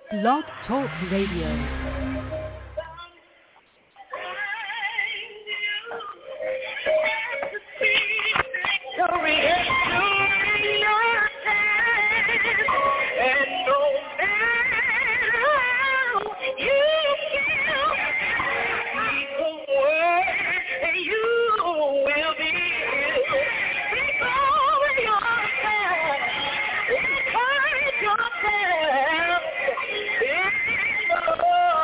Blog Talk Radio. Oh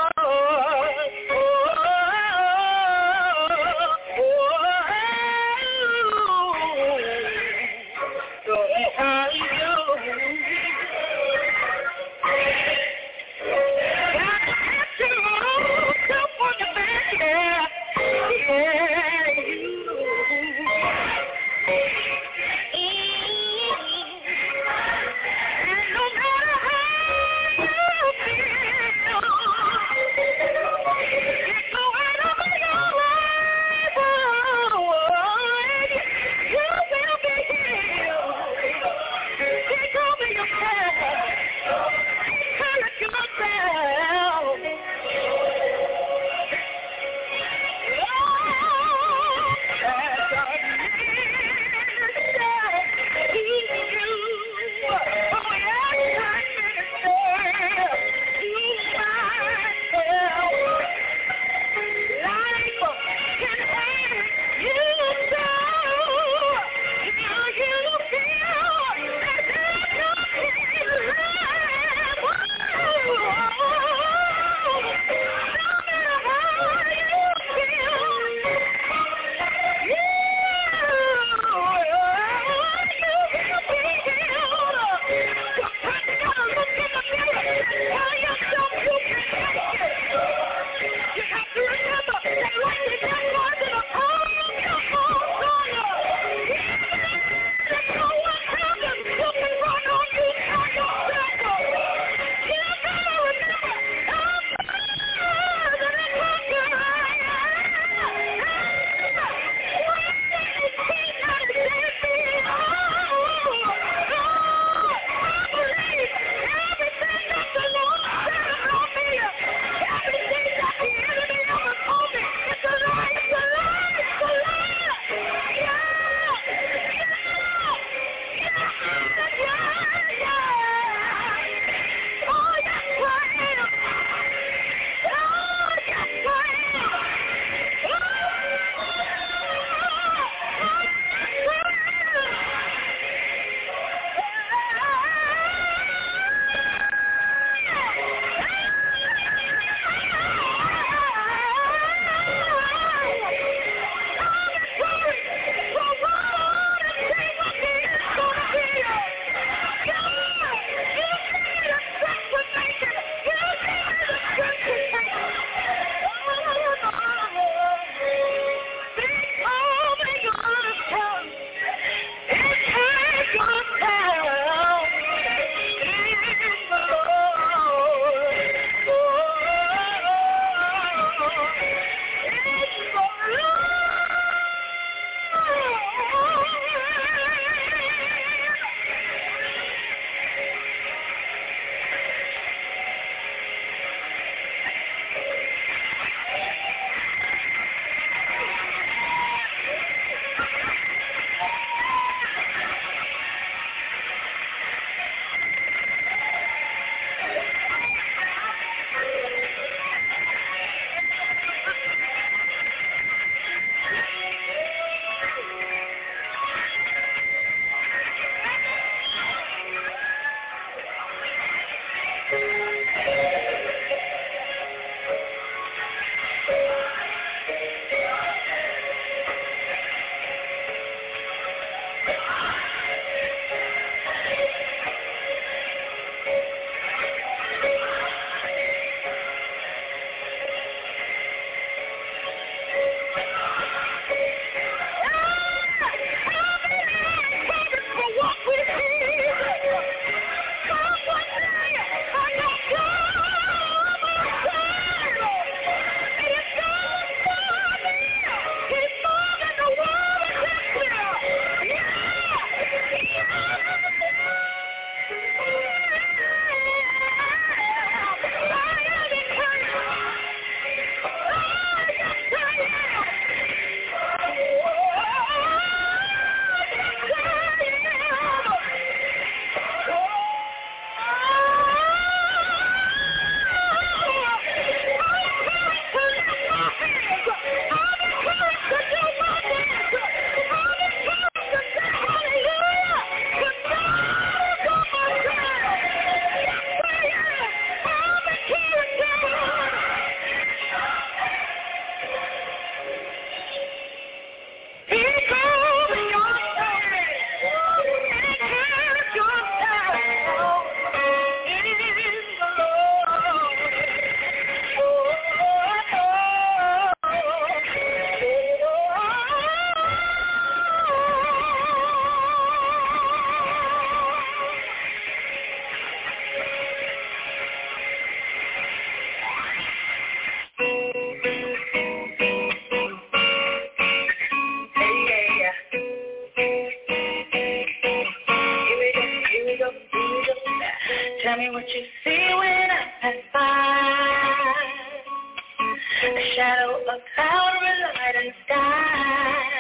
me what you see when I pass by. A shadow, a cloud, a light and sky.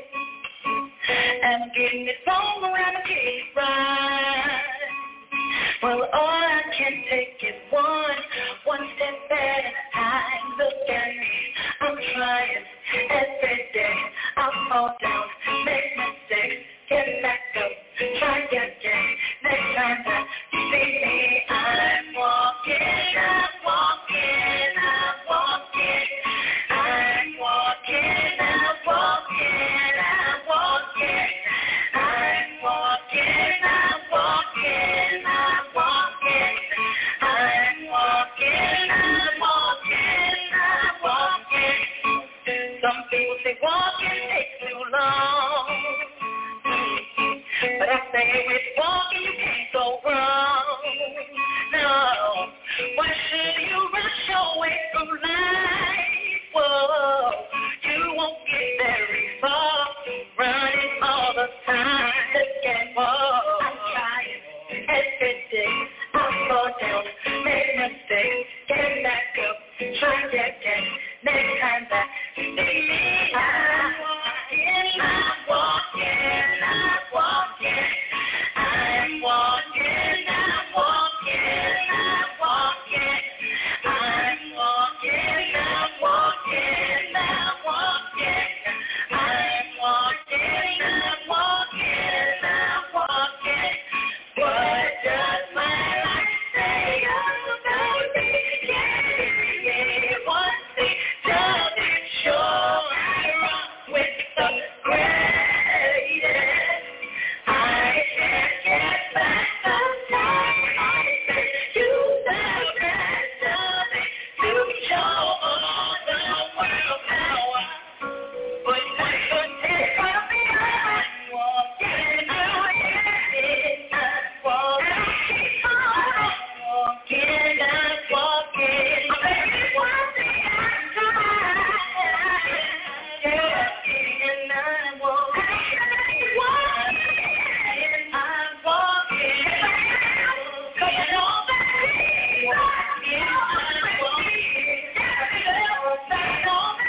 I'm getting it wrong around the gate right. Well, all I can take is one step at a time. Look at me, I'm trying every day. I fall down, make mistakes, get back up, try again. Next time that you see me, I'm walking. I'm walking. Some people say walking takes too long, but I say with walking you can't go wrong. No, why should you rush your way through life? Whoa, you won't get very far running all the time. Look at whoa, I'm trying every day. I fall down, make mistakes, get back up, try again. Next time that you see me, I'm walking. I'm walking. What does my life say about me? What does it show? I rock with the greatest. I can't get back the time I spent. You the rest of it to show all the world how I. But what could take from me? I'm walking out in. I'm walking. I'm walking. Baby, one thing I'm trying. And I'm walking. I'm walking. Coming on back. Walking. I'm walking. Back on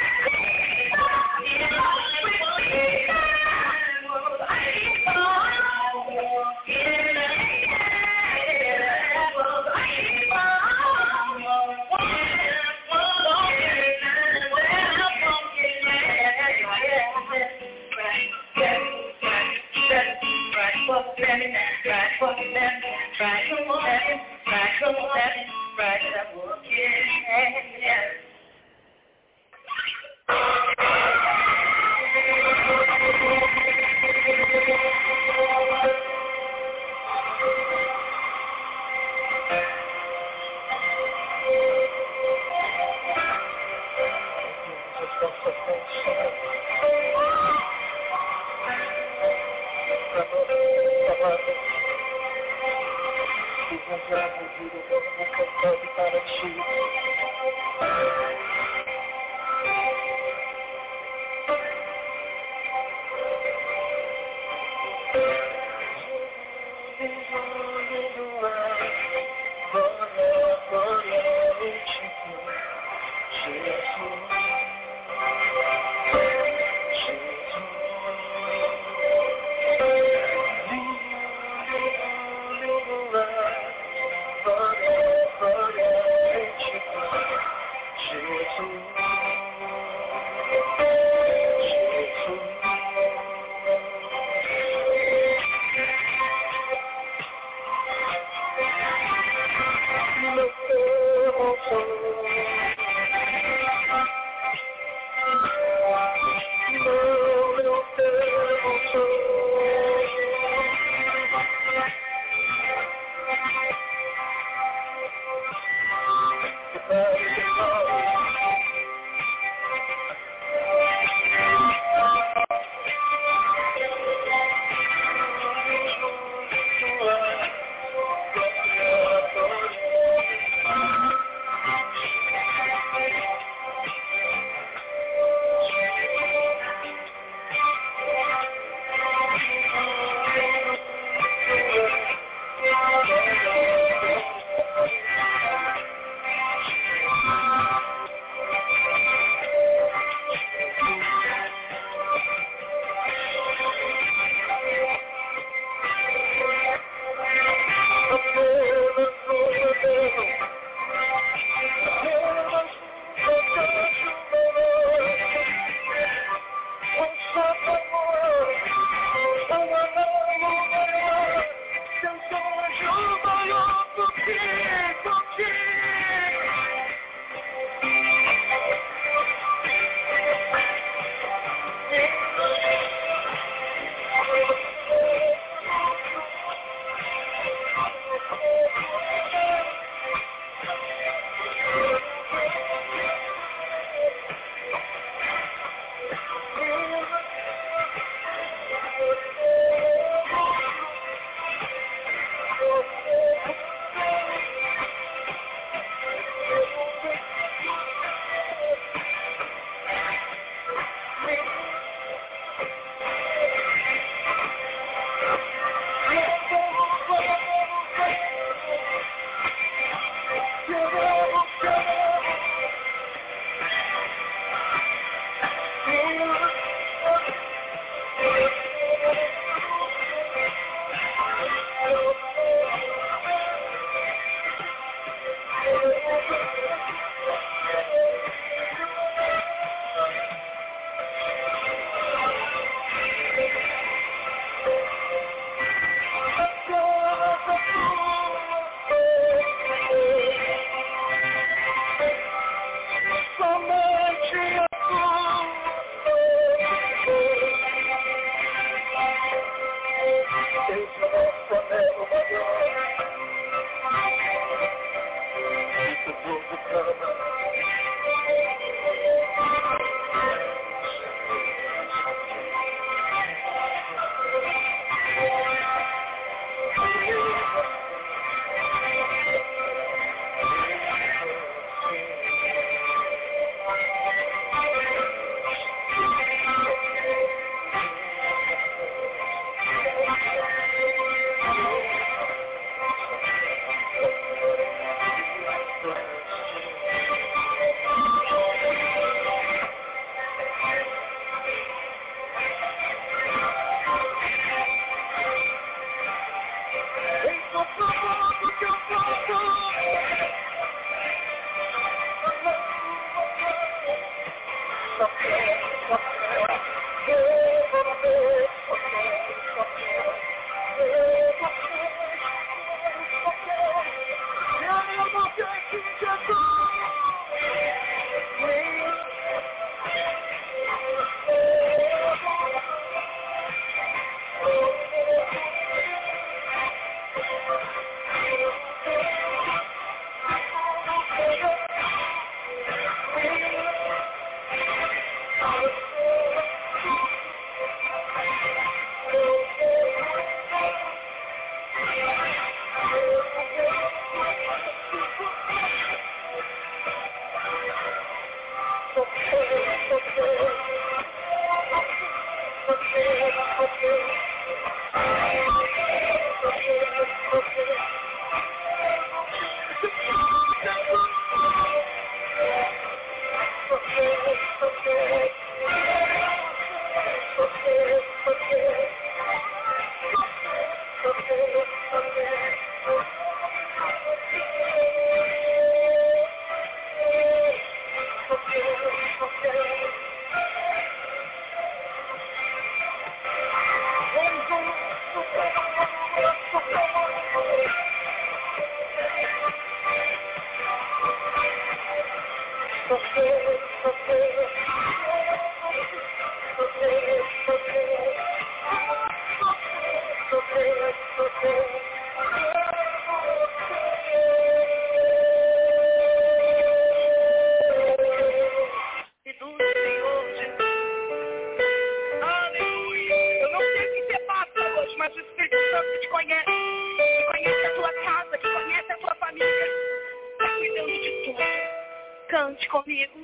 Cante comigo.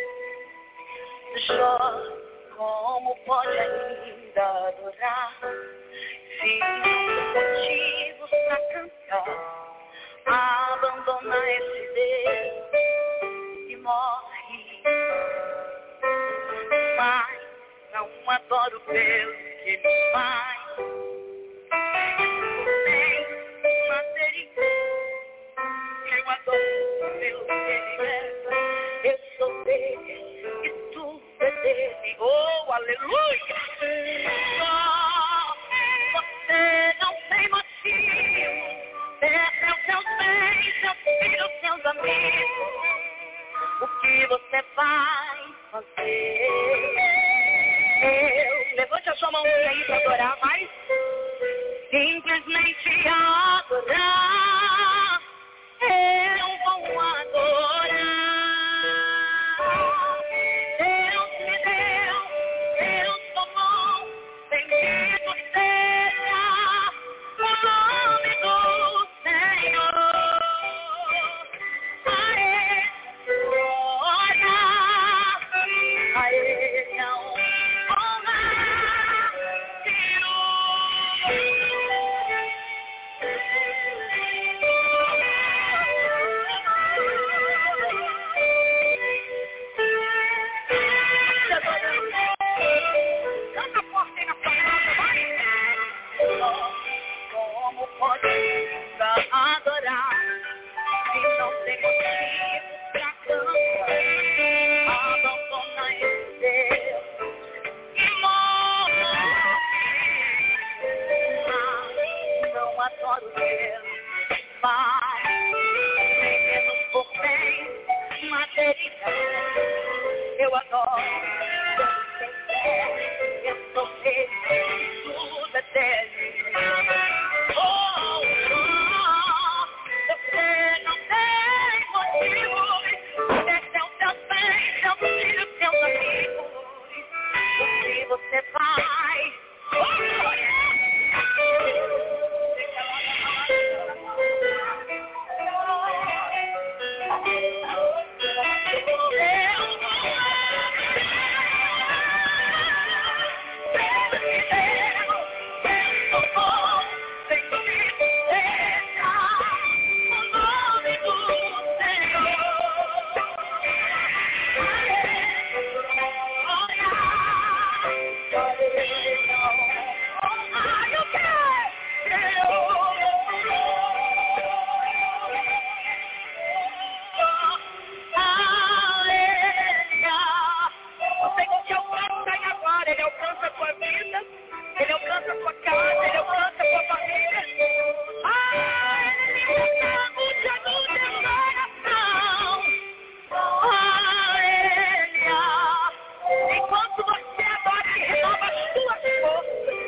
Jó, como pode ainda adorar? Se não tem motivos pra cantar, abandona esse Deus e morre. Mas não adoro pelo que ele faz. Nem material, eu adoro pelo que ele é. Eu sou dele e tudo é dele. Oh, aleluia! Só você não tem motivo. Perdeu seus bens, seus filhos, seus amigos. O que você vai fazer? Levante a sua mãozinha aí para adorar, mas simplesmente adorar. Eu vou adorar. Deus me deu, Deus tomou, bendito seja o nome do Senhor. A Ele glória, a Ele a honra e louvor. tem motivo pra cantar. Abandona esse Deus e morre. Não adoro Deus, mas nem menos por bem material. Eu adoro. Eu sou feliz, tudo é dele. Oh, você não tem motivos. Esse é o seu bem, seu filho, seus amigos. O que você vai? Ele alcança a sua vida, ele alcança a sua casa, ele alcança a sua família. Ele limita a angústia do teu coração. Enquanto você adora, ele renova as tuas forças.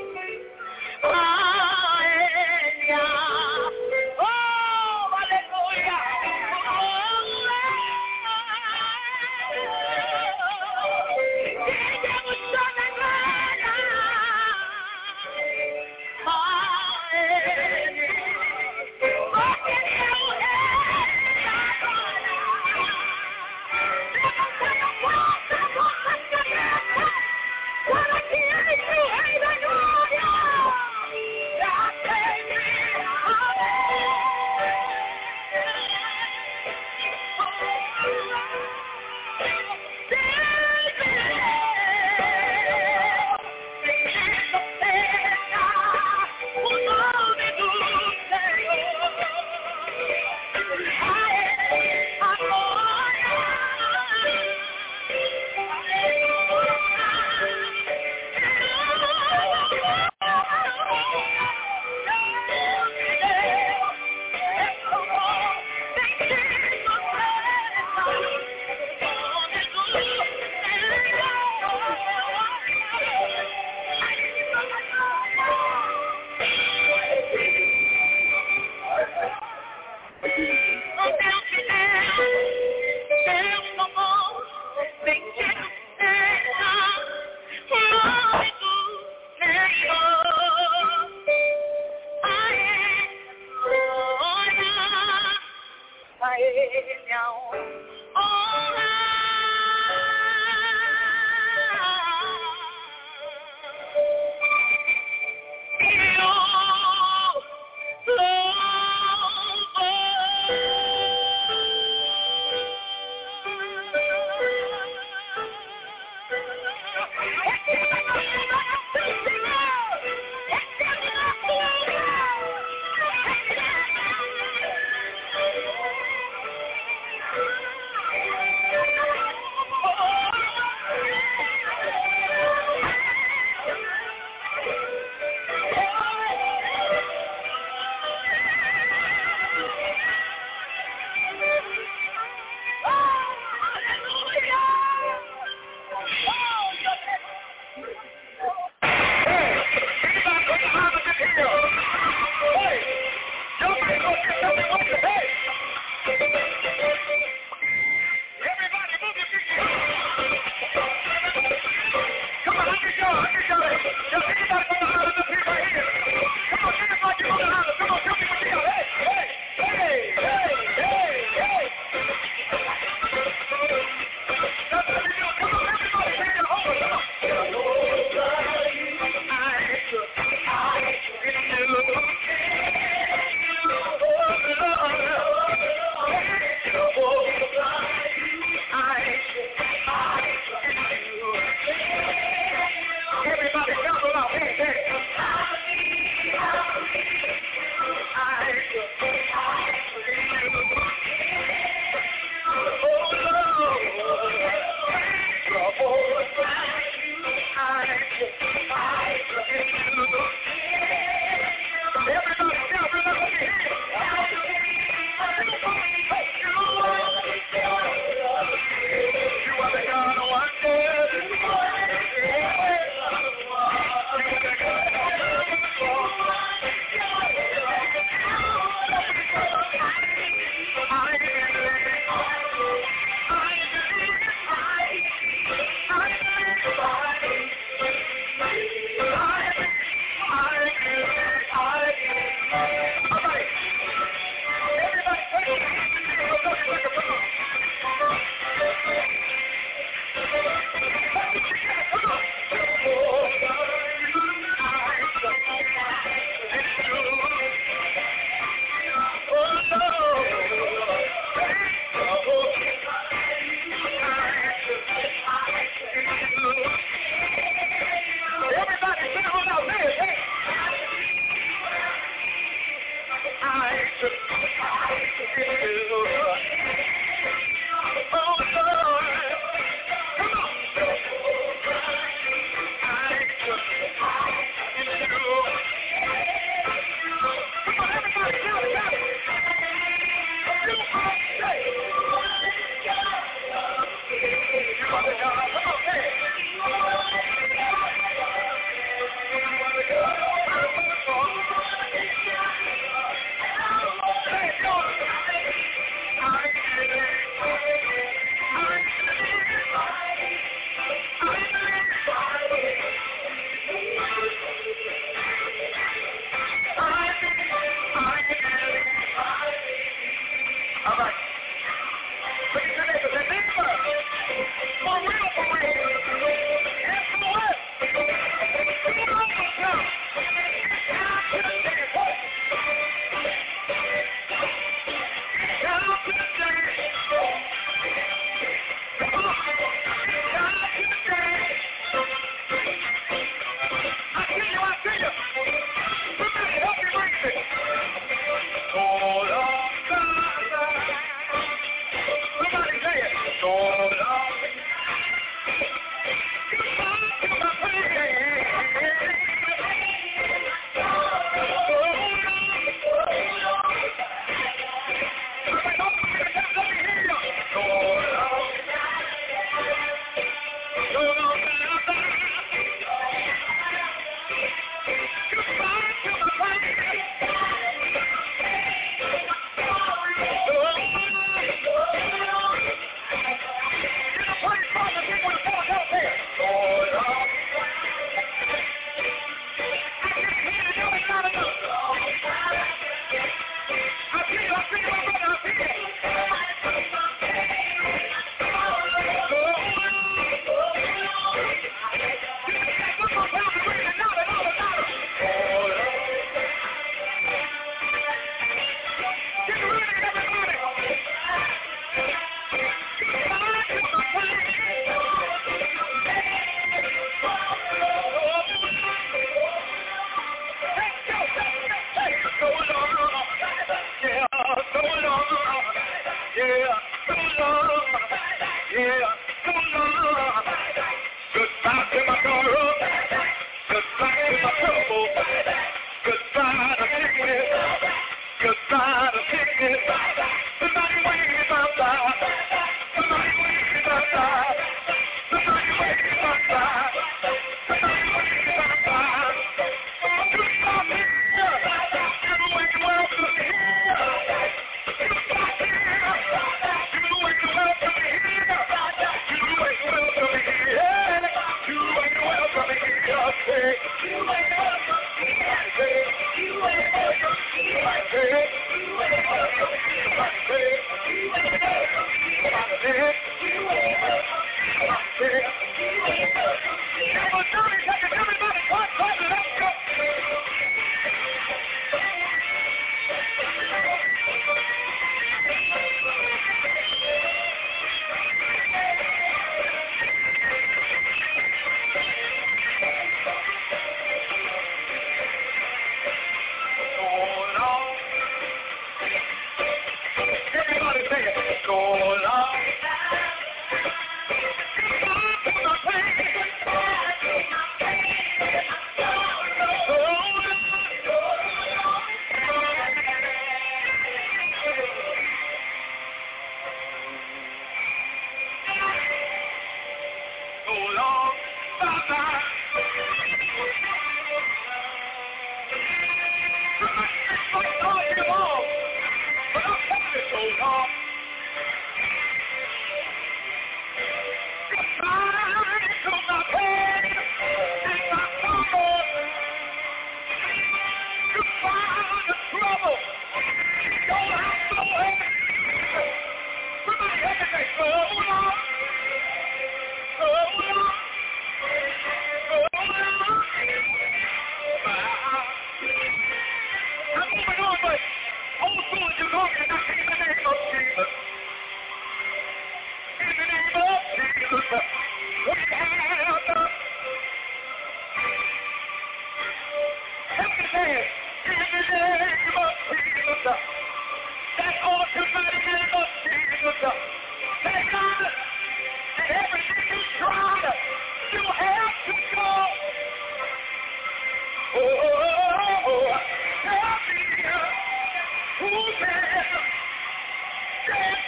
Oh, aleluia.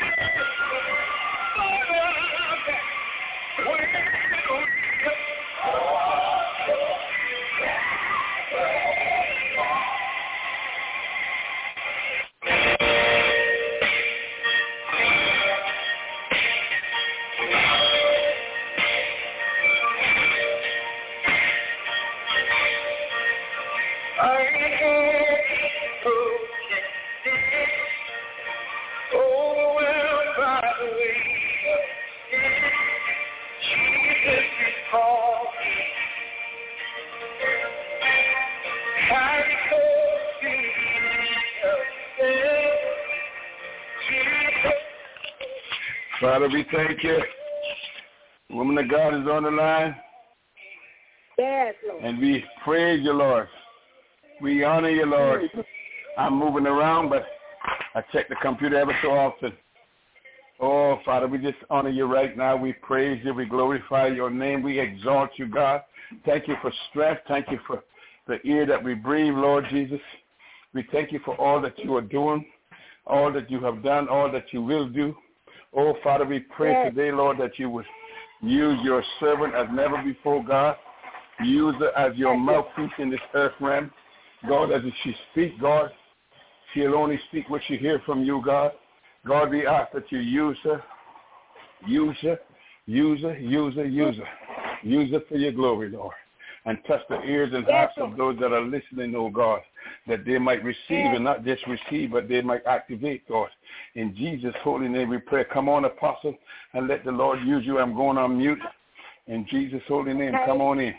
Father, we thank you. Woman of God is on the line. Yes, Lord. And we praise you, Lord. We honor you, Lord. I'm moving around, but I check the computer ever so often. Oh, Father, we just honor you right now. We praise you. We glorify your name. We exalt you, God. Thank you for strength. Thank you for the ear that we breathe, Lord Jesus. We thank you for all that you are doing, all that you have done, all that you will do. Oh, Father, we pray today, Lord, that you would use your servant as never before, God. Use her as your mouthpiece in this earth realm. God, as she speaks, God, she'll only speak what she hears from you, God. God, we ask that you use her. Use her. Use her. Use her. Use her. Use her for your glory, Lord. And touch the ears and hearts of those that are listening, oh God, that they might receive and not just receive, but they might activate, God. In Jesus' holy name we pray. Come on, Apostle, and let the Lord use you. I'm going on mute. In Jesus' holy name, come on in.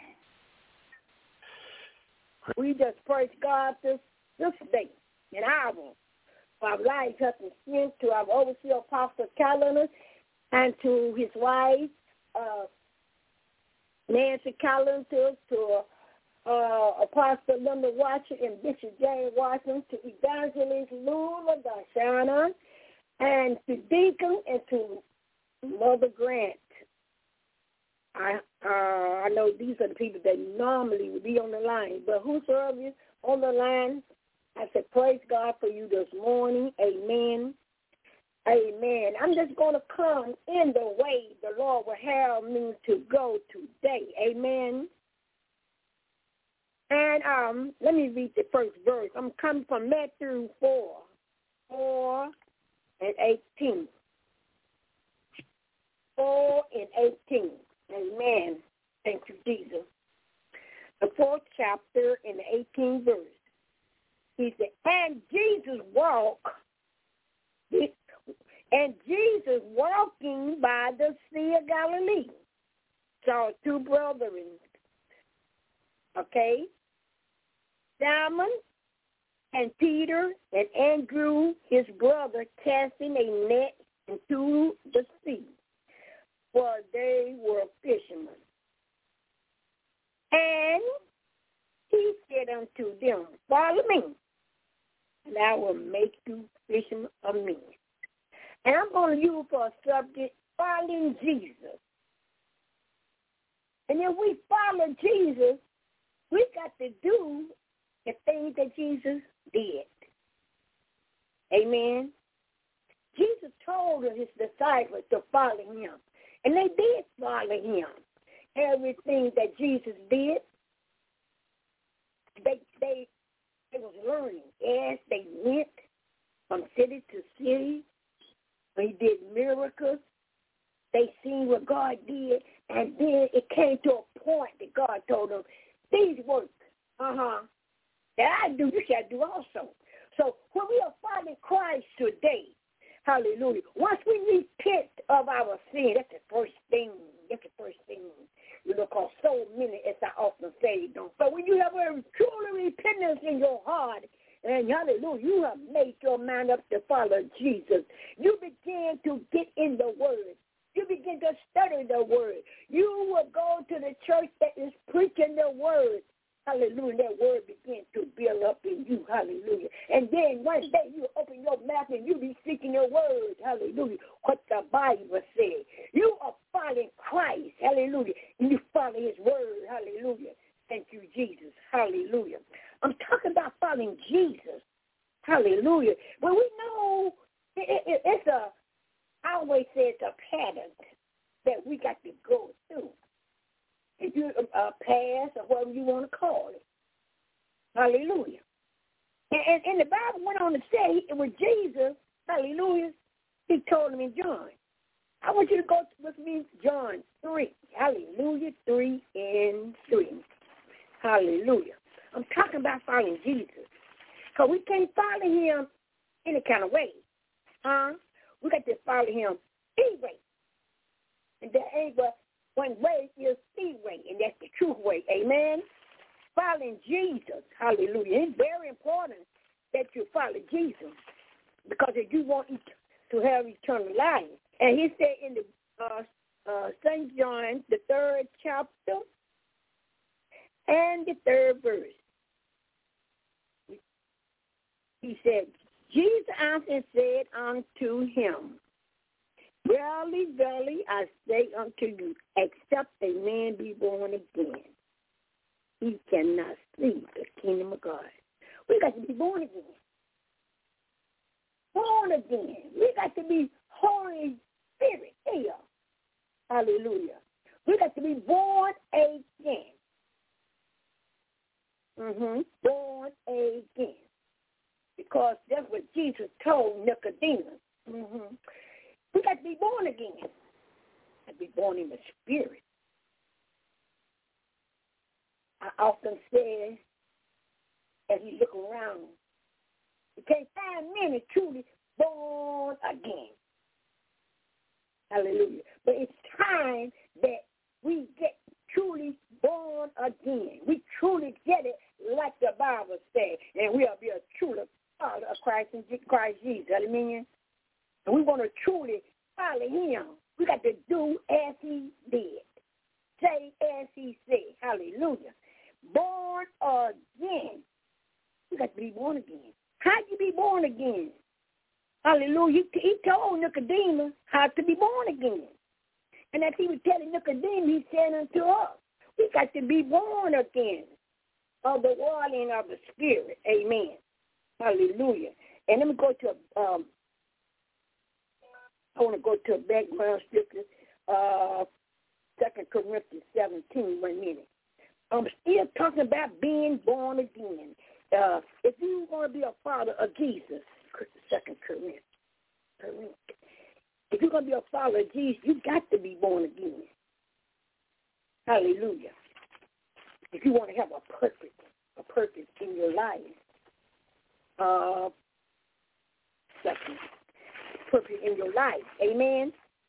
We just praise God this day and hour for our life, health, and strength, to our overseer, Apostle Calendar, and to his wife, Nancy Collins, to Apostle Linda Watson and Bishop James Watson, to Evangelist Lula Darshana, and to Deacon and to Mother Grant. I know these are the people that normally would be on the line, but whosoever is on the line, I said, praise God for you this morning. Amen. Amen. I'm just going to come in the way the Lord will have me to go today. Amen. And let me read the first verse. I'm coming from Matthew 4 and 18. 4 and 18. Amen. Thank you, Jesus. The 4th chapter in the 18th verse. He said, and Jesus walking by the Sea of Galilee saw two brethren, okay, Simon and Peter and Andrew, his brother, casting a net into the sea, for they were fishermen. And he said unto them, follow me, and I will make you fishermen of men. And I'm going to use for a subject, following Jesus. And if we follow Jesus, we got to do the things that Jesus did. Amen. Jesus told his disciples to follow him. And they did follow him. Everything that Jesus did, they was learning. As they went from city to city, he did miracles. They seen what God did. And then it came to a point that God told them, these works, that I do, you shall do also. So when we are following Christ today, hallelujah, once we repent of our sin, that's the first thing. You know, because so many, as I often say, don't. So when you have a truly repentance in your heart, and hallelujah, you have made your mind up to follow Jesus, you begin to get in the Word. You begin to study the Word. You will go to the church that is preaching the Word. Hallelujah. That Word begins to build up in you. Hallelujah. And then one day you open your mouth and you be speaking your Word. Hallelujah. What the Bible says. You are following Christ. Hallelujah. And you follow his Word. Hallelujah. Thank you, Jesus. Hallelujah. I'm talking about following Jesus. Hallelujah. But we know it's always say it's a pattern that we got to go through. If you pass or whatever you want to call it. Hallelujah. And the Bible went on to say it was Jesus, hallelujah, he told him in John. I want you to go with me John 3, hallelujah, 3:3. Hallelujah. I'm talking about following Jesus. Because we can't follow him any kind of way. We got to follow him anyway. And there ain't but one way is the way, and that's the true way. Amen? Following Jesus, hallelujah. It's very important that you follow Jesus because if you want to have eternal life. And he said in the St. John, the 3rd chapter and the 3rd verse, he said, Jesus answered and said unto him, Verily, verily, I say unto you, except a man be born again, he cannot see the kingdom of God. We got to be born again. Born again. We got to be Holy Spirit here. Hallelujah. We got to be born again. Born again. Because that's what Jesus told Nicodemus. We got to be born again. We got to be born in the Spirit. I often say, as you look around, you can't find many truly born again. Hallelujah. But it's time that we get truly born again. We truly get it like the Bible said, and we'll be a truly follower of Christ Jesus. Amen. And we want to truly follow him. We got to do as he did. Say as he said. Hallelujah. Born again. We got to be born again. How you be born again? Hallelujah. He told Nicodemus how to be born again. And as he was telling Nicodemus, he said unto us, we got to be born again of the water and of the Spirit. Amen. Hallelujah. And let me go to I want to go to a background scripture, 2 Corinthians 17, 1 minute. I'm still talking about being born again. If you want to be a follower of Jesus, 2 Corinthians, if you're going to be a follower of Jesus, you got to be born again. Hallelujah. If you want to have a purpose in your life, purpose in your life, amen,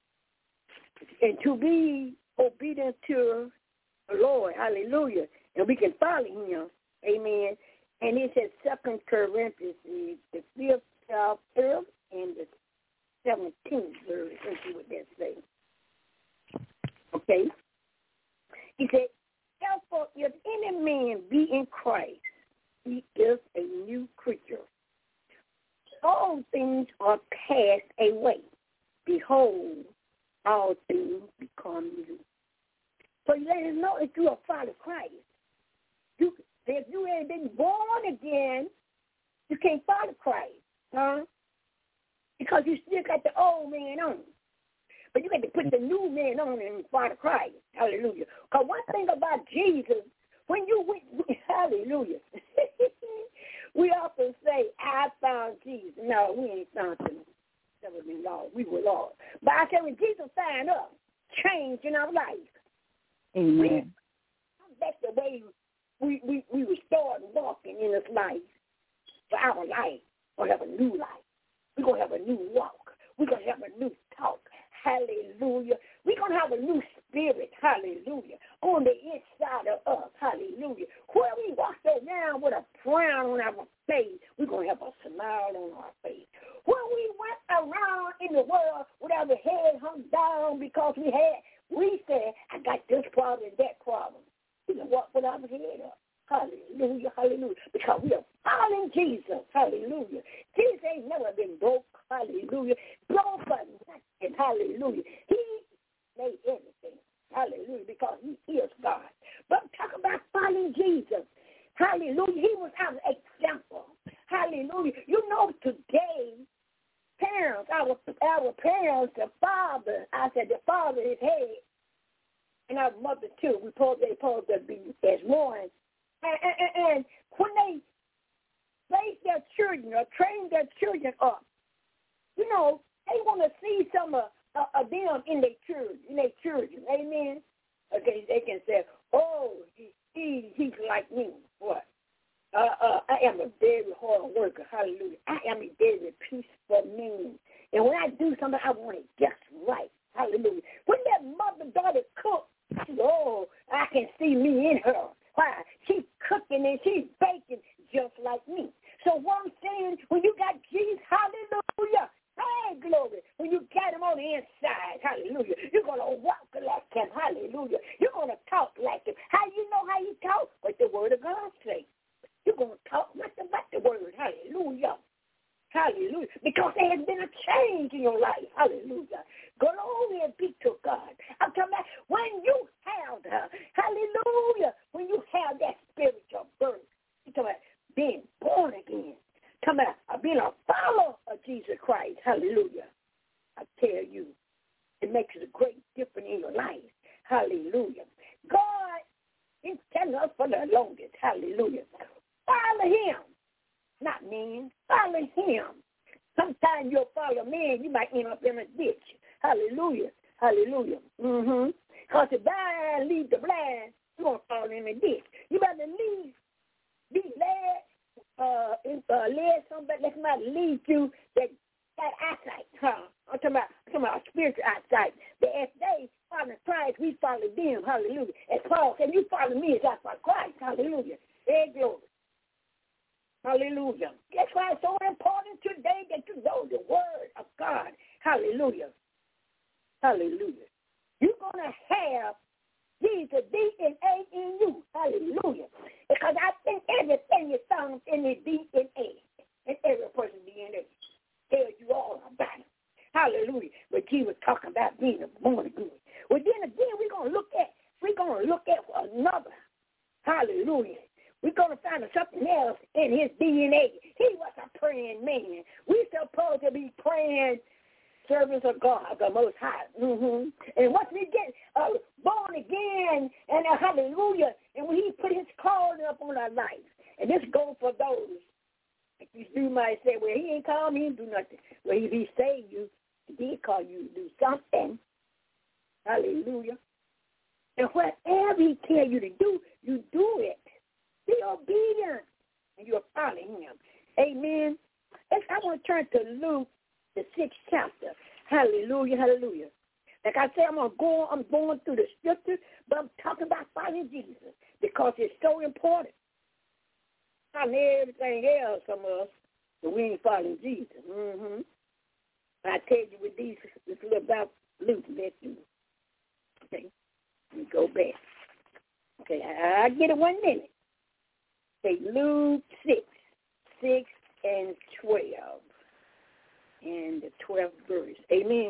and to be obedient to the Lord, hallelujah, and we can follow him, amen. And it says 2 Corinthians, the 5th chapter and the 17th verse. Let's see what that says. Okay. He said, therefore, if any man be in Christ, he is a new creature. All things are passed away. Behold, all things become new. So you let us know if you are a follower of Christ. If you ain't been born again, you can't follow Christ, because you still got the old man on. But you got to put the new man on and follow Christ. Hallelujah. Because one thing about Jesus, when you went, hallelujah, we often say, I found Jesus. No, we ain't found him. That was been lost. We were lost. But I said, when Jesus found us, change in our life. Amen. That's the way we will start walking in this life for our life. We're going to have a new life. We're going to have a new walk. We're going to have a new talk. Hallelujah. We're going to have a new spirit. Hallelujah. On the inside of us. Hallelujah. Where we walk around with a frown on our face, we're going to have a smile on our face. Where we went around in the world with our head hung down because we said, I got this problem and that problem. We can walk with our head up. Hallelujah, hallelujah. Because we are following Jesus. Hallelujah. Jesus ain't never been broke. Hallelujah. Broke for nothing. Hallelujah. He made everything. Hallelujah. Because he is God. But I'm talking about following Jesus. Hallelujah. He was our example. Hallelujah. You know, today, parents, our parents, the father, I said the father is head, and our mother too. They supposed to be as one. And when they raise their children or train their children up, you know, they want to see some of them in their children. Amen. Okay, they can say, oh, he's like me. What? I am a very hard worker. Hallelujah. I am a very peaceful man. And when I do something, I want it just right. Hallelujah. When that mother-daughter cooks, oh, I can see me in her. Why? She's cooking and she's baking just like me. So what I'm saying, when you got Jesus, hallelujah, hey, glory, when you got him on the inside, hallelujah, you're going to walk like him, hallelujah. You're going to talk like him. How you know how you talk? What the word of God says. You're going to talk nothing but the word. Hallelujah. Hallelujah. Because there has been a change in your life. Hallelujah. Glory be to God. I'm talking about when you have her. Hallelujah. When you have that spiritual birth. I'm talking about being born again. I'm talking about being a follower of Jesus Christ. Hallelujah. I tell you, it makes a great difference in your life. Hallelujah. God is telling us for the longest. Hallelujah. Follow him, not men. Follow him. Sometimes you'll follow men, you might end up in a ditch. Hallelujah. Hallelujah. Because the blind lead the blind, you're going to fall in a ditch. You better be led somebody, let somebody lead you that eyesight. I'm talking about spiritual eyesight. That if they follow Christ, we follow them. Hallelujah. As Paul said, you follow me as I follow Christ. Hallelujah. Hey, glory. Hallelujah. That's why it's so important today that you know the word of God. Hallelujah. Hallelujah. You're going to have Jesus DNA in you. Hallelujah. Because I think everything is found in the DNA. In every person's DNA. Tells you all about it. Hallelujah. But Jesus was talking about being born again. Well, then again, we're going to look at another. Hallelujah. We're going to find something else in his DNA. He was a praying man. We're supposed to be praying servants of God, the Most High. And once we get born again, and hallelujah, and when he put his calling up on our life, and this goes for those, you might say, well, he ain't called me, he didn't do nothing. Well, if he saved you, he did call you to do something. Hallelujah. And whatever he tell you to do, you do it. Be obedient, and you'll follow him. Amen. I want to turn to Luke, the 6th chapter. Hallelujah, hallelujah. Like I said, I'm going through the scripture, but I'm talking about following Jesus because it's so important. Not everything else from us, but we ain't following Jesus. I tell you with this little about Luke, let's do. Okay, let me go back. Okay, I'll get it 1 minute. Okay, Luke 6 and 12. And the 12th verse. Amen.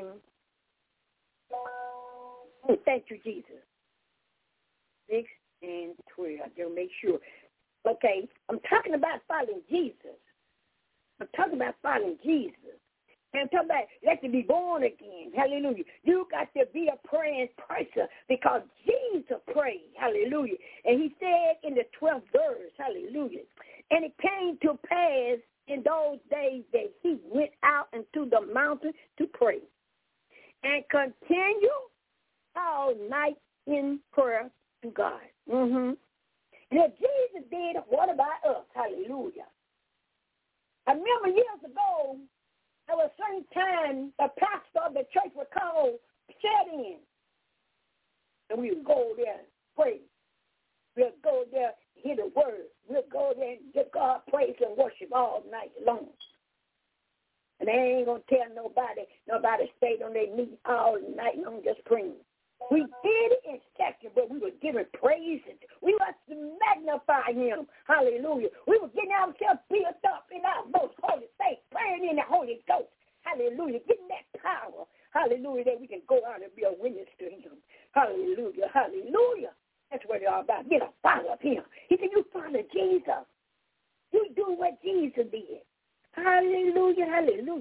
Thank you, Jesus. 6 and 12. Just make sure. Okay, I'm talking about following Jesus. I'm talking about following Jesus. And I'm talking about you have to be born again. Hallelujah. You got to be a praying person because Jesus prayed. Hallelujah. And he said in the 12th verse, hallelujah, and it came to pass in those days that he went out into the mountain to pray and continue all night in prayer to God. And if Jesus did, what about us? Hallelujah. I remember years ago, there was a certain time the pastor of the church would call shut in. And we would go there and pray. We'll go there and hear the word. We'll go there and give God praise and worship all night long. And they ain't going to tell nobody stayed on their knees all night long just praying. We did it in section, but we were giving praise. We was to magnify him. Hallelujah. We were getting ourselves built up in our most holy faith, praying in the Holy Ghost. Hallelujah. Getting that power. Hallelujah. That we can go out and be a witness to him. Hallelujah. Hallelujah. That's what it's all about. Get a follower of him. He said, you follow Jesus. You do what Jesus did. Hallelujah. Hallelujah.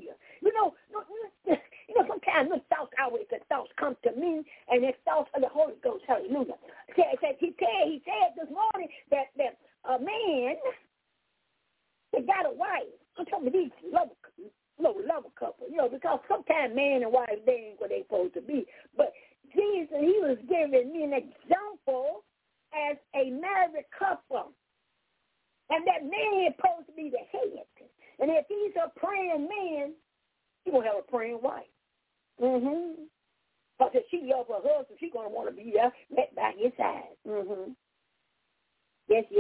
Sometimes the thoughts come to me, and the thoughts of the Holy Ghost. Hallelujah. He said this morning that a man that got a wife. I'm talking about these lover couple, because sometimes man and wife, they ain't what they supposed to be. But Jesus, he was giving me an example as a married couple. And that man is supposed to be the head. And if he's a praying man, he will have a praying wife. Because if she loves her husband, she's going to want to be there right by his side. Yes.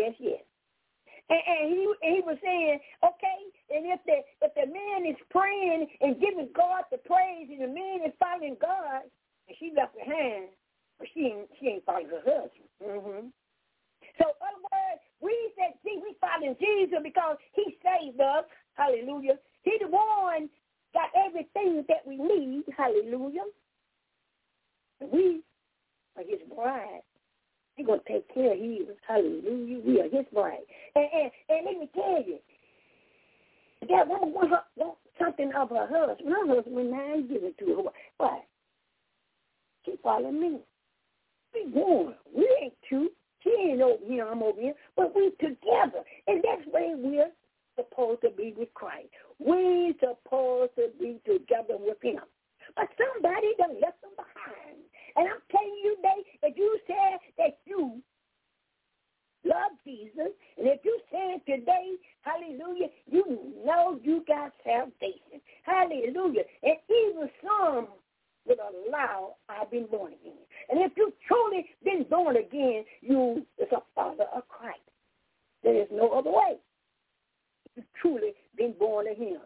And he was saying, okay, and if the man is praying and giving God the praise, and the man is following God, and she left behind, but she ain't following her husband. So, in other words, we following Jesus because he saved us. Hallelujah. He the one got everything that we need. Hallelujah. And we are his bride. He's going to take care of you. Hallelujah. We are his bride. And let me tell you, that woman want something of her husband. Her husband, now he give it to her. Why? She following me. We one. We ain't two. She ain't over here, I'm over here. But we together. And that's where we're supposed to be with Christ. We're supposed to be together with him. But somebody done left them behind. And I'm telling you today that you said that you love Jesus. And if you said today, hallelujah, you know you got salvation. Hallelujah. And even some would allow I've been born again. And if you truly been born again, you is a father of Christ. There is no other way. You've truly been born of him.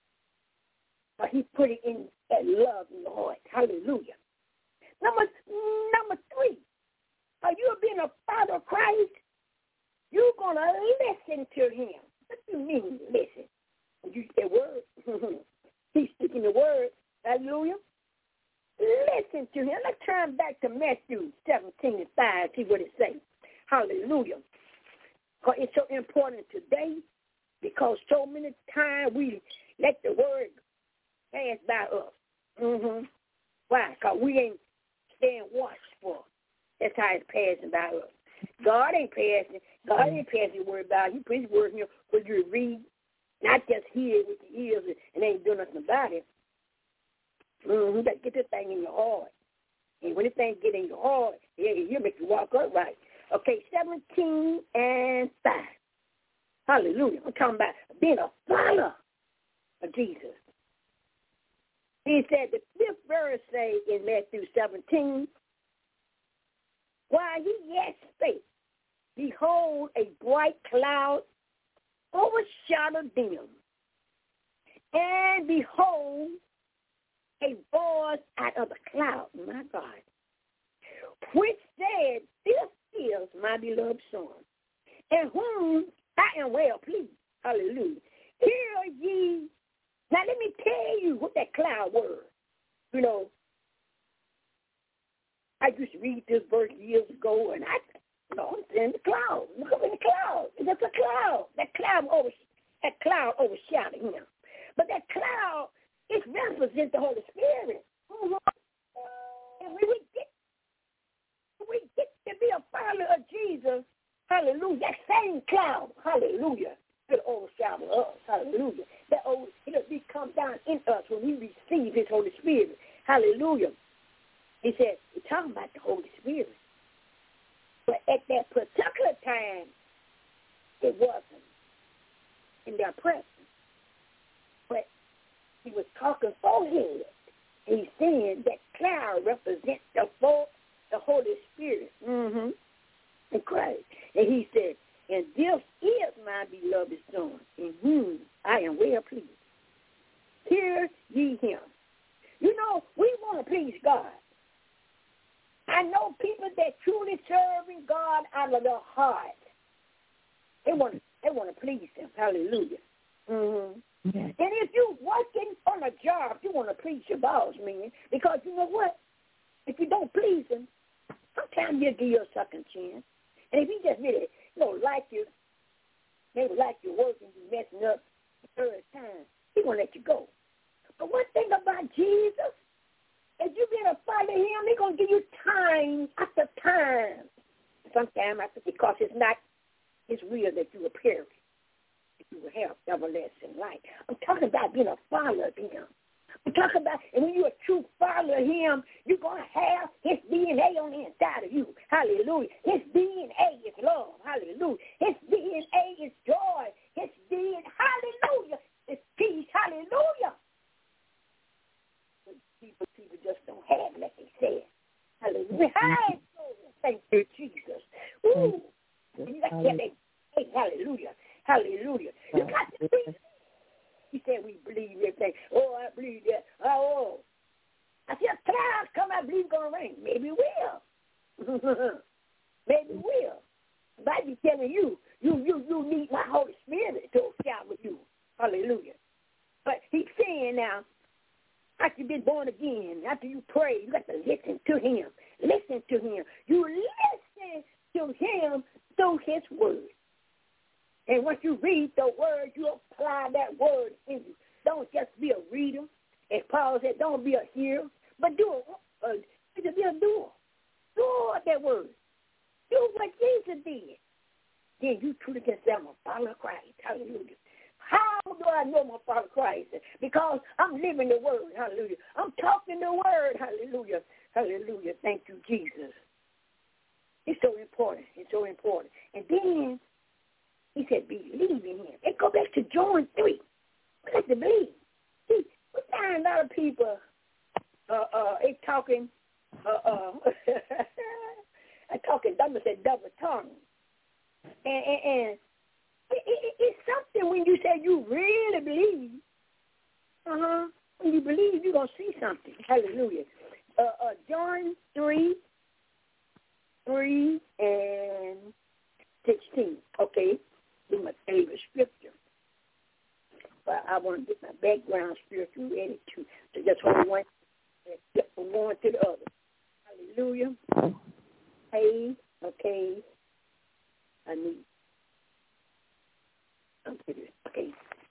But he put it in that love in your heart. Hallelujah. Number 3, are you being a father of Christ? You're going to listen to him. What do you mean, listen? You say word. He's speaking the word. Hallelujah. Listen to him. Let's turn back to Matthew 17:5. See what it says. Hallelujah. Because it's so important today, because so many times we let the word pass by us. Why? Because we ain't staying watchful. That's how it's passing by us. God ain't passing the word by you. Preach the word for you to read, not just hear with the ears and ain't doing nothing about it. You got to get this thing in your heart. And when this thing get in your heart, he'll make you walk upright. Okay, 17:5. Hallelujah. I'm talking about being a follower of Jesus. He said, the 5th verse say in Matthew 17, while he yet spake, behold, a bright cloud overshadowed them. And behold, a voice out of the cloud, my God, which said, this is my beloved son, in whom I am well pleased. Hallelujah. Hear ye. Now let me tell you what that cloud was. I used to read this verse years ago, and I'm in the cloud. Look up in the cloud. It's a cloud. That cloud overshadowed him. But that cloud, it represents the Holy Spirit. And when we get to be a follower of Jesus, hallelujah, that same cloud, hallelujah, it'll overshadow us, hallelujah. It'll come down in us when we receive his Holy Spirit, hallelujah. He said, we're talking about the Holy Spirit. But at that particular time, it wasn't in their presence. But he was talking forehead. He's saying that cloud represents the Holy Spirit in Christ. And he said, and this is my beloved son, in whom I am well pleased. Hear ye him. We want to please God. I know people that truly serving God out of their heart. They want to please him. Hallelujah. Yes. And if you're working on a job, you want to please your boss, man. Because you know what? If you don't please him, sometimes you'll give you a second chance. And if he just really, like you, maybe like your work and you messing up the third time, he won't let you go. But one thing about Jesus, if you begin to follow him, he's going to give you time after time. Sometimes after, because it's not his will that you will perish. You will have everlasting life. I'm talking about being a follower of him. I'm talking about, and when you're a true follower of him, you're going to have his DNA on the inside of you. Hallelujah. His DNA is love. Hallelujah. His DNA is joy. His DNA, hallelujah, is peace. Hallelujah. But people just don't have it like they said. Hallelujah. Thank you, Jesus. Ooh. You got to get that. Hey, hallelujah. Hallelujah. You got to believe. He said we believe everything. Oh, I believe that. Oh. I said, clouds come, I believe it's going to rain. Maybe it will. Maybe it will. I might be telling you, you need my Holy Spirit to shower you. Hallelujah. But he's saying now, after you've been born again, after you pray, you got to listen to him. Listen to him. You listen to him through his word. And once you read the word, you apply that word in you. Don't just be a reader. As Paul said, don't be a hearer, but be a doer. Do that word. Do what Jesus did. Then you truly can say, I'm a follower of Christ. Hallelujah. How do I know I'm a follower of Christ? Because I'm living the word. Hallelujah. I'm talking the word. Hallelujah. Hallelujah. Thank you, Jesus. It's so important. It's so important. And then he said, believe in him. And go back to John 3. We have to believe. See, we find a lot of people they talking, I'm going to say double tongue. And it's something when you say you really believe. When you believe, you're going to see something. Hallelujah. John 3 and 16. Okay. This is my favorite scripture. But I want to get my background spiritual ready too. So just hold one and flip from one to the other. Hallelujah. Hey, okay. I need. Okay.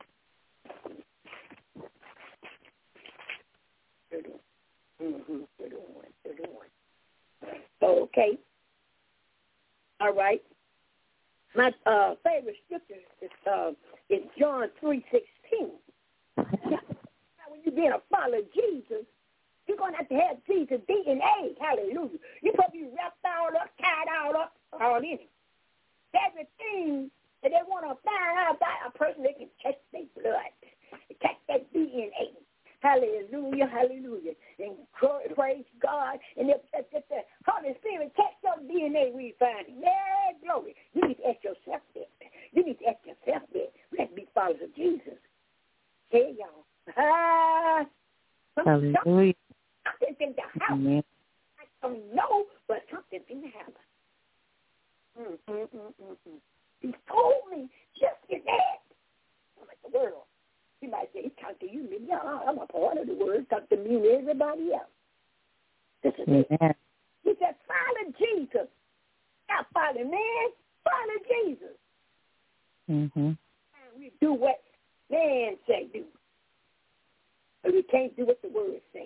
31. 31. Okay. All right. My favorite scripture is John 3:16. Now, when you're being a follower of Jesus, you're going to have Jesus' DNA. Hallelujah. You're supposed to be wrapped all up, tied all up, all in it. Everything that they want to find out about a person, they can check their blood, check that DNA. Hallelujah, hallelujah. And praise God. And if the Holy Spirit checks your DNA, we find it. Yeah, glory. You need to ask yourself that. You need to ask yourself that. Let's be followers of Jesus. Hey, y'all. Hallelujah. Something to happen. Amen. I don't know, but something to happen. He told me just as that. I'm like the world. He might say, he talked to you. Maybe I'm a part of the word. Talk to me and everybody else. This is it. He said, follow Jesus. Not follow man. Follow Jesus. And we do what man say do. But we can't do what the word say.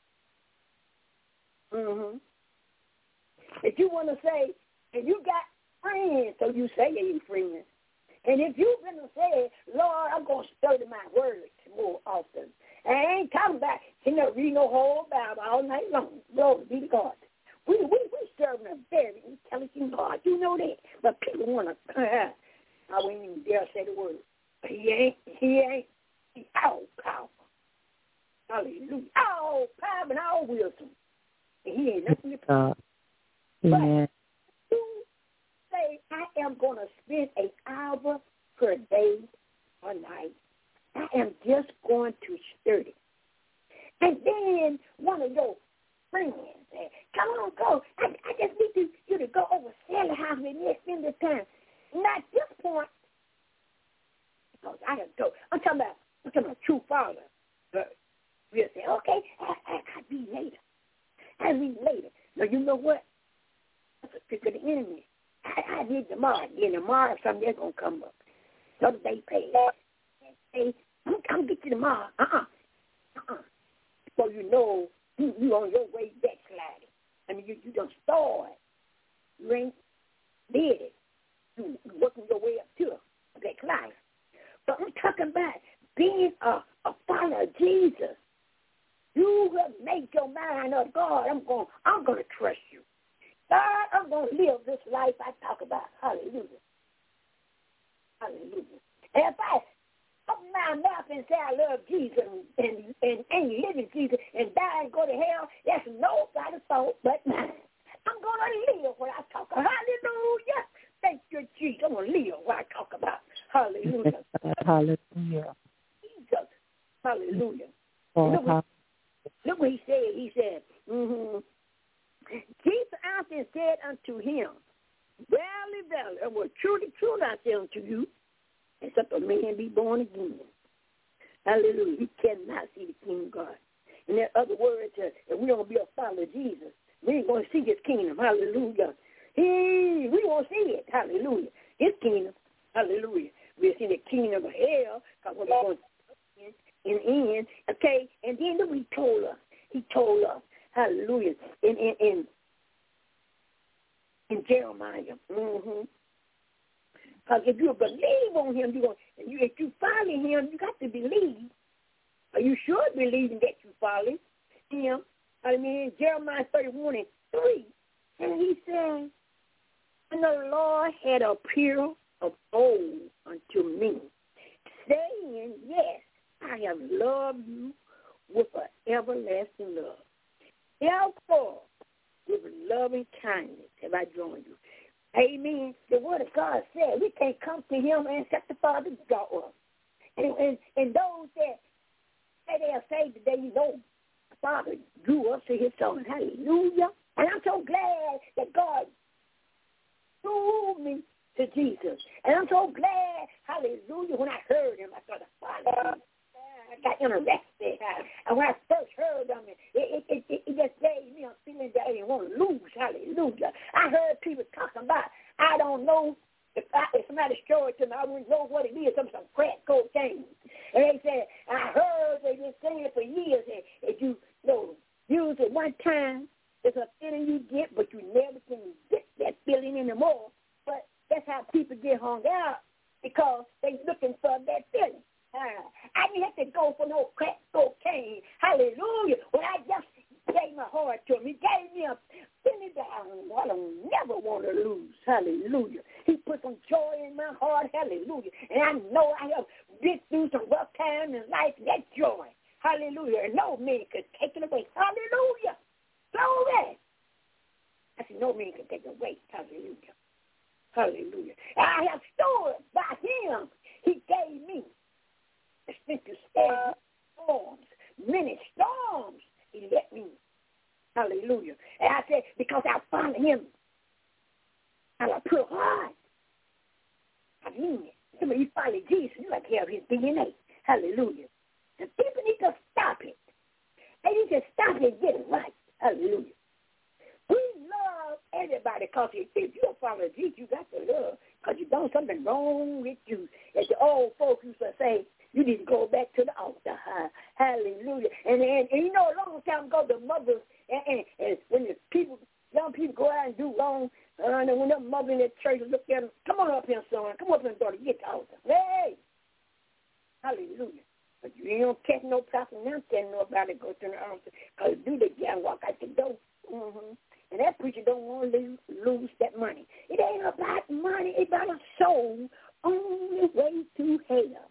If you want to say, and you got friends, so you say you friends. And if you're going to say, Lord, I'm going to study my words more often. And I ain't talking about, read no whole Bible all night long. Glory be to God. We serve a very intelligent God. You know that. But people want to, I wouldn't even dare say the word. He ain't, he's all powerful. Hallelujah. All power and all wisdom. And he ain't nothing to God. Amen. But you say, I am going to spend an hour per day or night. I am just going to study. And then one of your friends said, come on, go. I just need you to go over Sally House with me and spend the time. Not at this point, because I have to go. I'm talking about true father. But we'll say, okay, I'll be later. I'll be later. Now, you know what? That's a trick of the enemy. I need tomorrow. Then tomorrow, something that's going to come up. So they pay. Hey, I'm going to get you tomorrow. So you know you on your way backsliding. I mean, you done started. You ain't did it. You working your way up to backsliding. But I'm talking about being a follower of Jesus. You have made your mind up, God, I'm gonna trust you. God, I'm gonna live this life I talk about. Hallelujah. Hallelujah. And if I open my mouth and say I love Jesus and ain't living Jesus and die and go to hell, that's nobody's fault but mine. I'm gonna live what I talk about. Hallelujah. Thank you, Jesus. I'm gonna live what I talk about. Hallelujah. Hallelujah. Jesus. Hallelujah. Oh, Look what he said. He said, Jesus answered and said unto him, Verily, verily, and will truly, truly I say unto you, except a man be born again. Hallelujah. He cannot see the kingdom of God. In other words, if we don't be a follower of Jesus, we ain't going to see his kingdom. Hallelujah. We won't see it. Hallelujah. His kingdom. Hallelujah. We'll see the kingdom of hell because we're going in the end. Okay. And then look what he told us. He told us. Hallelujah. In Jeremiah. Because if you believe on him, if you follow him, you got to believe. Or you should believe that you follow him. I mean, Jeremiah 31:3. And he said, and the Lord had appeared of old unto me, saying, yes, I have loved you with an everlasting love. Therefore, with loving kindness have I drawn you. Amen. The word of God said we can't come to him except the Father draw us. And those that say they are saved today, you know, the Father drew us to his son. Hallelujah. And I'm so glad that God drew me to Jesus. And I'm so glad, hallelujah, when I heard him, I thought, Father, I got interested. And when I first heard of him, it just gave me a feeling that I didn't want to lose. Hallelujah. I heard people talking about, I don't know, if somebody showed it to me, I wouldn't know what it is, some crack cocaine. And they said, I heard they've been saying it for years, and if you use it one time, it's a feeling you get, but you never can get that feeling anymore. But that's how people get hung out, because they're looking for that feeling. I didn't have to go for no crack cocaine. Hallelujah. When I just gave my heart to him, he gave me a feeling that I don't never want to lose. Hallelujah. He put some joy in my heart. Hallelujah. And I know I have been through some rough times in life. That joy. Hallelujah. And no man could take it away. Hallelujah. Glory. I said, no man can take it away. Hallelujah. Hallelujah. I have stored by him. He gave me the strength to stand storms. Many storms he let me. Hallelujah. And I said, because I found him, and I put hard. I mean it. Some of you follow Jesus, you like to have his DNA. Hallelujah. And people need to stop it. They need to stop it and get it right. Hallelujah. We love everybody because if you're a follower of Jesus, you got to love because you've done something wrong with you. As the old folks used to say, you need to go back to the altar. Hallelujah. And you know, a long time ago, the mothers, and when the young people go out and do wrong, and when the mother in that church look at them, come on up here, son. Come up here, daughter, get the altar. Hey! Hallelujah. But you ain't going to catch no prophet now telling nobody to go to the altar because do the guy walk out the door. And that preacher don't want to lose that money. It ain't about money. It's about a soul on the way to hell.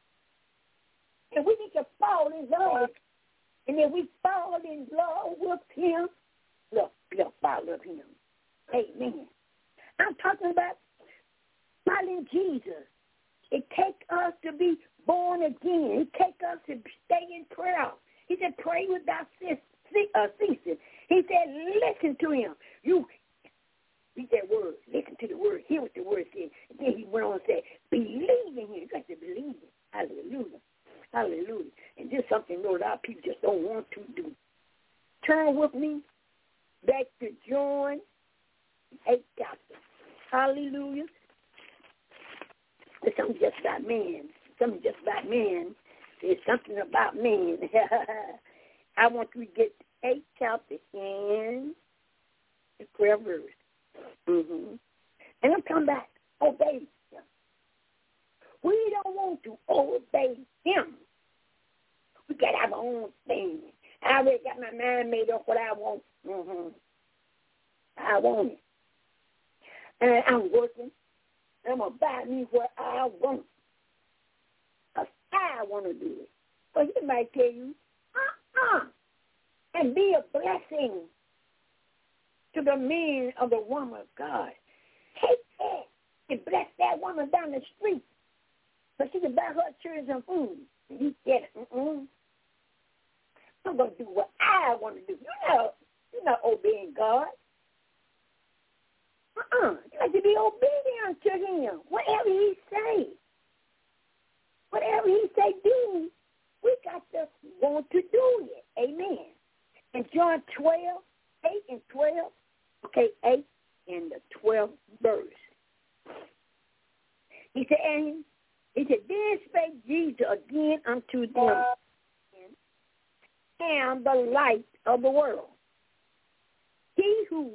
And we need to fall in love. And if we fall in love with him, look, be a follower of him. Amen. I'm talking about following Jesus. It takes us to be born again. It takes us to stay in prayer. He said, pray without ceasing. He said, listen to him. You read that word. Listen to the word. Hear what the word says. And then he went on and said, believe in him. You got to believe it. Hallelujah. Hallelujah. And this is something a lot of people just don't want to do. Turn with me back to John 8 chapter. Hallelujah. It's something just about man. Something just about man. It's something about men. I want you to get 8th chapter in the 12th verse. Mm-hmm. And I'm talking about obey him. We don't want to obey him. We got our own thing. I already got my mind made up what I want. Mm-hmm. I want it. And I'm working. I'm going to buy me what I want. Because I want to do it. But he might tell you, and be a blessing to the men of the woman of God. Take that and bless that woman down the street so she can buy her children some food. And you said, I'm going to do what I want to do. You're not obeying God. You have to be obedient to him. Whatever he say. Whatever he say do, we got to want to do it. Amen. In John 12, 8 and 12, 8 and the 12th verse. He said, then spake Jesus again unto them, am the light of the world. He who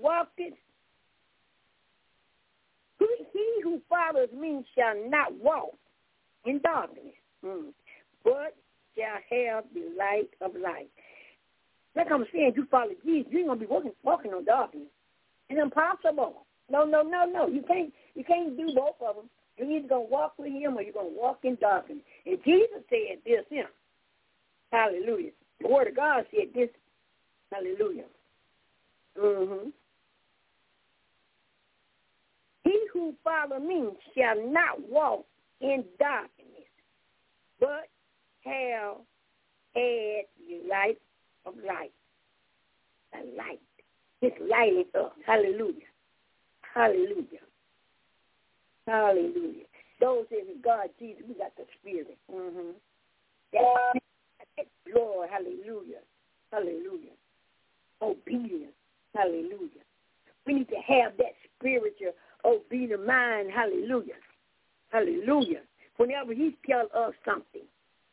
follows me shall not walk in darkness, but shall have the light of life. Like I'm saying, you follow Jesus, you ain't gonna be walking on darkness. It's impossible. No. You can't do both of them. You're either gonna walk with him or you're gonna walk in darkness. And Jesus said this, hallelujah. The word of God said this, hallelujah. He who follow me shall not walk in darkness, but have had the light of light. The light. It's lighting up. Hallelujah. Hallelujah. Hallelujah. Those in God, Jesus, we got the Spirit. That's Lord. Hallelujah. Hallelujah. Obedience. Hallelujah. We need to have that spiritual obedient mind. Hallelujah. Hallelujah. Whenever he tells us something,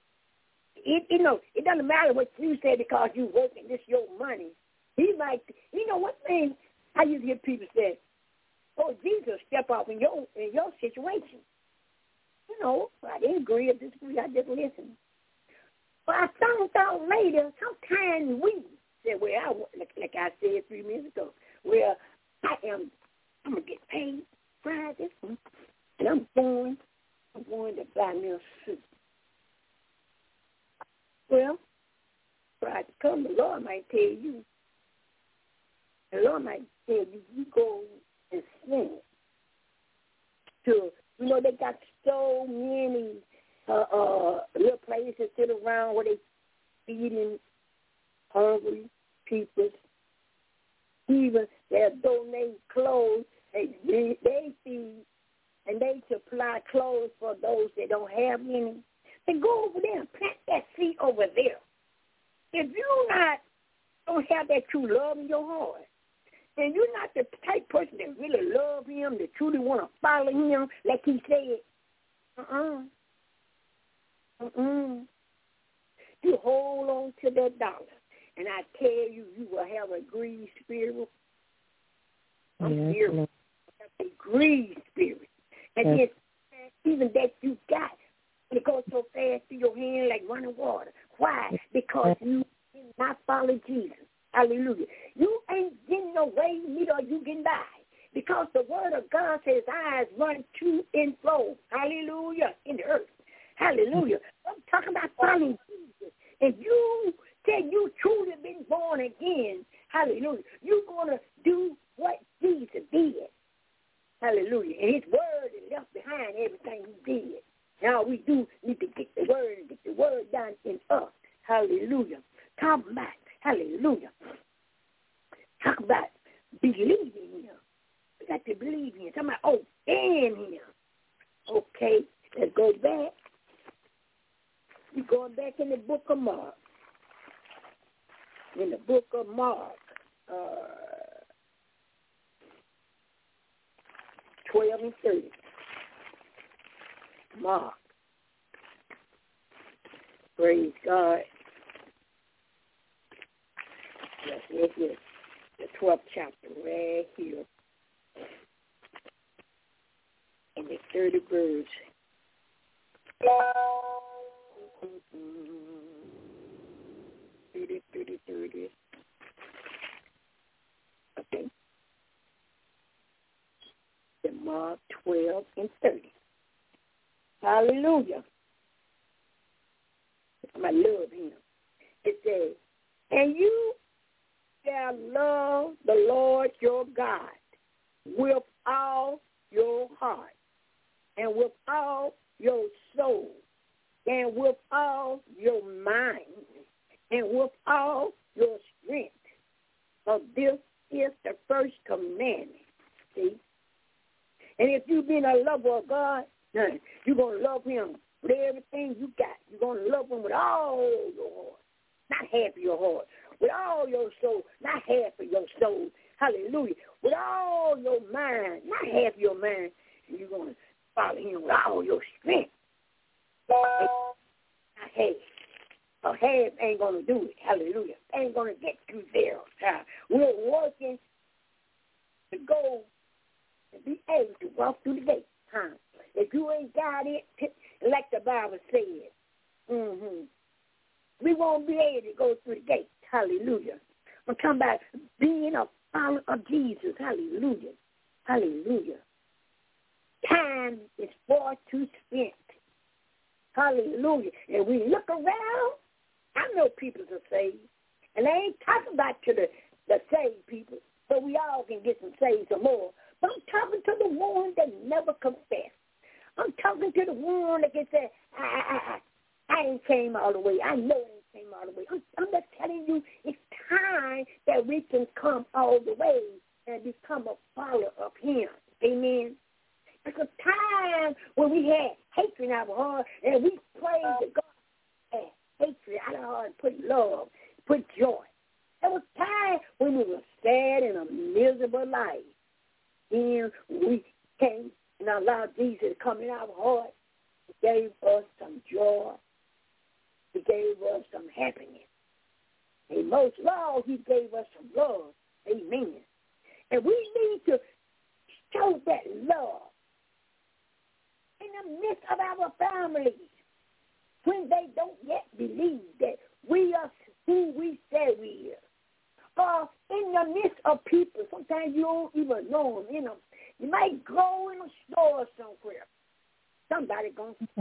it doesn't matter what you say because you work and this your money. He might, one thing I used to hear people say, oh, Jesus step out in your situation. I didn't agree or disagree. I just listened. But I found out later, sometimes we say, like I said a few minutes ago, I'm going to get paid Friday, and I'm going to buy me a suit. Well, Friday come, the Lord might tell you, you go and sing to, they got so many little places sit around where they feeding hungry people. Even they'll donate clothes. They feed and they supply clothes for those that don't have any. Then go over there and plant that seed over there. If you don't have that true love in your heart, then you're not the type person that really love him, that truly want to follow him, like he said. You hold on to that dollar, and I tell you, you will have a greed spirit. A greed spirit. And then even that you got, it goes so fast through your hand like running water. Why? Because you did not follow Jesus. Hallelujah. You ain't getting no way, neither are you getting by. Because the word of God says eyes run to and fro. Hallelujah. In the earth. Hallelujah. I'm talking about following Jesus. If you say you truly been born again, hallelujah, you're going to do what Jesus did. Hallelujah. And his word is left behind everything he did. Now we do need to get the word down in us. Hallelujah. Talk about, hallelujah. Talk about believing him. We got to believe in him. Talk about obeying him. Okay, let's go back. We're going back in the book of Mark. In the book of Mark, 12 and 30. Mark Praise God. Yes, yes. The 12th chapter right here. In the 30 verse. 30. Okay. The Mark 12 and 30. Hallelujah. I love him. It says, and you shall love the Lord your God with all your heart and with all your soul and with all your mind and with all your strength. For this is the first commandment. See? And if you've been a lover of God, you're going to love him with everything you got. You're going to love him with all your heart, not half of your heart. With all your soul, not half of your soul. Hallelujah. With all your mind, not half of your mind. And you're going to follow him with all your strength. Not half. A half ain't going to do it. Hallelujah. Ain't going to get you there. We're working to go and be able to walk through the gate. If you ain't got it, like the Bible said, we won't be able to go through the gate. Hallelujah. I'm talking about being a follower of Jesus. Hallelujah. Hallelujah. Time is far too spent. Hallelujah. And we look around, I know people are saved. And I ain't talking about to the saved people, so we all can get some saved some more. But I'm talking to the one that never confessed. I'm talking to the one that can say, I ain't came all the way. I know I ain't came all the way. I'm just telling you, it's time that we can come all the way and become a follower of him. Amen. It's a time when we had hatred in our heart and we prayed to God and hatred out of our heart and put love, put joy. There was time when we were sad in a miserable life. Then we came and allowed Jesus to come in our heart. He gave us some joy. He gave us some happiness. And most of all, he gave us some love. Amen. And we need to show that love in the midst of our families when they don't yet believe that we are who we say we are. Or in the midst of people, sometimes you don't even know them. You might go in a store somewhere. Somebody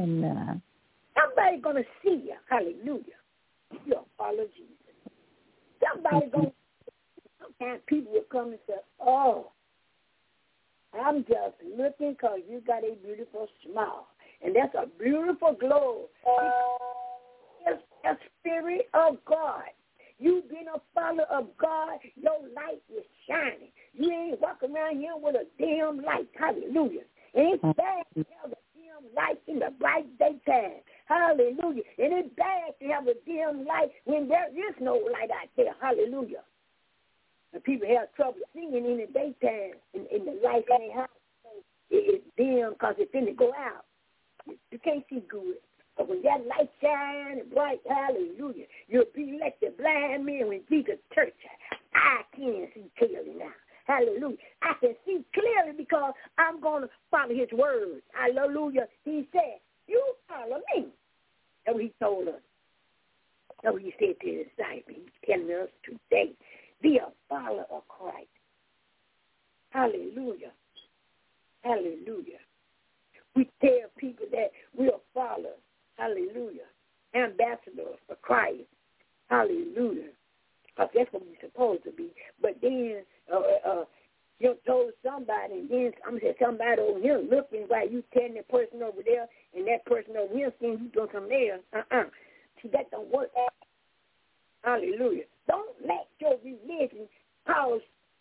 gonna see you. Hallelujah. You're a follower of Jesus. Somebody gonna. Sometimes people will come and say, "Oh, I'm just looking because you got a beautiful smile," and that's a beautiful glow. It's the Spirit of God. You've been a follower of God. Your light is shining. You ain't walking around here with a dim light. Hallelujah. And it's bad to have a dim light in the bright daytime. Hallelujah. And it's bad to have a dim light when there is no light out there. Hallelujah. And people have trouble seeing in the daytime in the light in their house. It's dim because it's finna go out. You can't see good. But when that light shines bright, hallelujah, you'll be like the blind man when Jesus touched. I can see clearly now. Hallelujah. I can see clearly because I'm going to follow his word. Hallelujah. He said, you follow me. That's what he told us. That's what he said to his disciples. He's telling us today, be a follower of Christ. Hallelujah. Hallelujah. We tell people that we are followers. Hallelujah. Ambassadors for Christ. Hallelujah. Because that's what we're supposed to be. But then you told somebody, and then I'm going to say somebody over here looking while you telling that person over there, and that person over here seeing you doing something else. See, that don't work. Hallelujah. Don't let your religion cause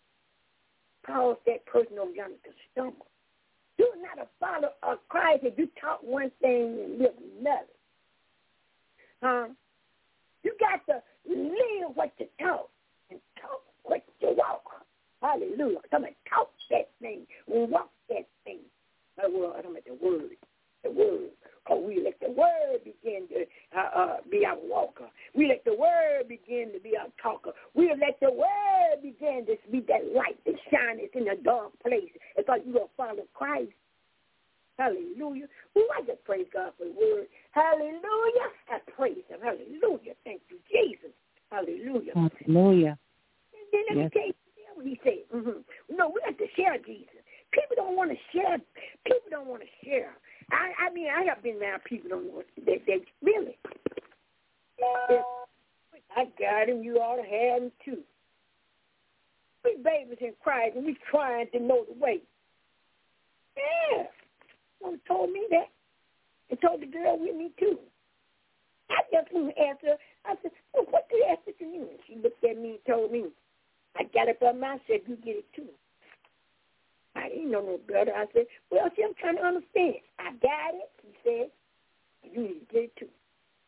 that person over yonder to stumble. You're not a follower of Christ if you talk one thing and live another. You got to live what you talk and talk what you walk. Hallelujah. I'm going to talk that thing and walk that thing. I'm talking about the word. The word. Because we let the word begin to be our stand to be that light that shines in a dark place because you're going to follow Christ. Hallelujah. Well, I just praise God for the word. Hallelujah. I praise him. Hallelujah. Thank you, Jesus. Hallelujah. Hallelujah. And then let me tell you what he said. No, we have to share Jesus. People don't want to share. People don't want to share. I mean, I have been around people don't want they really. I got him. You ought to have him too. We babies in Christ and we trying to know the way. Yeah. Someone told me that. And told the girl with me too. I just asked her. I said, well, what did you ask her to you? And she looked at me and told me. I got up on my said, you get it too. I didn't know no better. I said, well, see, I'm trying to understand. I got it. She said, you need to get it too.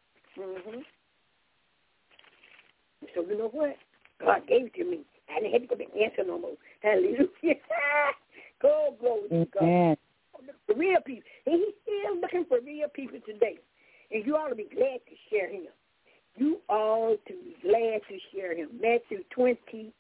So you know what? God gave it to me. I didn't have to go back and answer no more. Hallelujah. Go, glory to God. The real people. And he's still looking for real people today. And you ought to be glad to share him. You ought to be glad to share him. Matthew 28.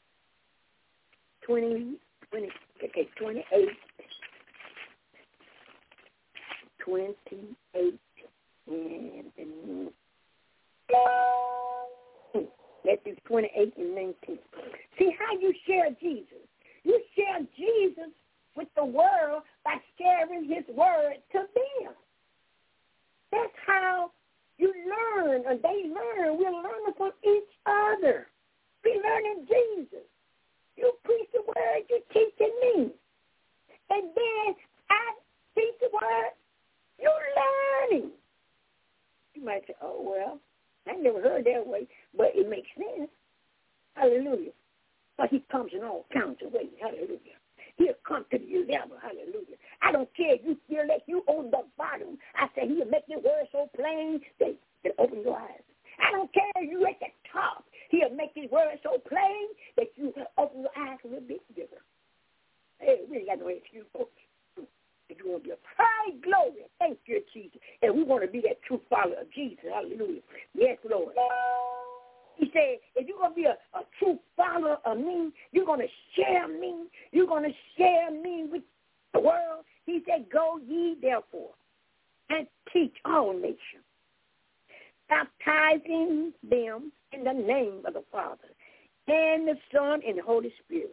Matthew 28 and 19. See how you share Jesus. You share Jesus with the world by sharing his word to them. That's how you learn, and they learn. We're learning from each other. We're learning Jesus. You preach the word, you're teaching me. And then I teach the word, you're learning. You might say, oh, well, I never heard that way, but it makes sense. Hallelujah. But he comes in all kinds of ways. Hallelujah. He'll come to your level. Hallelujah. I don't care if you feel like you on the bottom. I say he'll make your word so plain that open your eyes. I don't care if you at the top. He'll make his word so plain that you open your eyes a little bit bigger. Hey, we ain't got no excuse, folks. If you want to be a high glory, thank you, Jesus. And we want to be that true follower of Jesus. Hallelujah. Yes, Lord. He said, if you're going to be a true follower of me, you're going to share me. You're going to share me with the world. He said, go ye therefore and teach all nations, baptizing them in the name of the Father and the Son and the Holy Spirit.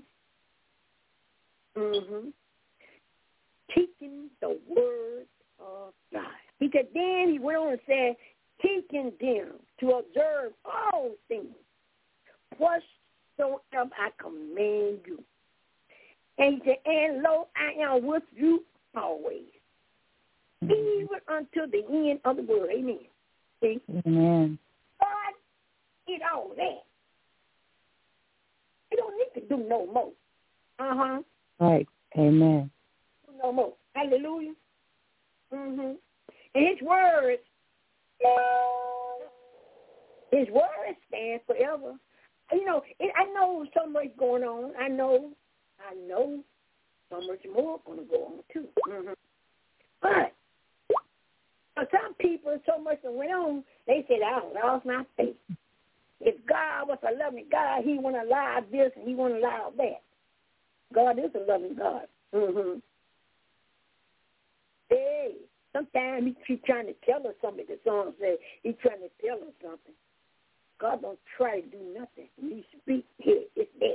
Teaching the word of God. He said, then he went on and said, teaching them to observe all things whatsoever I command you. And he said, and lo, I am with you always, even unto the end of the world. Amen. See? Amen. God did all that. You don't need to do no more. Right. Amen. No more. Hallelujah. And his words stand forever. You know, I know so much going on. I know so much more going to go on too. But for some people, so much that went on, they said, I lost my faith. If God was a loving God, he wouldn't allow this and he wouldn't allow that. God is a loving God. Hey, sometimes he's trying to tell us something. The song says he's trying to tell us something. God don't try to do nothing. He speaks here. It's that.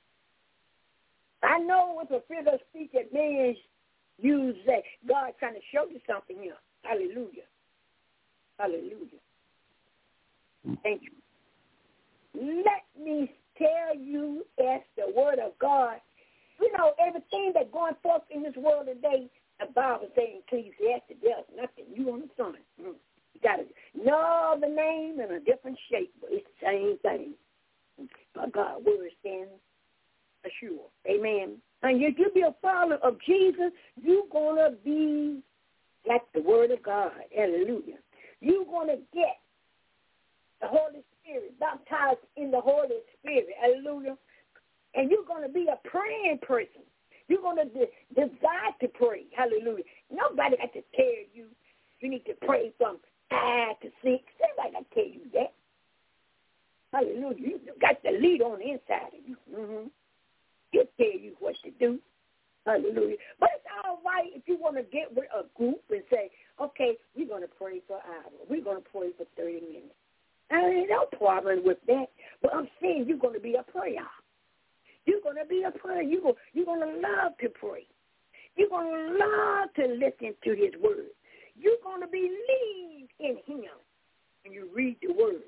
I know with a figure of speech that man use that. God trying to show you something here. Hallelujah. Hallelujah. Thank you. Let me tell you as the word of God. You know, everything that's going forth in this world today, the Bible saying, Ecclesiastes, there's nothing new on the sun. You got to know the name in a different shape, but it's the same thing. But God's word stands assured. Amen. And if you be a follower of Jesus, you're going to be like the word of God. Hallelujah. You're going to get the Holy Spirit, baptized in the Holy Spirit. Hallelujah. And you're going to be a praying person. You're going to desire to pray. Hallelujah. Nobody got to tell you you need to pray from 5 to 6. Nobody got to tell you that. Hallelujah. You got the lead on the inside of you. He'll tell you what to do. Hallelujah. But it's all right if you want to get with a group and say, okay, we're going to pray for an hour. We're going to pray for 30 minutes. I ain't no problem with that. But I'm saying you're going to be a prayer. You're going to be a prayer. You're going to love to pray. You're going to love to listen to his word. You're going to believe in him when you read the word.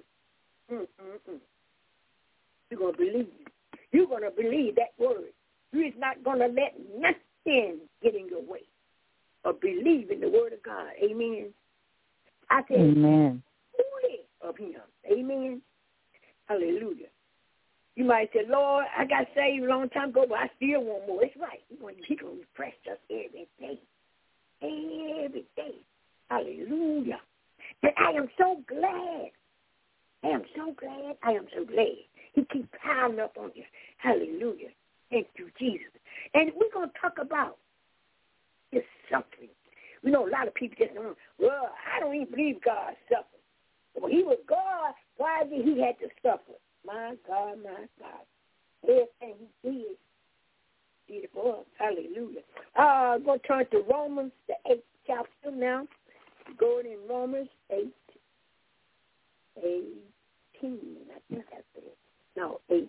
You're going to believe. You're going to believe that word. You're not going to let nothing get in your way. Or believe in the word of God. Amen. I said, amen. Fully of him. Amen. Hallelujah. You might say, Lord, I got saved a long time ago, but I still want more. It's right. He's going to refresh us every day. Every day. Hallelujah. And I am so glad. I am so glad. I am so glad. He keeps piling up on you. Hallelujah. Thank you, Jesus. And we're going to talk about his suffering. We know a lot of people just don't, well, I don't even believe God suffered. Well, he was God. Why did he have to suffer? My God, my God. Everything he did it for us. Hallelujah. I'm going to turn to Romans, the 8th chapter now. Going in Romans 8, 18. I think that's it. No, 8,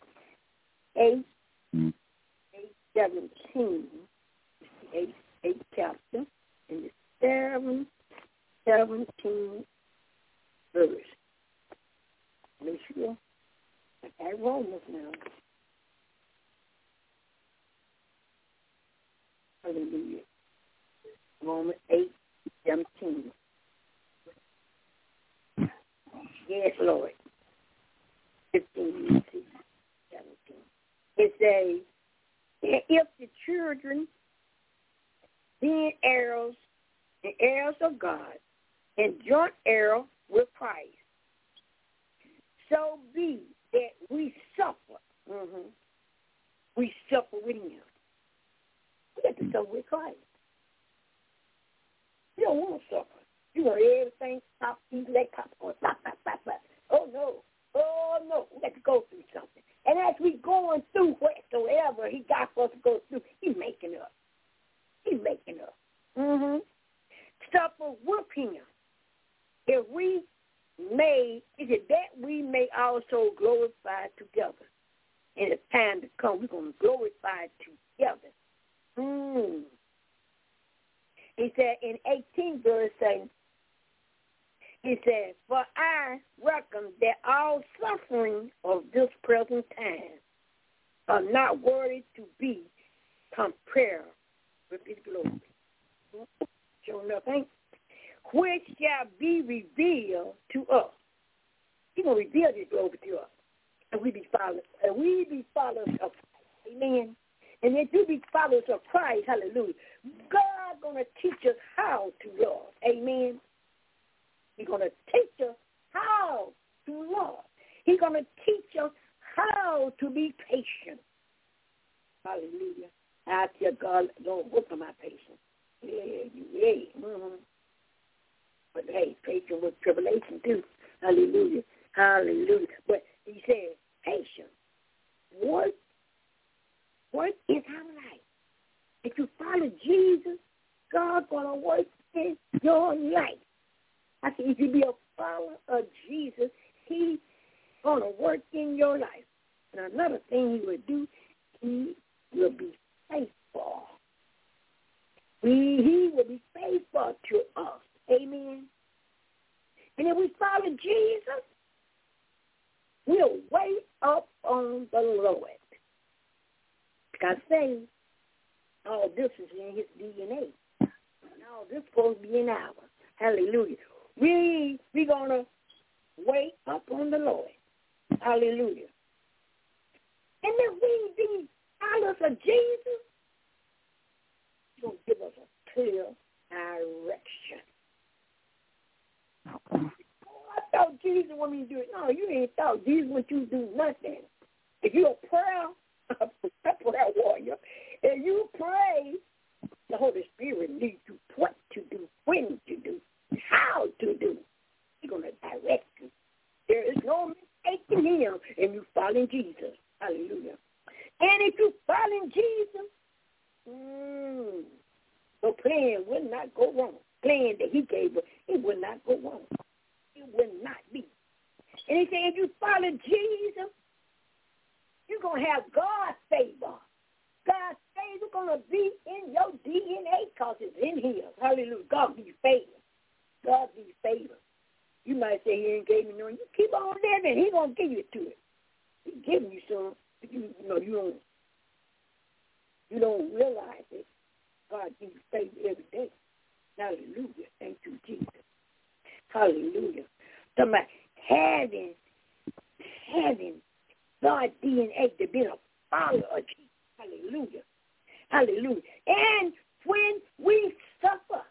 17. 8th chapter. And the 17th verse. Make sure. I got Romans now. Hallelujah. Romans 8, 17. Yes, Lord. 15, 16, 17. It says, if the children being heirs and heirs of God and joint heir with Christ, so be that we suffer. We suffer with him. We got to suffer with Christ. You don't want to suffer. You want everything stop, eat like popcorn, stop. Oh, no. We got to go through something. And as we going through whatsoever he got for us to go through, he's making up. Suffer with him. If we may, is it that we may also glorify together? In the time to come, we're going to glorify together. He said in 18 verse, he said, for I reckon that all suffering of this present time are not worthy to be compared with his glory. Sure enough, ain't? Which shall be revealed to us. He's going to reveal his glory to us. And we be followers of Christ. Amen. And if you be followers of Christ, hallelujah, God's going to teach us how to love. Amen. He's going to teach us how to love. He's going to teach us how to be patient. Hallelujah. I tell God, Lord, work on my patience. But hey, patient with tribulation too. Hallelujah. But he said, patience. What is our life? If you follow Jesus, God's going to work in your life. I said, if you be a follower of Jesus, he's going to work in your life. And another thing he will do, he will be faithful. He will be faithful to us. Amen. And if we follow Jesus, we'll wait up on the Lord. Because say, all this is in his DNA. And all this supposed to be in ours. Hallelujah. We're going to wait up on the Lord. Hallelujah. And if we be followers of Jesus, he's going to give us a clear direction. I thought Jesus wanted me to do it. No, you ain't thought Jesus wanted you to do nothing. If you're a prayer warrior, and you pray, the Holy Spirit leads you what to do, when to do, how to do. He's going to direct you. There is no mistake in And if you follow Jesus, the plan will not go wrong. Plan that he gave us, it will not go wrong. It will not be. And he said, if you follow Jesus, you're going to have God's favor. God's favor going to be in your DNA because it's in here. Hallelujah. God give you favor. God give you favor. You might say he ain't gave me no. You keep on living. He's going to give you to it. He's giving you some. But you don't realize it. God gives you favor every day. Hallelujah. Thank you, Jesus. Hallelujah. Somebody having God's DNA to be a follower of Jesus. Hallelujah. Hallelujah. And when we suffer,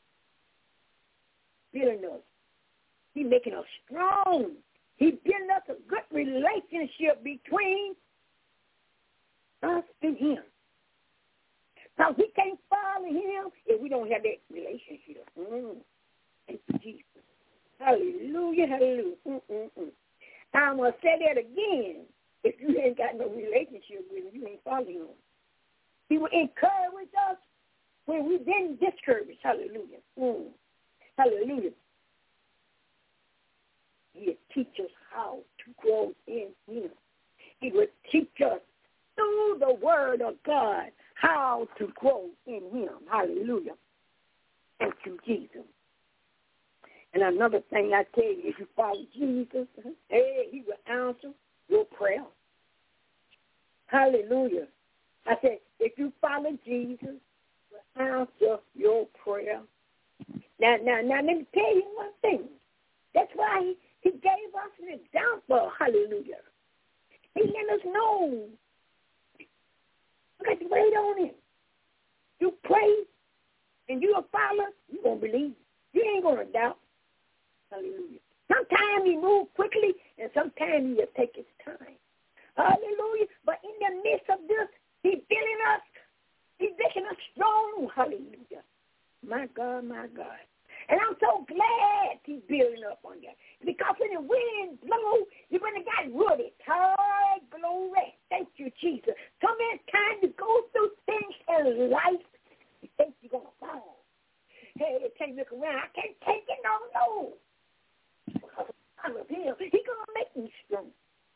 building us, he's making us strong. He's building us a good relationship between us and him. Because we can't follow him if we don't have that relationship. Thank you, Jesus. Hallelujah, hallelujah. I'm going to say that again. If you ain't got no relationship with him, you ain't following him. He will encourage us when we've been discouraged. Hallelujah. Hallelujah. He will teach us how to grow in him. He will teach us through the word of God how to grow in him. Hallelujah. Thank you, Jesus. And another thing I tell you, if you follow Jesus, he will answer your prayer. Hallelujah. I said, if you follow Jesus, he will answer your prayer. Now, let me tell you one thing. That's why he gave us an example. Hallelujah. He let us know. You got to wait on him. You pray, and you will follow, you're going to believe. You ain't going to doubt. Hallelujah. Sometimes he moves quickly, and sometimes he will take his time. Hallelujah. But in the midst of this, he's building us. He's making us strong. Hallelujah. My God, my God. And I'm so glad he's building up on you. Because when the wind blows, you're going to get rooted. Oh, glory. Thank you, Jesus. So many times you go through things in life, you think you're going to fall. Hey, they tell you, look around, I can't take it no more. Because I love him. He's going to make me strong.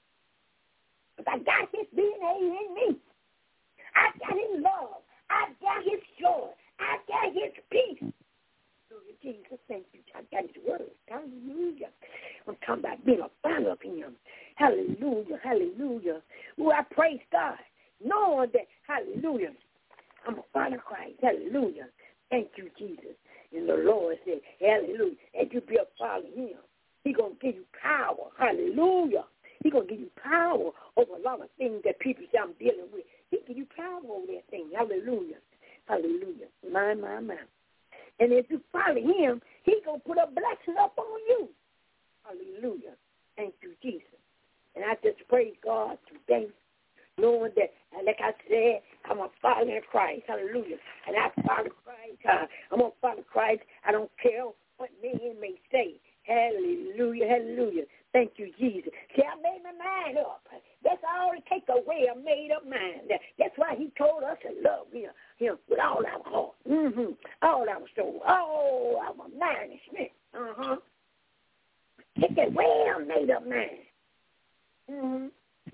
But I got his DNA in me. I got his love. I got his joy. I got his peace. Jesus, thank you. I got his word. Hallelujah. I'm talking about being a follower of him. Hallelujah. Hallelujah. Oh, I praise God. Knowing that, hallelujah, I'm a follower of Christ. Hallelujah. Thank you, Jesus. And the Lord said, hallelujah, as you be a follower of him, he's going to give you power. Hallelujah. He's going to give you power over a lot of things that people say I'm dealing with. He give you power over that thing. Hallelujah. Hallelujah. My. And if you follow him, he's going to put a blessing up on you. Hallelujah. Thank you, Jesus. And I just praise God today, knowing that, like I said, I'm a follower of Christ. Hallelujah. And I follow Christ. I'm going to follow Christ. I don't care what men may say. Hallelujah. Hallelujah. Thank you, Jesus. See, I made my mind up. That's all it takes away a made-up mind. That's why he told us to love him with all our heart, all our soul, all our mind and strength. Take away a made-up mind.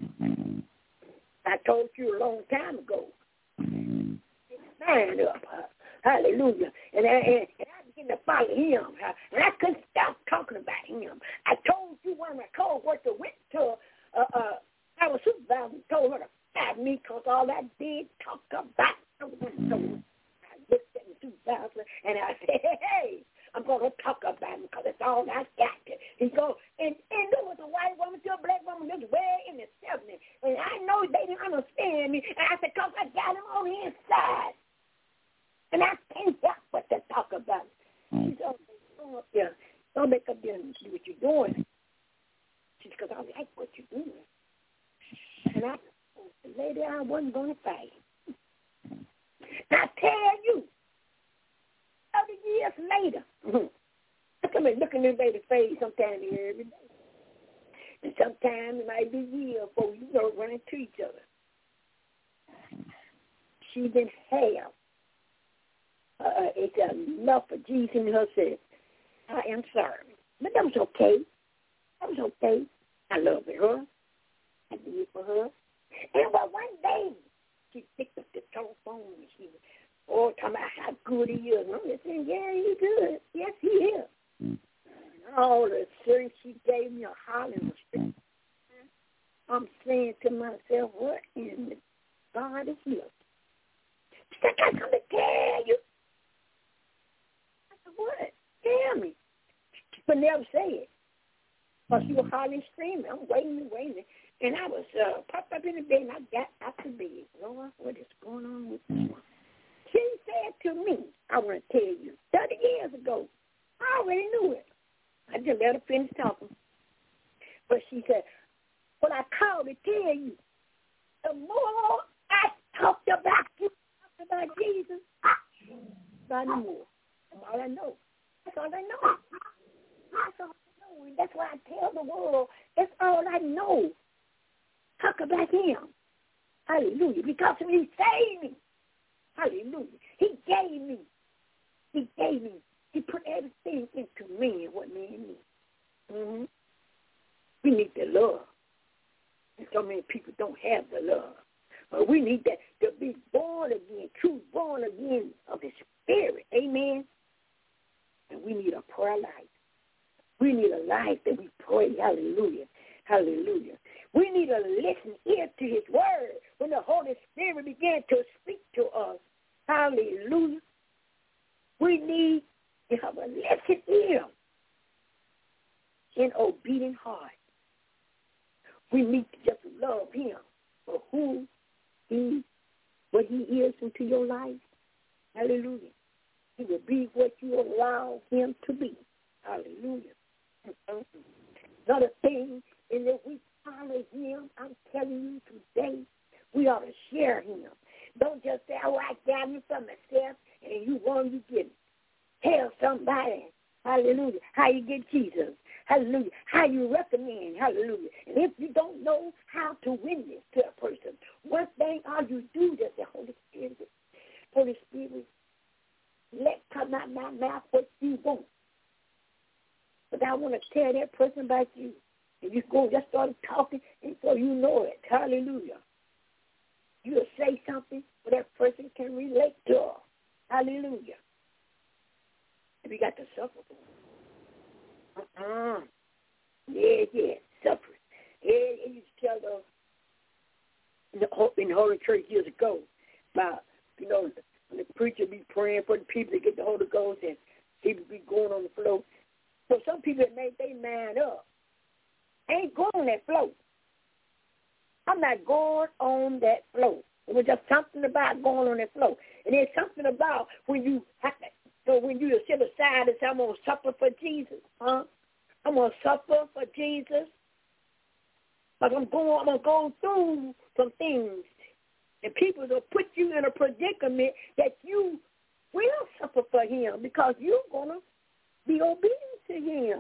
I told you a long time ago. Get my mind up. Hallelujah. And I began to follow him. And I couldn't stop talking about him. I told you when my co-worker went to our supervisor, told her to fire me because all I did talk about. I looked at the supervisor and I said, hey, I'm going to talk about him because that's all I got. He goes, and there was a white woman to a black woman just way in the 70s. And I know they didn't understand me. And I said, because I got him on the inside. And I can't help but to talk about it. She said, don't make up there and see what you're doing. She said, because I like what you're doing. And I told the lady I wasn't going to fight. I tell you, 30 years later, look at this baby's face sometime every day. And sometimes it might be years before you run into each other. she didn't have it's enough for Jesus herself. I am sorry. But that was okay. That was okay. I loved her. I did it for her. And well, one day, she picked up the telephone and she was, talking about how good he is. And I'm just saying, yeah, he's good. Yes, he is. And all the service she gave me a hollering was I'm saying to myself, what in the God is here? She said, I come to tell you. I said, what? Tell me. She could never say it. Because she was hollering, screaming. I'm waiting. And I was popped up in the bed, and I got out the bed. Lord, what is going on with this one? She said to me, I want to tell you, 30 years ago, I already knew it. I just let her finish talking. But she said, when I called to tell you, the more I talked about you, talked about Jesus, I know more. That's all I know. That's all I know. That's all I know. And that's why I tell the world, that's all I know. Talk about him. Hallelujah. Because he saved me. Hallelujah. He gave me. He put everything into me and what me and me. Mm-hmm. We need the love. And so many people don't have the love. But we need that to be born again, true born again of the Spirit. Amen. And we need a prayer life. We need a life that we pray. Hallelujah. Hallelujah. We need to listen ear to his word when the Holy Spirit began to speak to us. Hallelujah. We need to have a listen ear and obedient heart. We need to just love him for what he is into your life. Hallelujah. He will be what you allow him to be. Hallelujah. Another thing is that we follow him. I'm telling you today, we ought to share him. Don't just say, I got him for myself, and you want to get tell somebody, hallelujah, how you get Jesus. Hallelujah. How you recommend, hallelujah. And if you don't know how to witness to a person, one thing all you do is the Holy Spirit, let come out my mouth what you want. But I want to tell that person about you. And you go just start talking, and so you know it. Hallelujah. You'll say something where that person can relate to. Hallelujah. And we got to suffer for it. Yeah, suffering. Yeah, you used to tell in the Holy Church years ago about, when the preacher be praying for the people to get the Holy Ghost and people be going on the floor. So some people that made their mind up ain't going on that float. I'm not going on that float. It was just something about going on that float. And there's something about when you sit aside and say, I'm going to suffer for Jesus. I'm going to suffer for Jesus. But I'm going to go through some things. And people will put you in a predicament that you will suffer for him because you're going to be obedient to him.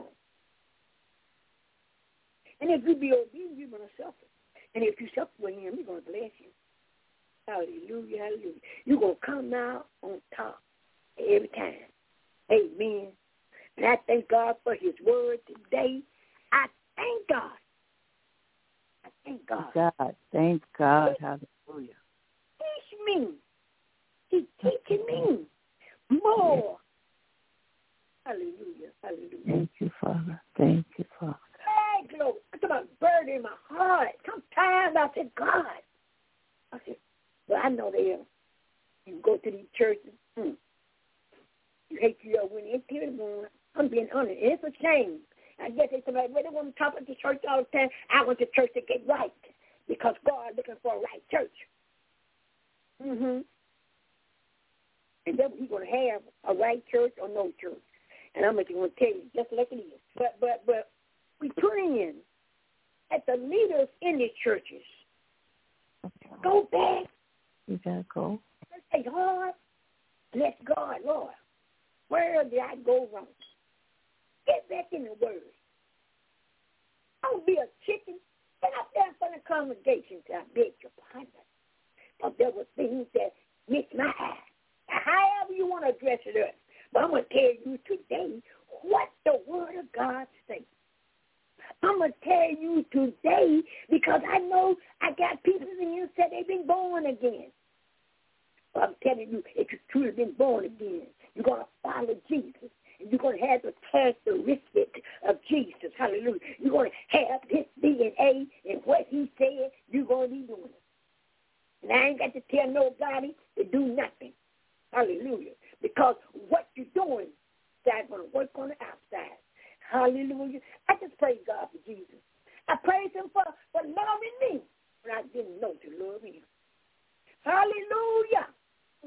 And if you be obedient, you're going to suffer. And if you suffer for him, he's going to bless you. Hallelujah, hallelujah. You're going to come out on top every time. Amen. And I thank God for his word today. I thank God. Thank God. Hallelujah. Teach me. He's teaching me more. Hallelujah, hallelujah. Thank you, Father. Thank you, Father. Hey, glory. I got a burden in my heart. Sometimes I said, God. I said, well, I know they are. You go to these churches. You hate you up when it's here going. I'm being honest. It's a shame. I guess they somebody, well, they want to talk at the church all the time. I want the church to get right because God is looking for a right church. And then he's going to have a right church or no church. And I'm just going to tell you, just like it is. But we praying at the leaders in these churches. Go back. You got to go. Say, Lord, bless God, Lord. Where did I go wrong? Get back in the word. Don't be a chicken. Get up there in front of the congregation. I beg your pardon. But there were things that Miss my eye. However you want to address it up. But I'm going to tell you today what the Word of God says. I'm going to tell you today because I know I got people in here said they've been born again. But I'm telling you, if you've truly been born again, you're going to follow Jesus. And you're going to have the characteristic of Jesus. Hallelujah. You're going to have his DNA and what he said, you're going to be doing it. And I ain't got to tell nobody to do nothing. Hallelujah. Because what you're doing, God's going to work on the outside. Hallelujah. I just praise God for Jesus. I praise him for loving me when I didn't know to love him. Hallelujah.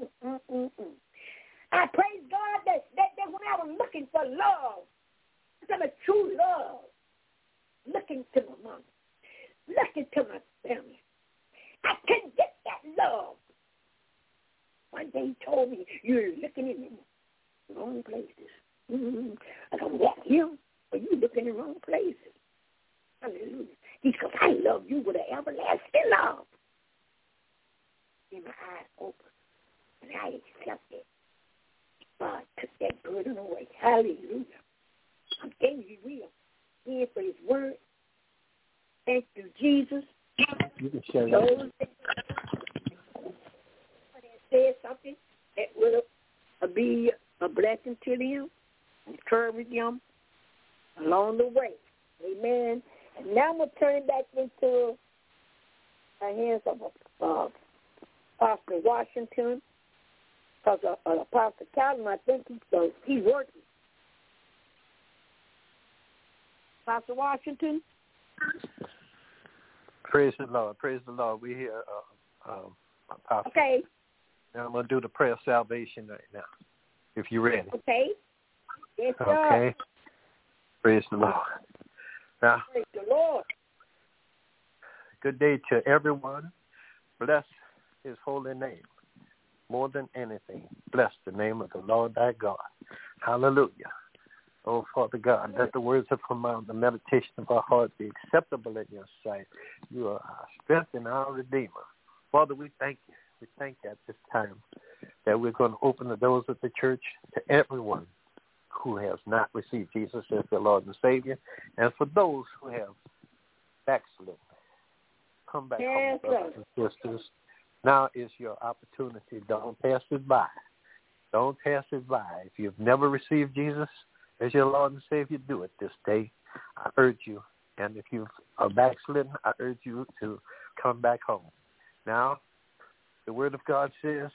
I praise God that when I was looking for love, some of true love, looking to my mom, looking to my family, I couldn't get that love. One day he told me, you're looking in the wrong places. I don't want him, but you're looking in the wrong places. Hallelujah. He said, I love you with an everlasting love. And my eyes open, and I accepted. God took that burden away. Hallelujah. I'm telling you, we are here for his word. Thank you, Jesus. You can share Those that said something that will be a blessing to them, encourage them along the way. Amen. And now I'm going to turn back into the hands of Pastor Washington, because Pastor Calvin, I think he's working. Pastor Washington? Praise the Lord. Praise the Lord. We hear Pastor. Okay. Now I'm going to do the prayer of salvation right now, if you're ready. Okay. Yes, sir. Okay. Praise the Lord. Now, praise the Lord. Good day to everyone. Bless his holy name. More than anything, bless the name of the Lord thy God. Hallelujah. Oh, Father God, let the words of our mouth, the meditation of our heart be acceptable in your sight. You are our strength and our Redeemer. Father, we thank you. We thank you at this time that we're going to open the doors of the church to everyone who has not received Jesus as their Lord and Savior, and for those who have backslid. Come back home, brothers and sisters. Now is your opportunity. Don't pass it by. Don't pass it by. If you've never received Jesus as your Lord and Savior, do it this day. I urge you. And if you are backslidden, I urge you to come back home. Now, the Word of God says,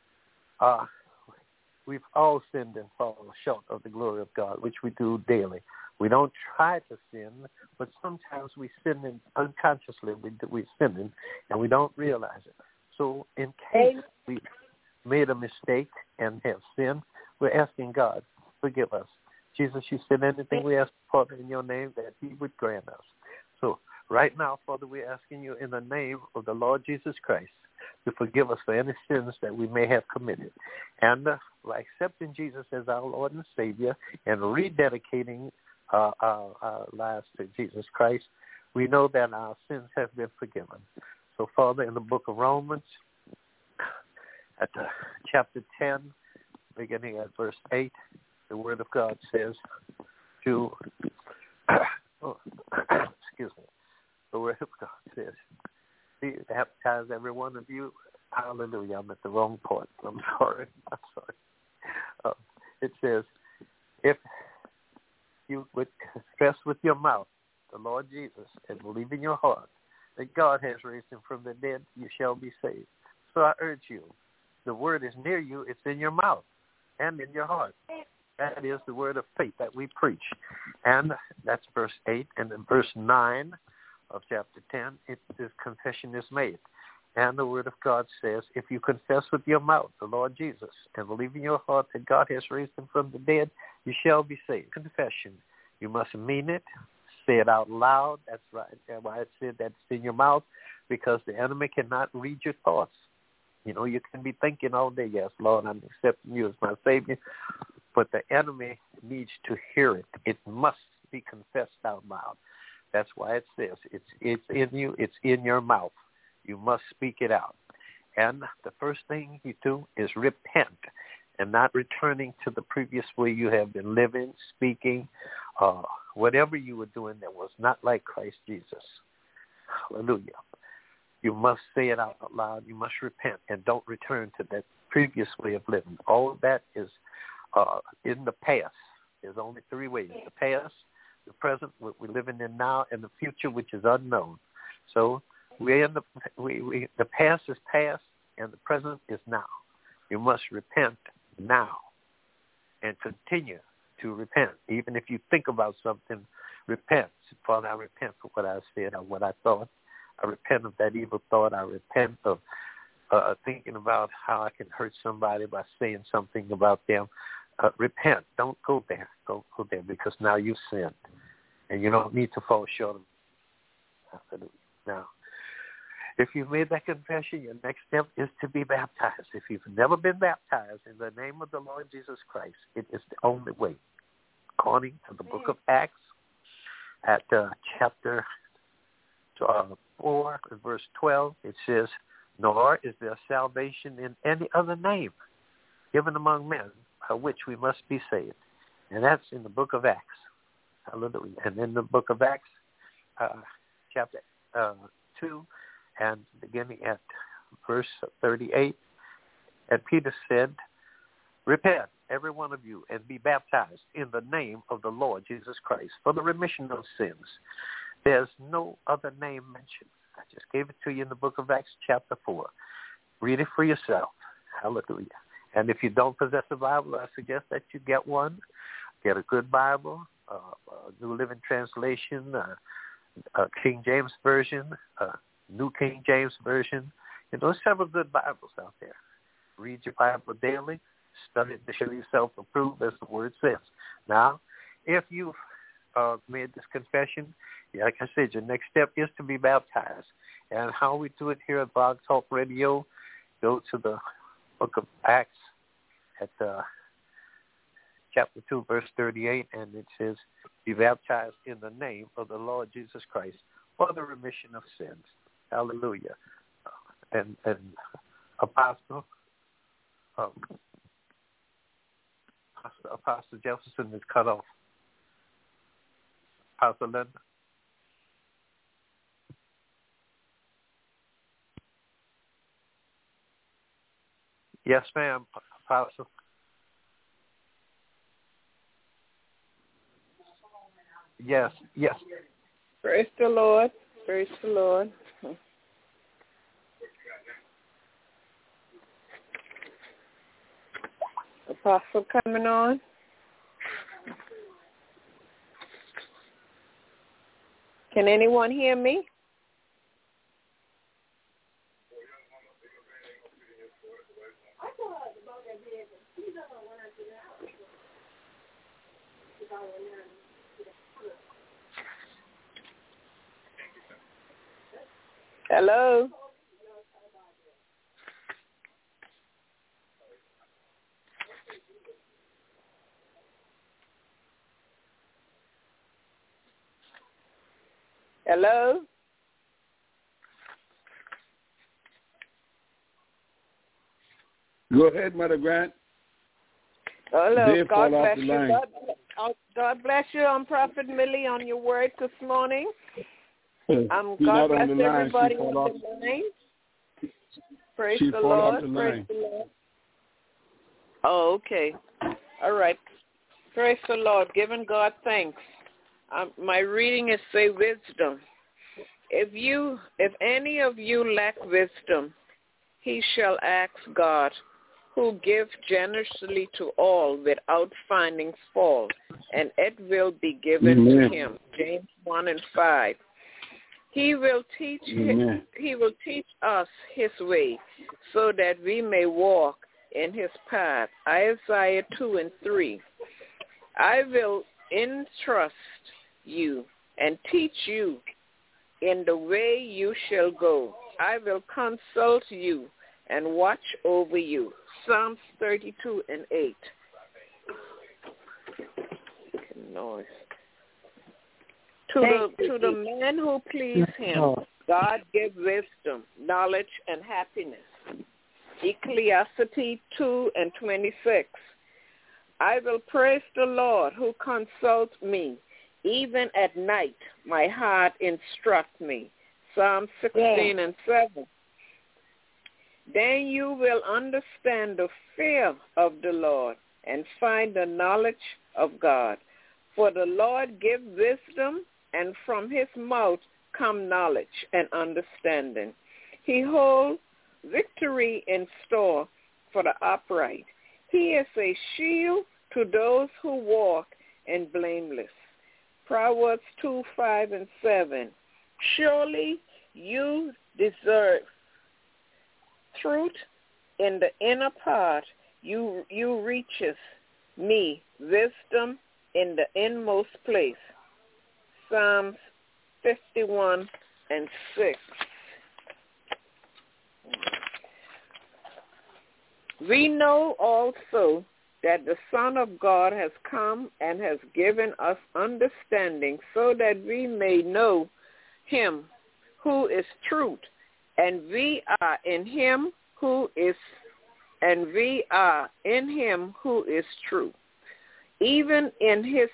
we've all sinned and fallen short of the glory of God, which we do daily. We don't try to sin, but sometimes we sin unconsciously. We're sinning, and we don't realize it. So in case we made a mistake and have sinned, we're asking God, forgive us. Jesus, you said anything we ask, Father, in your name, that he would grant us. So right now, Father, we're asking you in the name of the Lord Jesus Christ to forgive us for any sins that we may have committed. And by accepting Jesus as our Lord and Savior and rededicating our lives to Jesus Christ, we know that our sins have been forgiven. So, Father, in the book of Romans, at chapter 10, beginning at verse 8, the Word of God says to, excuse me, the Word of God says, be baptized, every one of you. Hallelujah, I'm at the wrong point. I'm sorry. It says, if you would confess with your mouth the Lord Jesus and believe in your heart that God has raised him from the dead, you shall be saved. So I urge you, the word is near you, it's in your mouth and in your heart. That is the word of faith that we preach. And that's verse 8. And in verse 9 of chapter 10, this confession is made. And the word of God says, if you confess with your mouth the Lord Jesus and believe in your heart that God has raised him from the dead, you shall be saved. Confession. You must mean it. Say it out loud. That's right. That's why I said that's in your mouth, because the enemy cannot read your thoughts. You know, you can be thinking all day, yes, Lord, I'm accepting you as my Savior, but the enemy needs to hear it. It must be confessed out loud. That's why it says it's in you, it's in your mouth. You must speak it out. And the first thing you do is repent and not returning to the previous way you have been living, speaking, whatever you were doing that was not like Christ Jesus. Hallelujah. You must say it out loud. You must repent and don't return to that previous way of living. All of that is in the past. There's only three ways: the past, the present, what we're living in now, and the future, which is unknown. So we're in the past is past, and the present is now. You must repent now and continue to repent. Even if you think about something, repent. Father, I repent for what I said or what I thought. I repent of that evil thought. I repent of thinking about how I can hurt somebody by saying something about them. Repent. Don't go there. Don't go there, because now you've sinned, and you don't need to fall short of it. Now, if you've made that confession, your next step is to be baptized. If you've never been baptized in the name of the Lord Jesus Christ, it is the only way. According to the book of Acts, at chapter 4, verse 12, it says, "Nor is there salvation in any other name given among men by which we must be saved." And that's in the book of Acts. Hallelujah. And in the book of Acts, chapter 2, and beginning at verse 38, and Peter said, "Repent, every one of you, and be baptized in the name of the Lord Jesus Christ for the remission of sins." There's no other name mentioned. I just gave it to you in the book of Acts, chapter 4. Read it for yourself. Hallelujah. And if you don't possess a Bible, I suggest that you get one. Get a good Bible, a New Living Translation, King James Version, New King James Version. There's several good Bibles out there. Read your Bible daily. Study to show yourself approved, as the word says. Now, if you've made this confession, like I said, your next step is to be baptized. And how we do it here at Blog Talk Radio, go to the book of Acts at chapter 2, verse 38, and it says, "Be baptized in the name of the Lord Jesus Christ for the remission of sins." Hallelujah. And Apostle Jefferson is cut off. Apostle Linda. Yes, ma'am, Apostle. Yes. Praise the Lord. Praise the Lord. Apostle coming on. Can anyone hear me? Hello? Hello? Go ahead, Mother Grant. Hello. God bless you. God bless you. I'm Prophet Millie on your word this morning. God bless everybody on the line. Praise the Lord. Praise the Lord. Oh, okay. All right. Praise the Lord. Giving God thanks. My reading is say wisdom. If any of you lack wisdom, he shall ask God, who gives generously to all without finding fault, and it will be given to him. James 1:5. He will teach us his way, so that we may walk in his path. Isaiah 2:3. I will entrust you and teach you in the way you shall go. I will consult you and watch over you. Psalms 32:8. Noise. To the man who please him, God give wisdom, knowledge, and happiness. Ecclesiastes 2:26. I will praise the Lord who consults me. Even at night, my heart instructs me. Psalm 16:7. Then you will understand the fear of the Lord and find the knowledge of God. For the Lord gives wisdom, and from his mouth come knowledge and understanding. He holds victory in store for the upright. He is a shield to those who walk in blameless. Proverbs 2:5-7. Surely you deserve truth in the inner part. You reaches me wisdom in the inmost place. Psalms 51:6. We know also that the Son of God has come and has given us understanding so that we may know him who is truth, and we are in him who is true. Even in his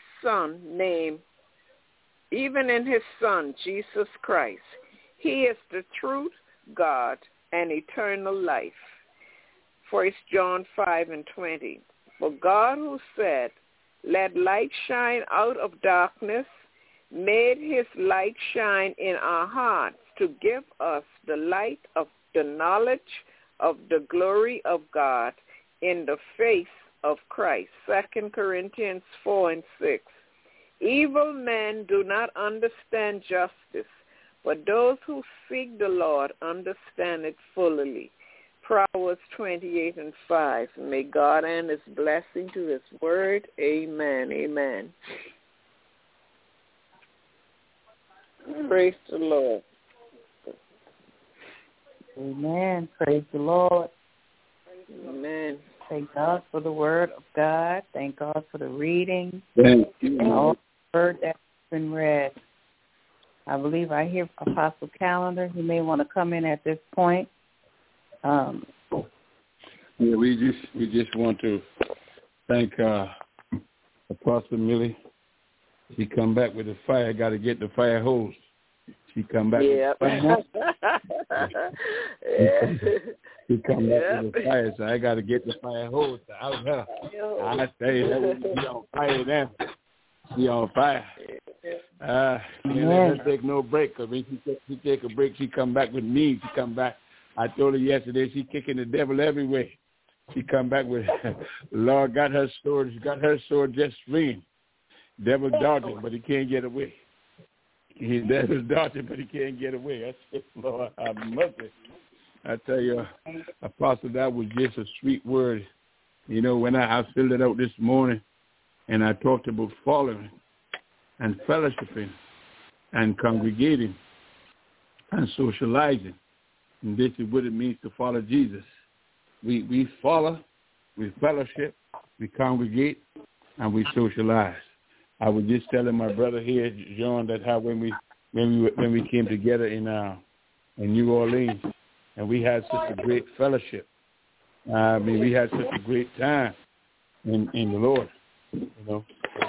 Son, Jesus Christ. He is the truth, God, and eternal life. 1 John 5:20. For God who said, let light shine out of darkness, made his light shine in our hearts to give us the light of the knowledge of the glory of God in the face of Christ. 2 Corinthians 4:6. Evil men do not understand justice, but those who seek the Lord understand it fully. Proverbs 28:5. May God add his blessing to his word. Amen. Amen. Praise the Lord. Amen. Praise the Lord. Amen. Thank God for the word of God. Thank God for the reading. Thank you. And all the word that's been read. I believe I hear Apostle Calendar. He may want to come in at this point. Yeah, we just want to thank Apostle Millie. She come back with the fire. Got to get the fire hose. She come back. Yep. With the fire. She come back with the fire, so I got to get the fire hose out of her. I say that she on fire now. She on fire. Can't let her take no break. Cause when she take a break, she come back with me. She come back. I told her yesterday she kicking the devil everywhere. She come back with, Lord got her sword. She got her sword just swinging. Devil dodging, but he can't get away. Devil's dodging, but he can't get away. I said, Lord, have mercy. I tell you, Apostle, that was just a sweet word. You know, when I filled it out this morning, and I talked about following and fellowshipping and congregating and socializing. And this is what it means to follow Jesus. We follow, we fellowship, we congregate, and we socialize. I was just telling my brother here, John, that how when we came together in New Orleans, and we had such a great fellowship. I mean, we had such a great time in the Lord. You know.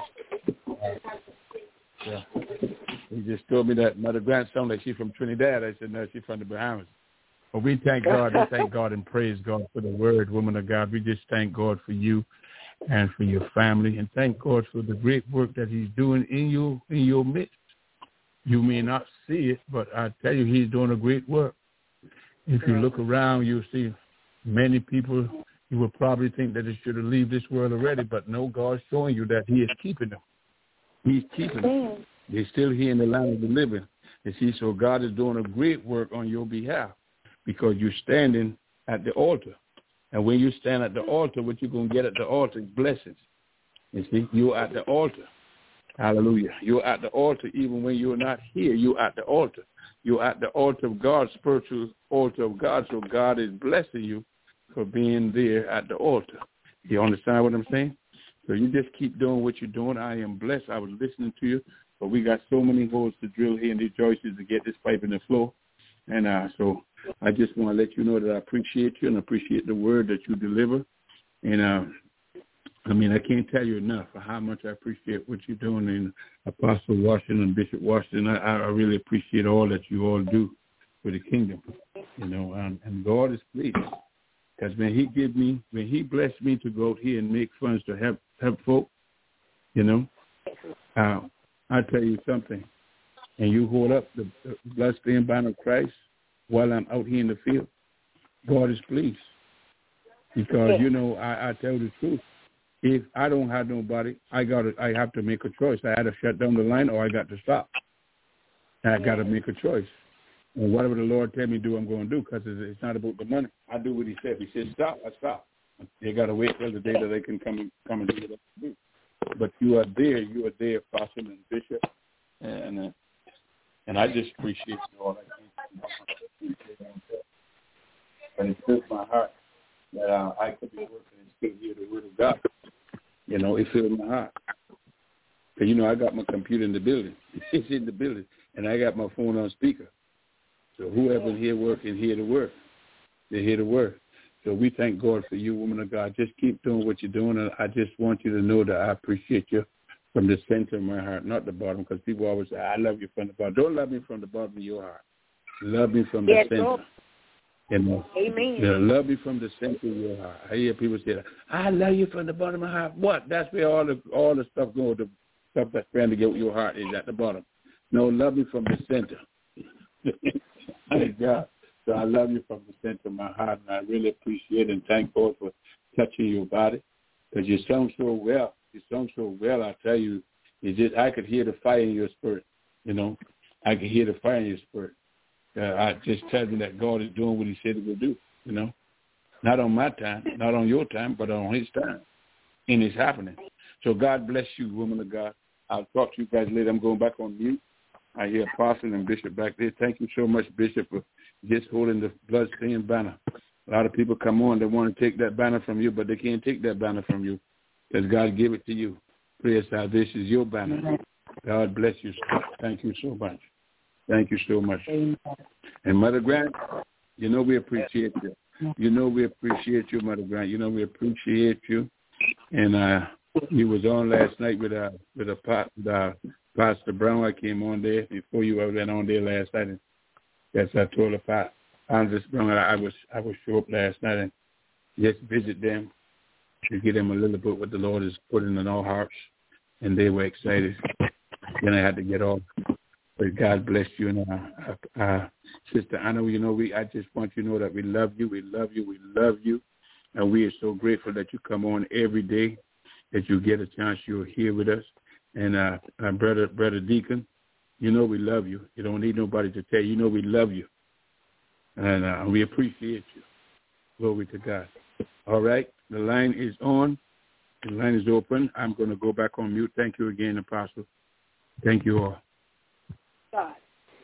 Yeah. He just told me that Mother Grant sounded like she's from Trinidad. I said, no, she's from the Bahamas. But we thank God. We thank God and praise God for the word, woman of God. We just thank God for you and for your family, and thank God for the great work that he's doing in your midst. You may not see it, but I tell you, he's doing a great work. If you look around, you'll see many people, you will probably think that they should have left this world already, but no, God's showing you that he is keeping them. He's keeping them. They're still here in the land of the living. You see, so God is doing a great work on your behalf because you're standing at the altar. And when you stand at the altar, what you're going to get at the altar is blessings. You see, you're at the altar. Hallelujah. You're at the altar even when you're not here. You're at the altar. You're at the altar of God, spiritual altar of God. So God is blessing you for being there at the altar. You understand what I'm saying? So you just keep doing what you're doing. I am blessed. I was listening to you, but we got so many holes to drill here in these joists to get this pipe in the floor. And so I just want to let you know that I appreciate you and appreciate the word that you deliver. And I can't tell you enough for how much I appreciate what you're doing in Apostle Washington, Bishop Washington. I really appreciate all that you all do for the kingdom, and God is pleased. Because when he blessed me to go out here and make funds to help folk, I'll tell you something. And you hold up the bloodstained banner of Christ while I'm out here in the field, God is pleased. Because, I tell the truth. If I don't have nobody, I have to make a choice. I had to shut down the line or I got to stop. I got to make a choice. And whatever the Lord tell me to do, I'm going to do, because it's not about the money. I do what he said. He said stop, I stop. They got to wait till the day that they can come and do what they do. But you are there, Apostle and Bishop, and I just appreciate you all. But it fills my heart that I could be working and still hear the word of God. It fills my heart. Because, I got my computer in the building. It's in the building. And I got my phone on speaker. So whoever's here working, hear the word. They hear the word. So we thank God for you, woman of God. Just keep doing what you're doing. And I just want you to know that I appreciate you from the center of my heart, not the bottom, because people always say, I love you from the bottom. Don't love me from the bottom of your heart. Love me from the center. Amen. Love me from the center of your heart. I hear people say, I love you from the bottom of my heart. What? That's where all the stuff goes. The stuff that's trying to get with your heart is at the bottom. No, love me from the center. Thank God. So I love you from the center of my heart, and I really appreciate and thank God for touching your body, because you sound so well. You sound so well, I tell you. I could hear the fire in your spirit, I could hear the fire in your spirit. I just tell you that God is doing what he said he would do, Not on my time, not on your time, but on his time. And it's happening. So God bless you, woman of God. I'll talk to you guys later. I'm going back on mute. I hear Apostle and Bishop back there. Thank you so much, Bishop, for just holding the bloodstained banner. A lot of people come on, they want to take that banner from you, but they can't take that banner from you because God gave it to you. Prayer salvation is your banner. God bless you, sir. Thank you so much. Thank you so much. And Mother Grant, we appreciate you. We appreciate you, Mother Grant. We appreciate you. And you was on last night with Pastor Brown. I came on there before you went on there last night. And yes, I told her Andres Brown I would show up last night and just visit them to get them a little bit what the Lord has put in our hearts, and they were excited. Then I had to get off. But God bless you. And Sister Anna, I just want you to know that we love you, we love you, we love you. And we are so grateful that you come on every day, that you get a chance, you're here with us. And Brother Deacon, we love you. You don't need nobody to tell you. We love you. And we appreciate you. Glory to God. All right. The line is on. The line is open. I'm going to go back on mute. Thank you again, Apostle. Thank you all. God.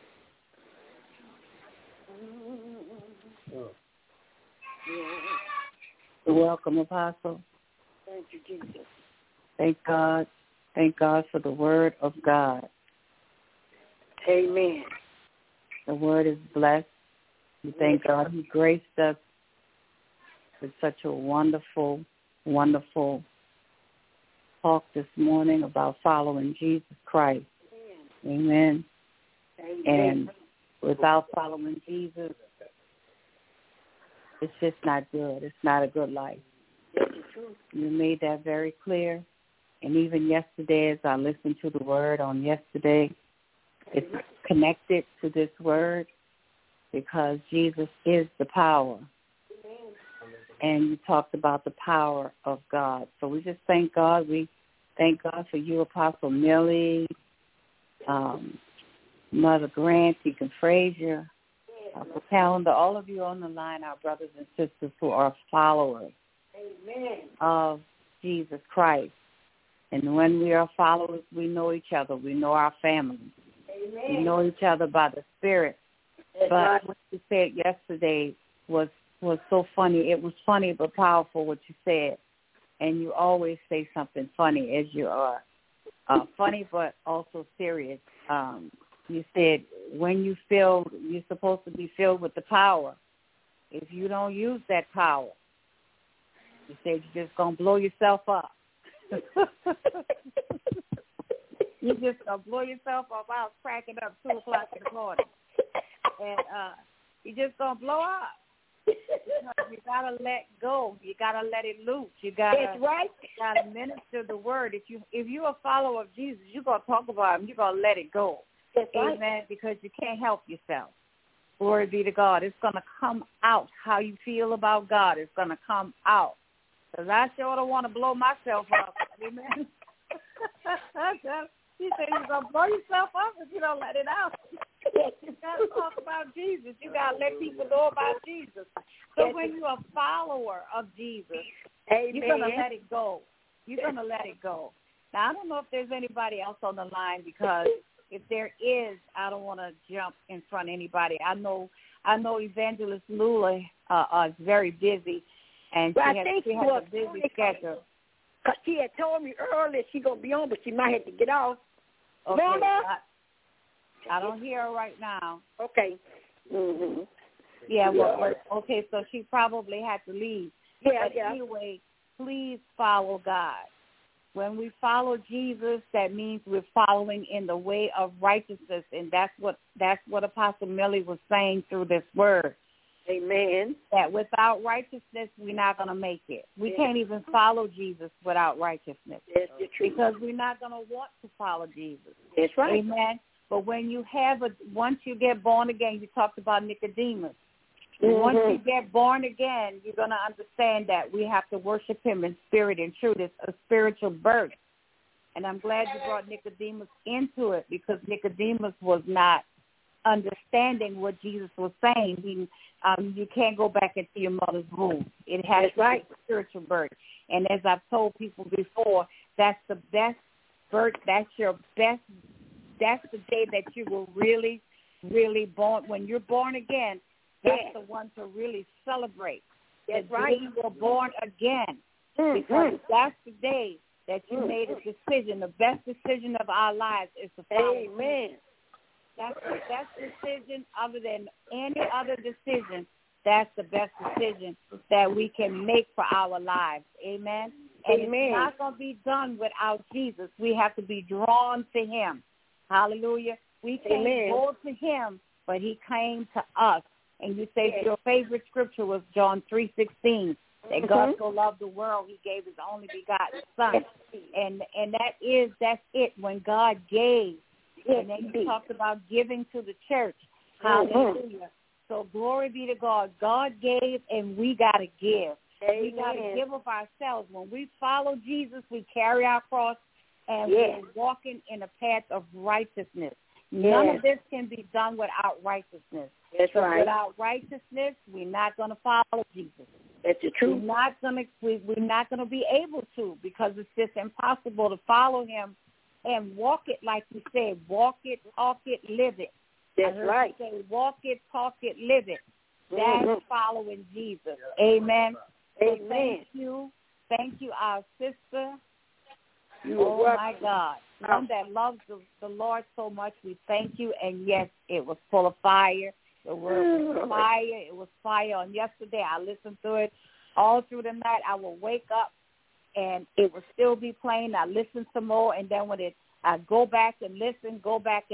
You're welcome, Apostle. Thank you, Jesus. Thank God. Thank God for the word of God. Amen. The word is blessed. We thank God he graced us with such a wonderful, wonderful talk this morning about following Jesus Christ. Amen. Amen. And without following Jesus, it's just not good. It's not a good life. You made that very clear. And even yesterday, as I listened to the word on yesterday, it's connected to this word because Jesus is the power. And you talked about the power of God. So we just thank God. We thank God for you, Apostle Millie, Mother Grant, Deacon Frazier, Apostle Calendar, all of you on the line, our brothers and sisters who are followers of Jesus Christ. And when we are followers, we know each other. We know our family. We know each other by the Spirit. But what you said yesterday was so funny. It was funny but powerful what you said. And you always say something funny as you are. Funny but also serious. You said when you feel you're supposed to be filled with the power. If you don't use that power, you said you're just going to blow yourself up. You're just going to blow yourself up. I was cracking up 2 o'clock in the morning. And you're just going to blow up. You got to let go. You got to let it loose. You got to minister the word. If you're a follower of Jesus, you're going to talk about him. You're going to let it go. That's Amen. Right. Because you can't help yourself. Glory be to God. It's going to come out how you feel about God. It's going to come out. Because I sure don't want to blow myself up. Amen. He said you're going to blow yourself up if you don't let it out. You got to talk about Jesus. You got to let people know about Jesus. So when you're a follower of Jesus, Amen. you're going to let it go. You're going to let it go. Now, I don't know if there's anybody else on the line, because if there is, I don't want to jump in front of anybody. I know Evangelist Lula is very busy, and she has a busy schedule. Because she had told me earlier she's going to be on, but she might have to get off. Okay. I don't hear her right now. Okay. Mm-hmm. Yeah, well, okay, so she probably had to leave. But anyway, please follow God. When we follow Jesus, that means we're following in the way of righteousness, and that's what Apostle Millie was saying through this word. Amen. That without righteousness, we're not going to make it. We can't even follow Jesus without righteousness. That's the truth. Because we're not going to want to follow Jesus. That's right. Amen. But when you once you get born again, you talked about Nicodemus. Mm-hmm. Once you get born again, you're going to understand that we have to worship him in spirit and truth. It's a spiritual birth. And I'm glad you brought Nicodemus into it, because Nicodemus was not understanding what Jesus was saying. You can't go back into your mother's womb. It has to be a spiritual birth. And as I've told people before, that's the best birth. That's your best. That's the day that you will really, really born. When you're born again, that's the one to really celebrate. That's the right. day you were born again. Because that's the day that you made a decision. The best decision of our lives is to follow Jesus. Amen. That's the best decision, other than any other decision. That's the best decision that we can make for our lives. Amen. And Amen. It's not going to be done without Jesus. We have to be drawn to him. Hallelujah. We can't go to him, but he came to us. And you say your favorite scripture was John 3:16, that God so loved the world, he gave his only begotten son. And that's it. When God gave, and then you talked about giving to the church. Hallelujah. So glory be to God. God gave, and we got to give. Amen. We got to give of ourselves. When we follow Jesus, we carry our cross, and we're walking in a path of righteousness. None of this can be done without righteousness. That's right. Without righteousness, we're not going to follow Jesus. That's the truth. We're not going to be able to, because it's just impossible to follow him and walk it like you said. Walk it, talk it, live it. That's right. Say, walk it, talk it, live it. That's following Jesus. Amen. Amen. So thank you, our sister. Oh, my God. One that loves the Lord so much, we thank you. And, yes, it was full of fire. The word was fire. It was fire on yesterday. I listened to it all through the night. I will wake up, and it will still be playing. I listen some more, and then I go back and listen,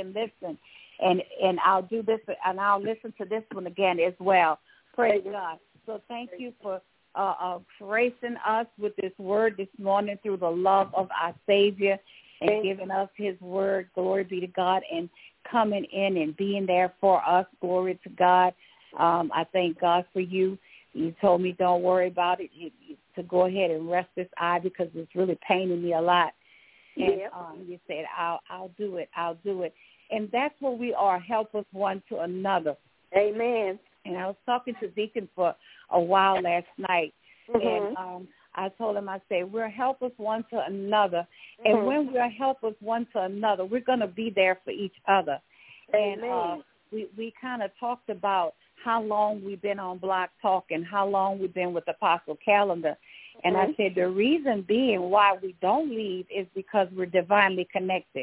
and I'll do this, and I'll listen to this one again as well. Praise God. So thank you for gracing us with this word this morning through the love of our Savior and giving us his word. Glory be to God, and coming in and being there for us. Glory to God. I thank God for you. You told me don't worry about it, to go ahead and rest this eye, because it's really paining me a lot. And you said, I'll do it. I'll do it. And that's what we are, help us one to another. Amen. And I was talking to Deacon for a while last night, and I told him, I said, we're helpers one to another. And when we're helpers one to another, we're going to be there for each other. Amen. And we kind of talked about how long we've been on Block Talk and how long we've been with Apostle Calendar. And I said the reason being why we don't leave is because we're divinely connected.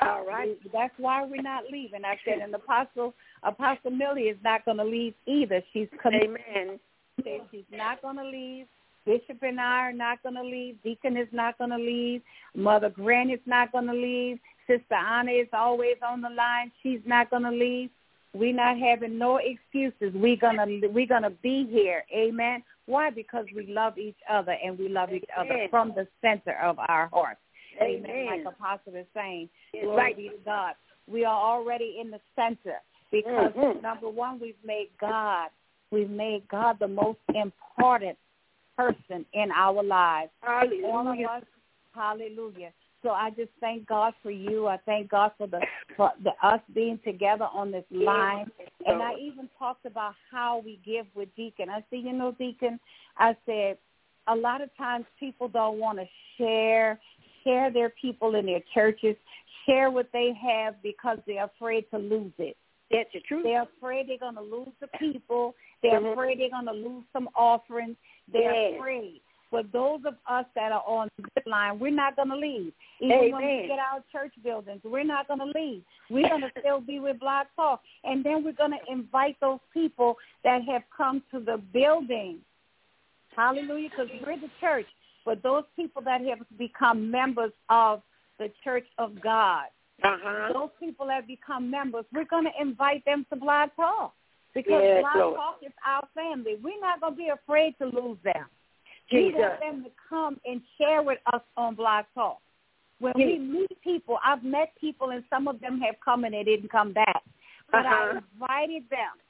All right. That's why we're not leaving. I said, and Apostle Millie is not going to leave either. She's committed. Amen. She's not going to leave. Bishop and I are not going to leave. Deacon is not going to leave. Mother Grant is not going to leave. Sister Anna is always on the line. She's not going to leave. We're not having no excuses. We're gonna be here. Amen. Why? Because we love each other, and we love each other from the center of our hearts. Amen. Like Apostle is saying, glory be to God. We are already in the center because number one, we've made God the most important person in our lives. Hallelujah. All of us, hallelujah. So I just thank God for you. I thank God for us being together on this line. And I even talked about how we give with Deacon. I said, Deacon, I said, a lot of times people don't want to share their people in their churches, share what they have because they're afraid to lose it. That's the truth. They're afraid they're going to lose the people. They're afraid they're going to lose some offerings. They're afraid. But those of us that are on this line, we're not going to leave. Even when we get our church buildings, we're not going to leave. We're going to still be with Blog Talk. And then we're going to invite those people that have come to the building. Hallelujah, because we're the church. But those people that have become members of the Church of God, those people that have become members, we're going to invite them to Blog Talk. Because Blog Talk is our family. We're not going to be afraid to lose them. We want them to come and share with us on Blog Talk. When we meet people, I've met people, and some of them have come and they didn't come back. But I invited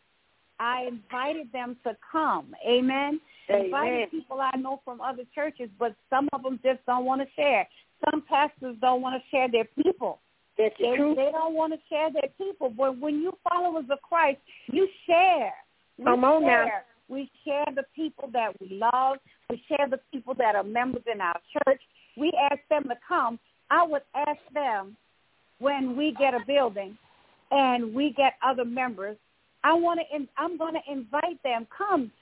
them to come. Amen. Invited people I know from other churches, but some of them just don't want to share. Some pastors don't want to share their people. They don't want to share their people. But when you followers of Christ, you share. Come on now. We share the people that we love. We share the people that are members in our church. We ask them to come. I would ask them when we get a building and we get other members, I'm going to invite them. Come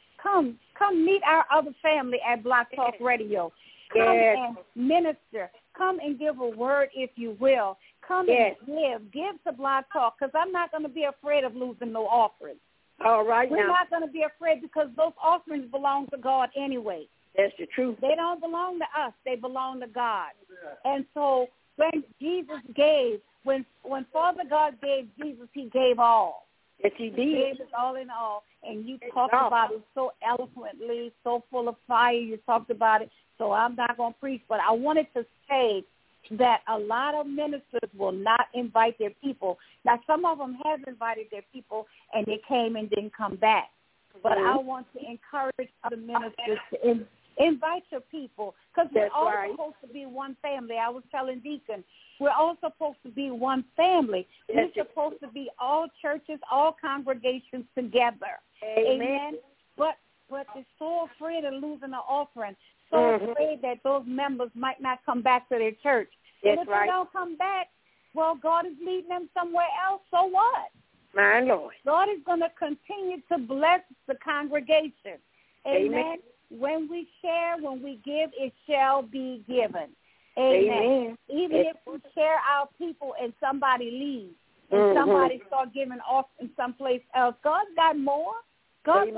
meet our other family at Blog Talk Radio. Come and minister. Come and give a word, if you will. Come and give to Blog Talk, because I'm not going to be afraid of losing no offerings. All right. We're not going to be afraid because those offerings belong to God anyway. That's the truth. They don't belong to us. They belong to God. And so when Jesus gave, when Father God gave Jesus, he gave all. Yes, he did. He gave us all in all. And you talked about it so eloquently, so full of fire. You talked about it. So I'm not going to preach, but I wanted to say that a lot of ministers will not invite their people. Now, some of them have invited their people, and they came and didn't come back. But I want to encourage other ministers to invite your people, because we're all supposed to be one family. I was telling Deacon, we're all supposed to be one family. We're supposed to be all churches, all congregations together. Amen. But they're so afraid of losing an offering, so afraid that those members might not come back to their church. And if they don't come back, well, God is leading them somewhere else. So what? My Lord. God is going to continue to bless the congregation. Amen. When we share, when we give, it shall be given. Amen. Even if we share our people and somebody leaves and somebody start giving off in someplace else, God's got more. God,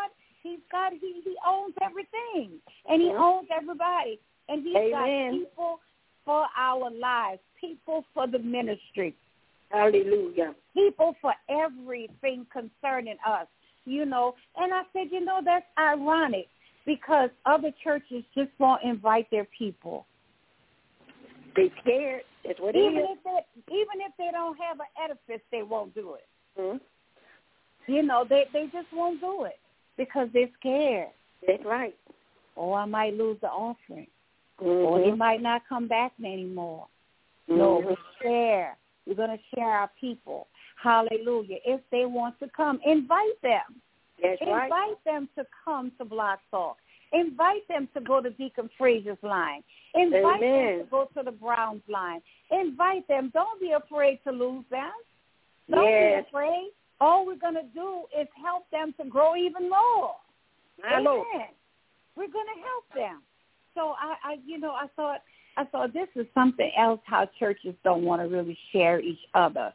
he owns everything, and he owns everybody, and he's got people for our lives, people for the ministry. Hallelujah. People for everything concerning us, And I said, that's ironic, because other churches just won't invite their people. They're scared. That's what it is. Even if they don't have an edifice, they won't do it. They just won't do it because they're scared. That's right. Or I might lose the offering. Or he might not come back anymore. No, we share. We're going to share our people. Hallelujah. If they want to come, invite them. Invite them to come to Blog Talk. Invite them to go to Deacon Frazier's line. Invite them to go to the Browns line. Invite them. Don't be afraid to lose them. Don't be afraid. All we're going to do is help them to grow even more. Amen. We're going to help them. So I I thought this is something else how churches don't want to really share each other.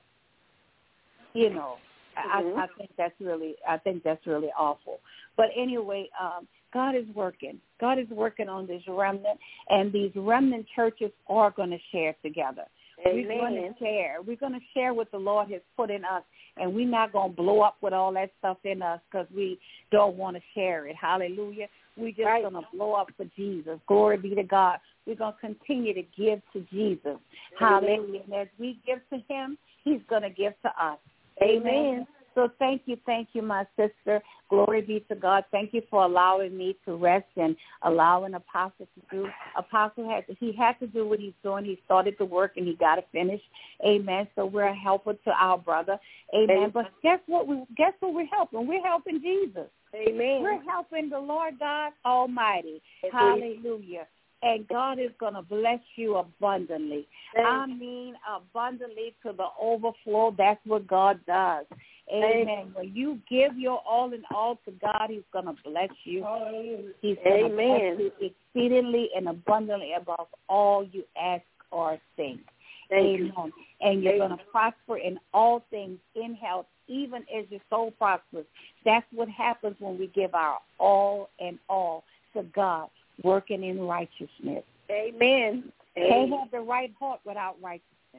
You know, I think that's really awful. But anyway, God is working. God is working on this remnant, and these remnant churches are going to share together. Amen. We're going to share what the Lord has put in us, and we're not going to blow up with all that stuff in us because we don't want to share it. Hallelujah. We're just going to blow up for Jesus. Glory be to God. We're going to continue to give to Jesus. Hallelujah. And as we give to him, he's going to give to us. Amen. So thank you, my sister. Glory be to God. Thank you for allowing me to rest and allowing Apostle to do. Apostle had to do what he's doing. He started the work and he got to finish. Amen. So we're a helper to our brother. Amen. But guess what we're helping? We're helping Jesus. Amen. We're helping the Lord God Almighty. Hallelujah. And God is going to bless you abundantly. I mean abundantly to the overflow. That's what God does. Amen. When you give your all in all to God, he's going to bless you. He's going to bless you exceedingly and abundantly above all you ask or think. Amen. And you're going to prosper in all things in health, even as your soul prospers. That's what happens when we give our all and all to God, working in righteousness. Amen. Can't have the right heart without righteousness.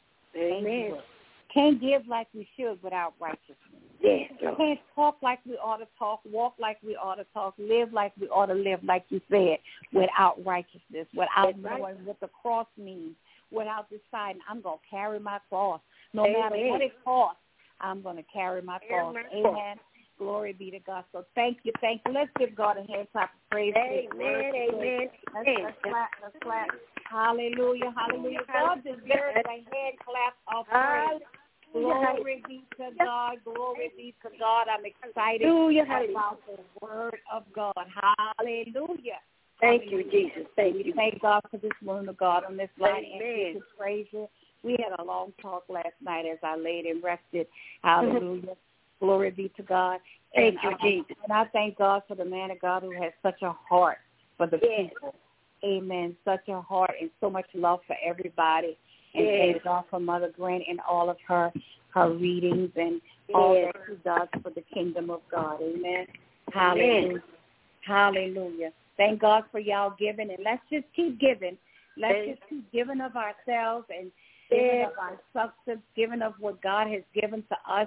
Amen. Can't give like we should without righteousness. Yes. Can't talk like we ought to talk, walk like we ought to talk, live like we ought to live, like you said, without righteousness, without knowing what the cross means, without deciding I'm going to carry my cross. No matter what it costs, I'm going to carry my cross. Amen. Glory be to God. So thank you. Let's give God a hand clap of praise. Amen. Let's clap. Hallelujah. God deserves a hand clap of praise. Glory be to God. Glory be to God. I'm excited about the word of God. Hallelujah. Thank you, Jesus. Thank you. Thank God for this woman of God on this line. And praise you. We had a long talk last night as I laid and rested. Hallelujah. Glory be to God. Thank you, Jesus. And I thank God for the man of God who has such a heart for the people. Amen. Such a heart and so much love for everybody. And thank God for Mother Grant and all of her readings and all that she does for the kingdom of God. Amen. Hallelujah. Hallelujah. Thank God for y'all giving. And let's just keep giving. Let's just keep giving of ourselves and giving of our substance, giving of what God has given to us.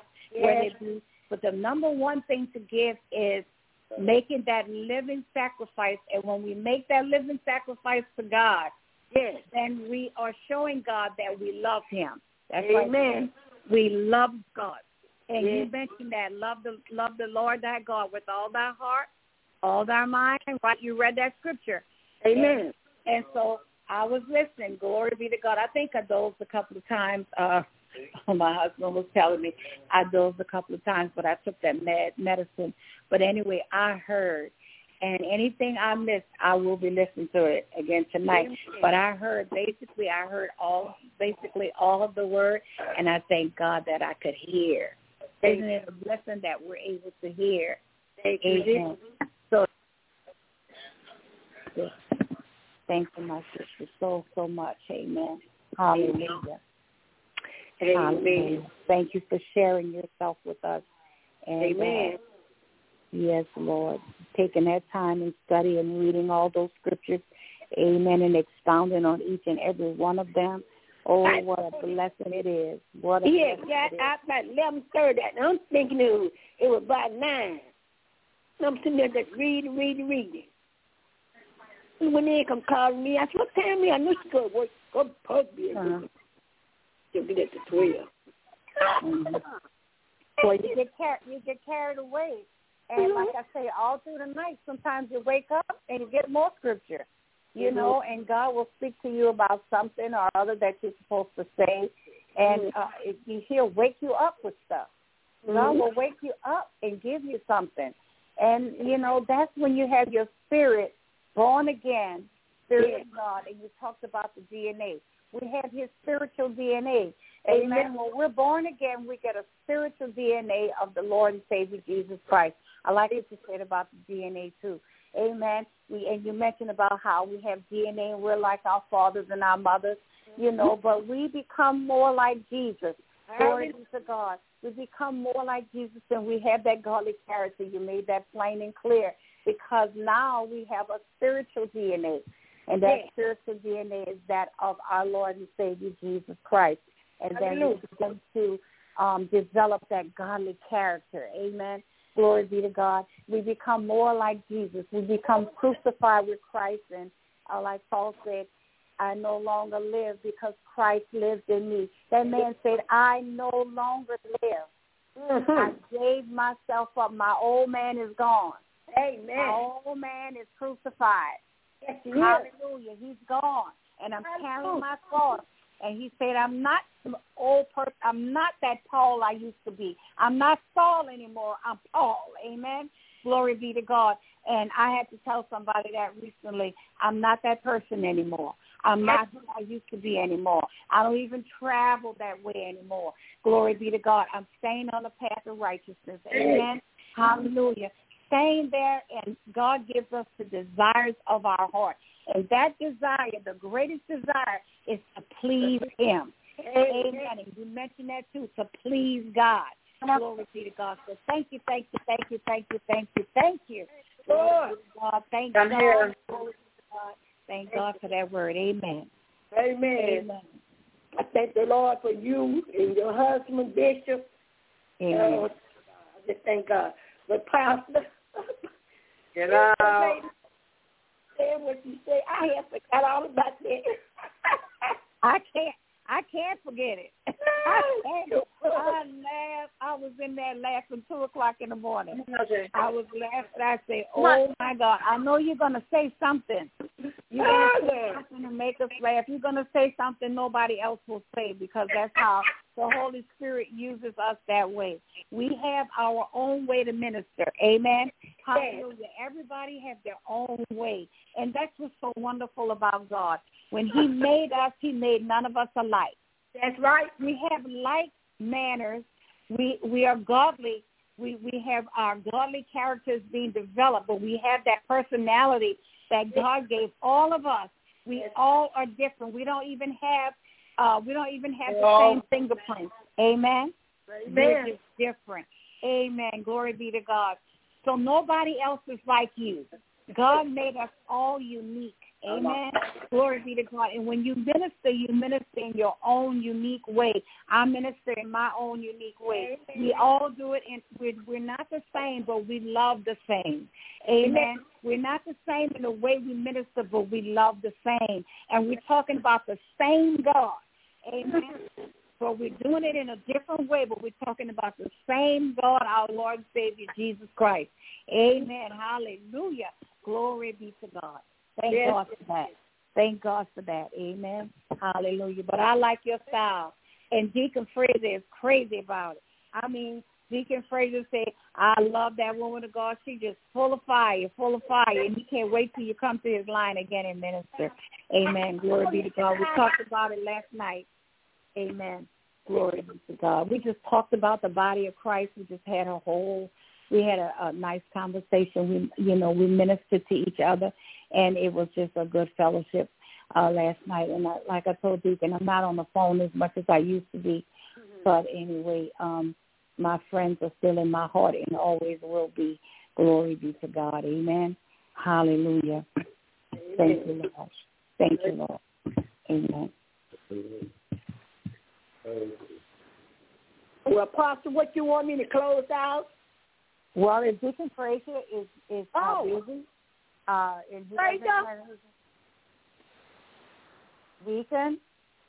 But the number one thing to give is making that living sacrifice. And when we make that living sacrifice to God, then we are showing God that we love him. That's right. We love God. And you mentioned that. Love the Lord thy God with all thy heart, all thy mind. Right? You read that scripture. Amen. And so I was listening. Glory be to God. I think I dozed a couple of times. My husband was telling me I dozed a couple of times, but I took that medicine. But anyway, I heard. And anything I missed, I will be listening to it again tonight. But I heard all of the word, and I thank God that I could hear. Isn't it a blessing that we're able to hear? Amen. So thank you, my sister, so much. Amen. Hallelujah. Hallelujah. Thank you for sharing yourself with us. And, Amen. Yes, Lord. Taking that time and studying and reading all those scriptures. Amen. And expounding on each and every one of them. Oh, what a blessing it is. What a blessing it is. Out about 11:30. I'm thinking it was about 9. I'm sitting there just reading. And when they come calling me, I said, what time is it? I know she's going to work. Go pub me. She'll get at the 12. Well, you get carried away. And like I say, all through the night, sometimes you wake up and you get more scripture, you know, and God will speak to you about something or other that you're supposed to say. And he'll wake you up with stuff. God will wake you up and give you something. And, you know, that's when you have your spirit born again, Spirit of God, and you talked about the DNA. We have his spiritual DNA. Amen. When we're born again, we get a spiritual DNA of the Lord and Savior Jesus Christ. I like what you said about the DNA too. Amen. And you mentioned about how we have DNA and we're like our fathers and our mothers, you know, but we become more like Jesus. Glory be to God. We become more like Jesus and we have that godly character. You made that plain and clear because now we have a spiritual DNA, and that spiritual DNA is that of our Lord and Savior, Jesus Christ. And then we begin to develop that godly character. Amen. Glory be to God. We become more like Jesus. We become crucified with Christ. And like Paul said, I no longer live because Christ lives in me. That man said, I no longer live. Mm-hmm. I gave myself up. My old man is gone. Amen. My old man is crucified. Yes, hallelujah. He's gone. And I'm carrying my cross. And he said, I'm not old person. I'm not that Paul I used to be. I'm not Saul anymore. I'm Paul. Amen. Glory be to God. And I had to tell somebody that recently. I'm not that person anymore. I'm not who I used to be anymore. I don't even travel that way anymore. Glory be to God. I'm staying on the path of righteousness. Amen. Hallelujah. Staying there, and God gives us the desires of our heart. And that desire, the greatest desire, is to please him. Amen. And you mentioned that too, to please God. Glory be to God. So thank you. Lord. God, thank God. Glory to God. Thank God for that word. Amen. Amen. I thank the Lord for you and your husband, Bishop. Amen. I just thank God. But Pastor, get out. Say what you say. I have forgot all about that. I can't forget it. I was in there laughing 2:00 in the morning. I was laughing. I said, oh, my God, I know you're going to say something. You're going to say something to make us laugh. You're going to say something nobody else will say because that's how the Holy Spirit uses us that way. We have our own way to minister. Amen. Hallelujah. Everybody has their own way. And that's what's so wonderful about God. When he made us, he made none of us alike. That's right. We have like manners. We are godly. We have our godly characters being developed, but we have that personality that God gave all of us. We all are different. We don't even have the same fingerprints. Amen. We're just different. Amen. Glory be to God. So nobody else is like you. God made us all unique. Amen. Glory be to God. And when you minister in your own unique way. I minister in my own unique way. We all do it, and we're not the same, but we love the same. Amen. We're not the same in the way we minister, but we love the same. And we're talking about the same God. Amen. So we're doing it in a different way, but we're talking about the same God, our Lord and Savior, Jesus Christ. Amen. Hallelujah. Glory be to God. Thank God for that. Thank God for that. Amen. Hallelujah. But I like your style. And Deacon Fraser is crazy about it. I mean, Deacon Fraser said, I love that woman of God. She's just full of fire. And he can't wait till you come to his line again and minister. Amen. Glory be to God. We talked about it last night. Amen. Glory be to God. We just talked about the body of Christ. We just had we had a nice conversation. We ministered to each other, and it was just a good fellowship last night. And like I told Deacon, I'm not on the phone as much as I used to be. Mm-hmm. But anyway, my friends are still in my heart and always will be. Glory be to God. Amen. Hallelujah. Amen. Thank you, Lord. Thank you, Lord. Amen. Well, Pastor, what you want me to close out? Well, if Deacon Fraser is busy, and Deacon.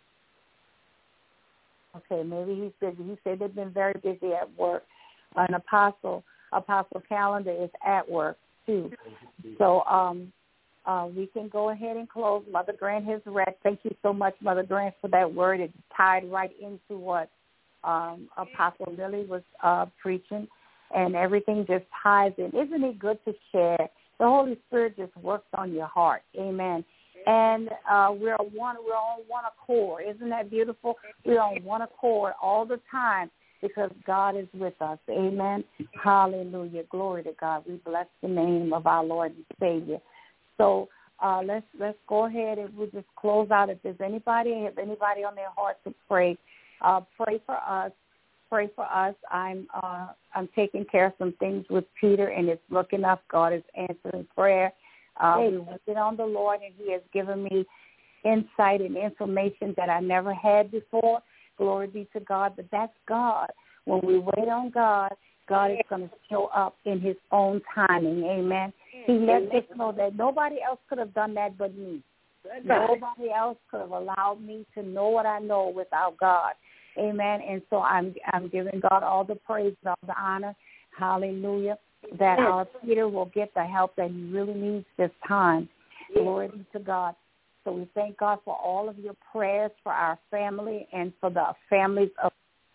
Okay, maybe he's busy. He said they've been very busy at work. An Apostle Calendar is at work too. So we can go ahead and close. Mother Grant has read. Thank you so much, Mother Grant, for that word. It tied right into what Apostle Millie was preaching, and everything just ties in. Isn't it good to share? The Holy Spirit just works on your heart. Amen. And we're on one accord. Isn't that beautiful? We're on one accord all the time. because God is with us. Amen. Hallelujah. Glory to God. We bless the name of our Lord and Savior. So let's go ahead and we'll just close out. If there's anybody on their heart to pray, pray for us. Pray for us. I'm taking care of some things with Peter, and it's looking up. God is answering prayer. We waited on the Lord, and he has given me insight and information that I never had before. Glory be to God. But that's God. When we wait on God, God is going to show up in his own timing. Amen. He lets us know that nobody else could have done that but me. Nobody else could have allowed me to know what I know without God. Amen. And so I'm giving God all the praise and all the honor. Hallelujah. That our Peter will get the help that he really needs this time. Glory be to God. So we thank God for all of your prayers for our family and for the families of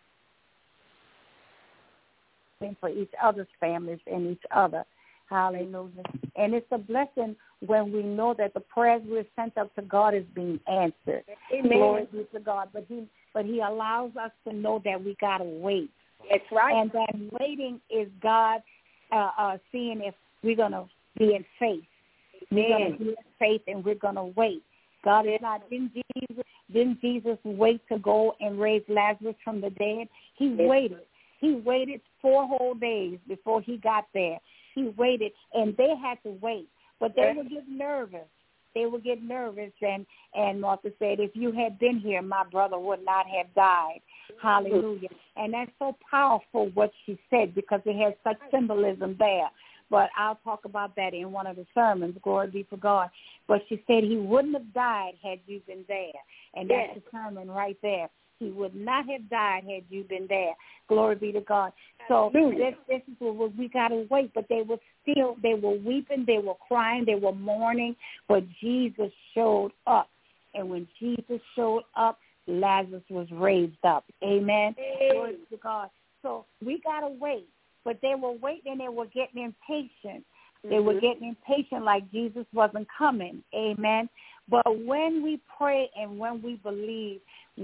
and for each other's families and each other. Hallelujah. And it's a blessing when we know that the prayers we've sent up to God is being answered. Amen. Glory be to God. But he allows us to know that we got to wait. That's right. And that waiting is God seeing if we're going to be in faith. We're going to be in faith and we're going to wait. God is not, didn't Jesus wait to go and raise Lazarus from the dead? He waited. He waited 4 whole days before he got there. He waited, and they had to wait. But they would get nervous. They would get nervous, and Martha said, if you had been here, my brother would not have died. Hallelujah. And that's so powerful what she said because it has such symbolism there. But I'll talk about that in one of the sermons, glory be to God. But she said he wouldn't have died had you been there. And that's the sermon right there. He would not have died had you been there. Glory be to God. So this is what we got to wait. But they were weeping, they were crying, they were mourning. But Jesus showed up. And when Jesus showed up, Lazarus was raised up. Amen. Glory to God. So we got to wait. But they were waiting, they were getting impatient. They were getting impatient like Jesus wasn't coming. Amen. But when we pray and when we believe,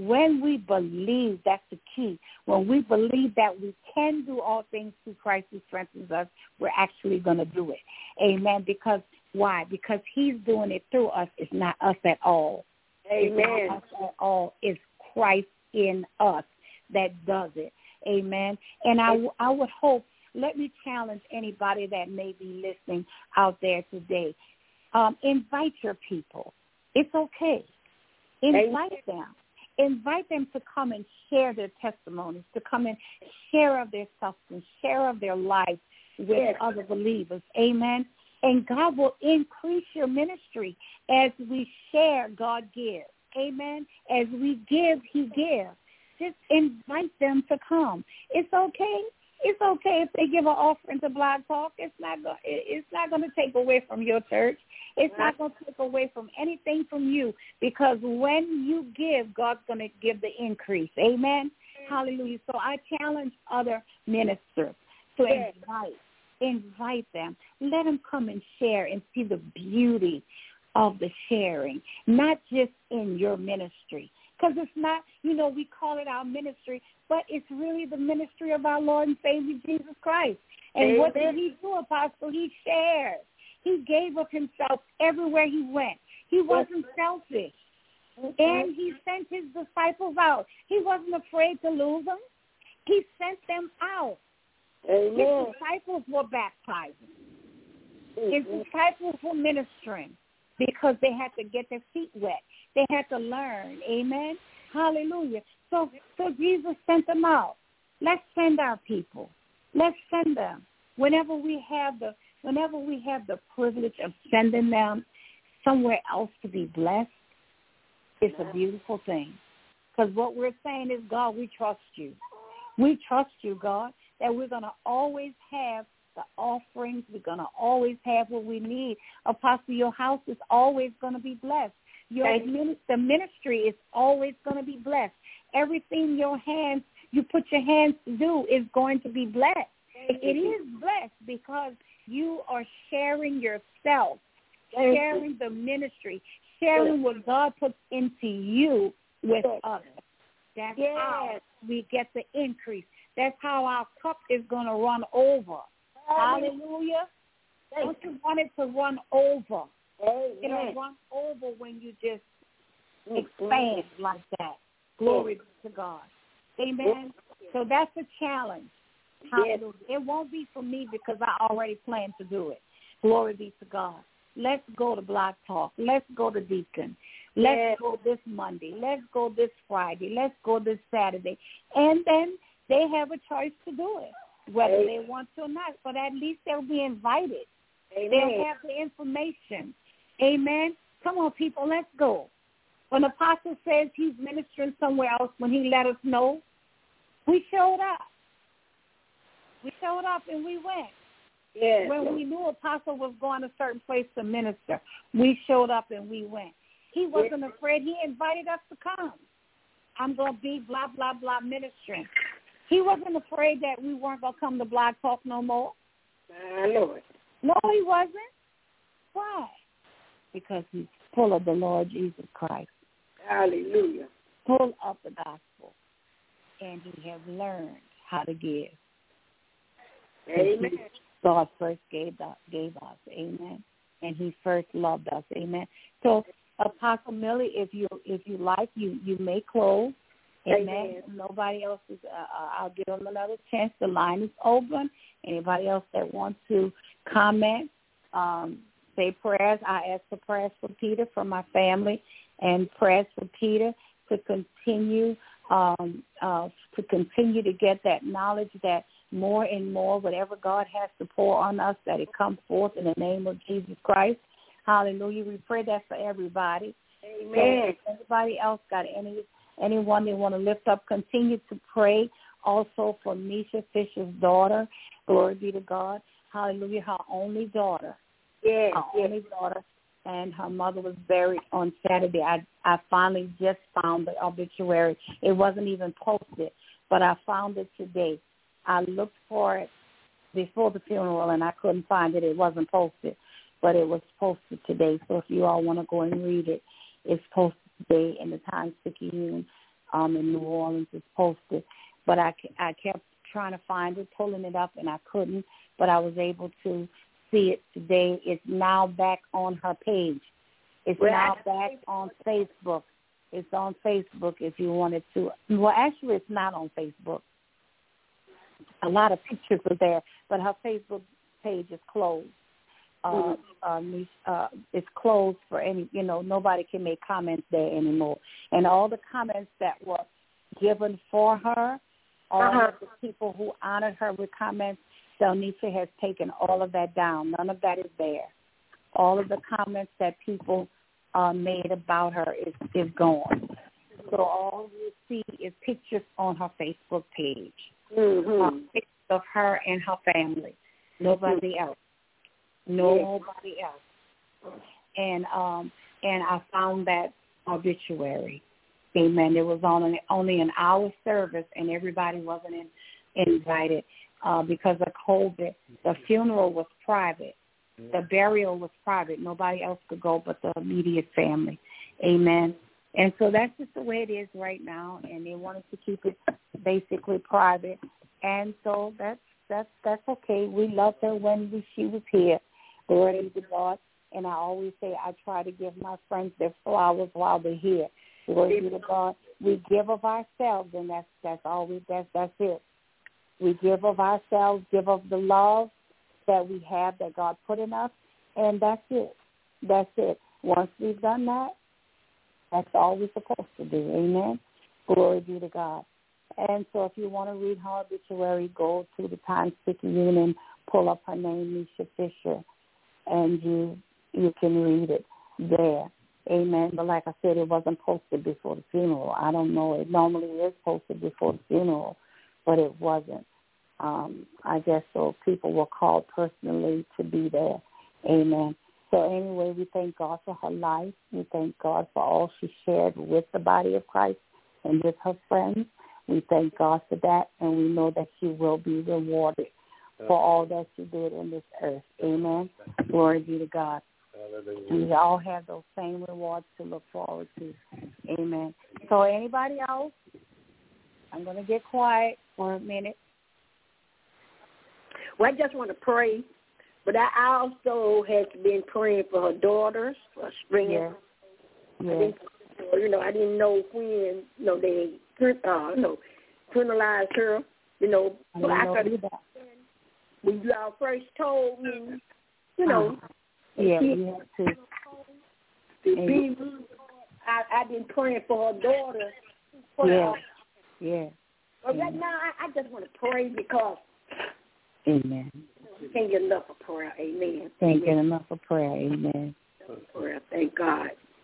that's the key. When we believe that we can do all things through Christ who strengthens us, we're actually going to do it. Amen. Because why? Because he's doing it through us. It's not us at all. Amen. It's not us at all. It's Christ in us that does it. Amen. And I would hope, let me challenge anybody that may be listening out there today. Invite your people. It's okay. Invite them. Invite them to come and share their testimonies, to come and share of their substance, share of their life with other believers. Amen. And God will increase your ministry as we share, God gives. Amen. As we give, he gives. Just invite them to come. It's okay. It's okay if they give an offering to Blog Talk. It's not going to take away from your church. It's not going to take away from anything from you because when you give, God's going to give the increase. Amen. Hallelujah. So I challenge other ministers to invite them. Let them come and share and see the beauty of the sharing, not just in your ministry. Because it's not, we call it our ministry, but it's really the ministry of our Lord and Savior, Jesus Christ. And what did he do, Apostle? He shared. He gave of himself everywhere he went. He wasn't selfish. And he sent his disciples out. He wasn't afraid to lose them. He sent them out. His disciples were baptizing. His disciples were ministering because they had to get their feet wet. They had to learn. Amen. Hallelujah. So Jesus sent them out. Let's send our people. Let's send them. Whenever we have the privilege of sending them somewhere else to be blessed, it's a beautiful thing. Because what we're saying is, God, we trust you. We trust you, God, that we're going to always have the offerings. We're going to always have what we need. Apostle, your house is always going to be blessed. The ministry is always going to be blessed. Everything you put your hands to do is going to be blessed. It is blessed because you are sharing yourself, sharing the ministry, sharing what God puts into you with others. That's how we get the increase. That's how our cup is going to run over. Hallelujah. Don't you want it to run over? It'll run over when you just expand like that. Glory to God. Amen. So that's a challenge. Hallelujah. It won't be for me because I already plan to do it. Glory be to God. Let's go to Block Talk. Let's go to Deacon. Let's go this Monday. Let's go this Friday. Let's go this Saturday. And then they have a choice to do it, whether they want to or not. But at least they'll be invited. They'll have the information. Amen. Come on, people, let's go. When Apostle says he's ministering somewhere else, when he let us know, we showed up. We showed up and we went. When we knew Apostle was going a certain place to minister, we showed up and we went. He wasn't afraid. He invited us to come. I'm going to be blah, blah, blah ministering. He wasn't afraid that we weren't going to come to Blog Talk no more. My Lord. No, he wasn't. Why? Because he's full of the Lord Jesus Christ. Hallelujah. Full of the gospel. And he has learned how to give. Amen. God first gave us. Amen. And he first loved us. Amen. So, Apostle Millie, if you like, you may close. Amen. Nobody else is. I'll give them another chance. The line is open. Anybody else that wants to comment, say prayers. I ask for prayers for Peter, for my family, and prayers for Peter to continue to get that knowledge that more and more, whatever God has to pour on us, that it comes forth in the name of Jesus Christ. Hallelujah. We pray that for everybody. Amen. So anybody else got anyone they want to lift up, continue to pray also for Misha Fisher's daughter. Glory be to God. Hallelujah. Her only daughter. Only daughter. And her mother was buried on Saturday. I finally just found the obituary. It wasn't even posted, but I found it today. I looked for it before the funeral, and I couldn't find it. It wasn't posted, but it was posted today. So if you all want to go and read it, it's posted today in the Times-Picayune in New Orleans. It's posted. But I kept trying to find it, pulling it up, and I couldn't. But I was able to see it today. It's now back on her page. It's now back on Facebook. It's on Facebook if you wanted to. Well, actually, it's not on Facebook. A lot of pictures are there, but her Facebook page is closed. It's closed for any, nobody can make comments there anymore. And all the comments that were given for her, all of the people who honored her with comments, Delnisha has taken all of that down. None of that is there. All of the comments that people made about her is gone. So all you see is pictures on her Facebook page. Pictures of her and her family. Nobody else. Nobody else. And I found that obituary. Amen. It was only an hour service, and everybody wasn't invited because of COVID. The funeral was private. The burial was private. Nobody else could go but the immediate family. Amen. And so that's just the way it is right now, and they wanted to keep it basically private. And so that's okay. We loved her when she was here. Glory be to God. And I always say I try to give my friends their flowers while they're here. Glory be to God. We give of ourselves, and that's it. We give of ourselves, give of the love that we have that God put in us, and that's it. That's it. Once we've done that, that's all we're supposed to do. Amen. Glory be to God. And so if you want to read her obituary, go to the Times-Picayune and pull up her name, Misha Fisher, and you can read it there. Amen. But like I said, it wasn't posted before the funeral. I don't know. It normally is posted before the funeral, but it wasn't. I guess so people were called personally to be there. Amen. So anyway, we thank God for her life. We thank God for all she shared with the body of Christ and with her friends. We thank God for that, and we know that she will be rewarded for all that she did in this earth. Amen. Glory be to God. And we all have those same rewards to look forward to. Amen. So anybody else? I'm going to get quiet for a minute. Well, I just want to pray, but I also has been praying for her daughters for spring. Yeah. I didn't know when, they, criminalized her, But I could, when you all first told me, we had to. I've been praying for her daughter. Yeah. But right now, I just want to pray because. Amen. You can't get enough of prayer. Amen. Can't get enough of prayer. Amen. Prayer. Thank God.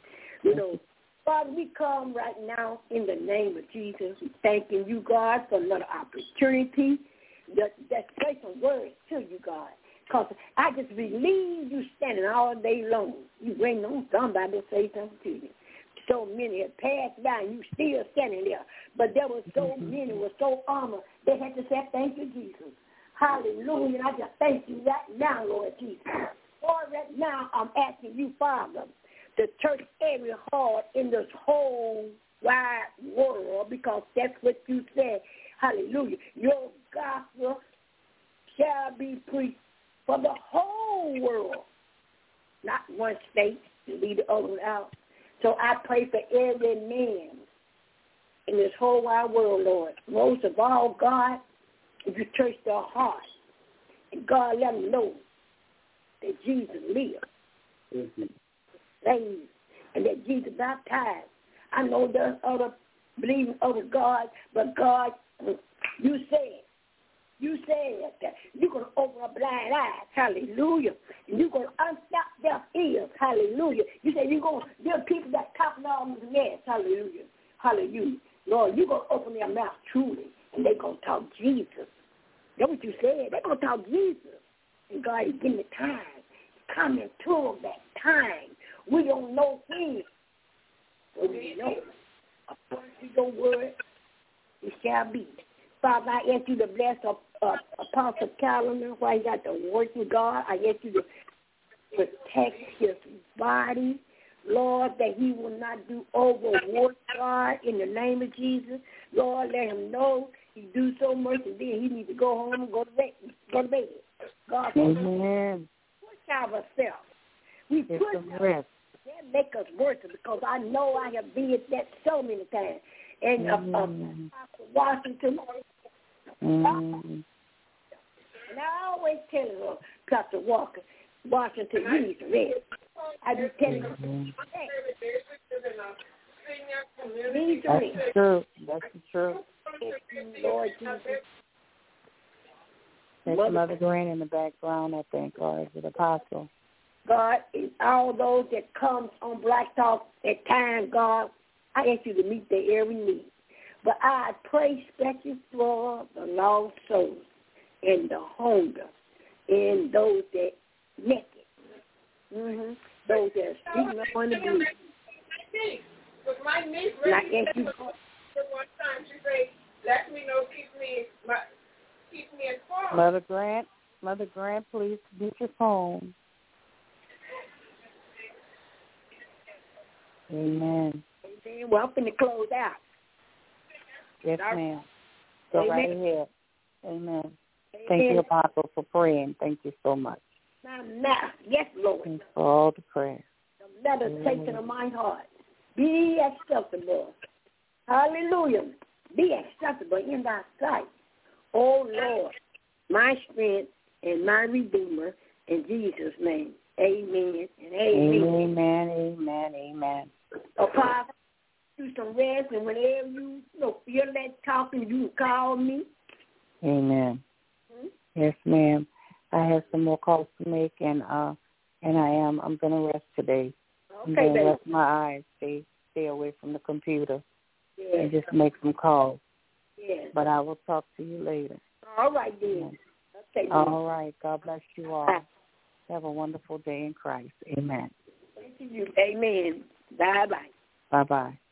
Father, we come right now in the name of Jesus. We thanking you, God, for another opportunity that say some words to you, God. Because I just believe you standing all day long. You waiting on somebody to say something to you. So many have passed by and you still standing there. But there were so many were so armored, they had to say, thank you, Jesus. Hallelujah. And I just thank you right now, Lord Jesus. Lord, right now I'm asking you, Father, to touch every heart in this whole wide world, because that's what you said. Hallelujah. Your gospel shall be preached for the whole world, not one state to leave the other one out. So I pray for every man in this whole wide world, Lord. Most of all, God, if you touch their heart, and God let them know that Jesus lived, saved, and that Jesus baptized. I know there's other believing other gods, but God, you said that you're going to open up blind eyes, hallelujah, and you're going to unstop their ears, hallelujah. You said there are people that talk all this mess, hallelujah, hallelujah. Lord, you're going to open their mouth truly, and they're going to talk Jesus. That's what you said. They're going to talk Jesus. And God is giving the time. Coming to them that time. We don't know when. But we know. According to your word, it shall be. Father, I ask you to bless Apostle Calendar while he got to work with God. I ask you to protect his body, Lord, that he will not do overwork, God, in the name of Jesus. Lord, let him know he do so much and then he needs to go home and go to bed. God, amen. Push ourselves. We push ourselves. That make us worse, because I know I have been at that so many times. And Washington. And I always tell her, Pastor Washington, he's red. I be telling him, he's red. That's true. That's true. Lord Jesus. There's Mother Grant in the background, I think, or is it Apostle? God, and all those that comes on Black Talk at times, God, I ask you to meet their every need. But I pray especially for the lost souls and the hunger and those that naked. Those that are sleeping on the bed. My niece one time, she said, let me know, keep me informed. Mother Grant, please mute your phone. Amen. Well, I'm going to close out. Yes, ma'am. Go right ahead. Amen. Thank you, Apostle, for praying. Thank you so much. Yes, Lord. Thanks for all the prayers. The meditation of my heart. Be acceptable. Hallelujah. Be acceptable in thy sight. Oh, Lord, my strength and my Redeemer, in Jesus' name. Amen and amen. Amen. Apostle, do some rest, and whenever you feel that talking, you can call me. Amen. Yes, ma'am. I have some more calls to make, and I'm going to rest today. Okay, I'm going to rest my eyes, stay away from the computer, and just make some calls. Yes. But I will talk to you later. All right, then. Okay, all right. God bless you all. Have a wonderful day in Christ. Amen. Thank you. Amen. Bye-bye. Bye-bye.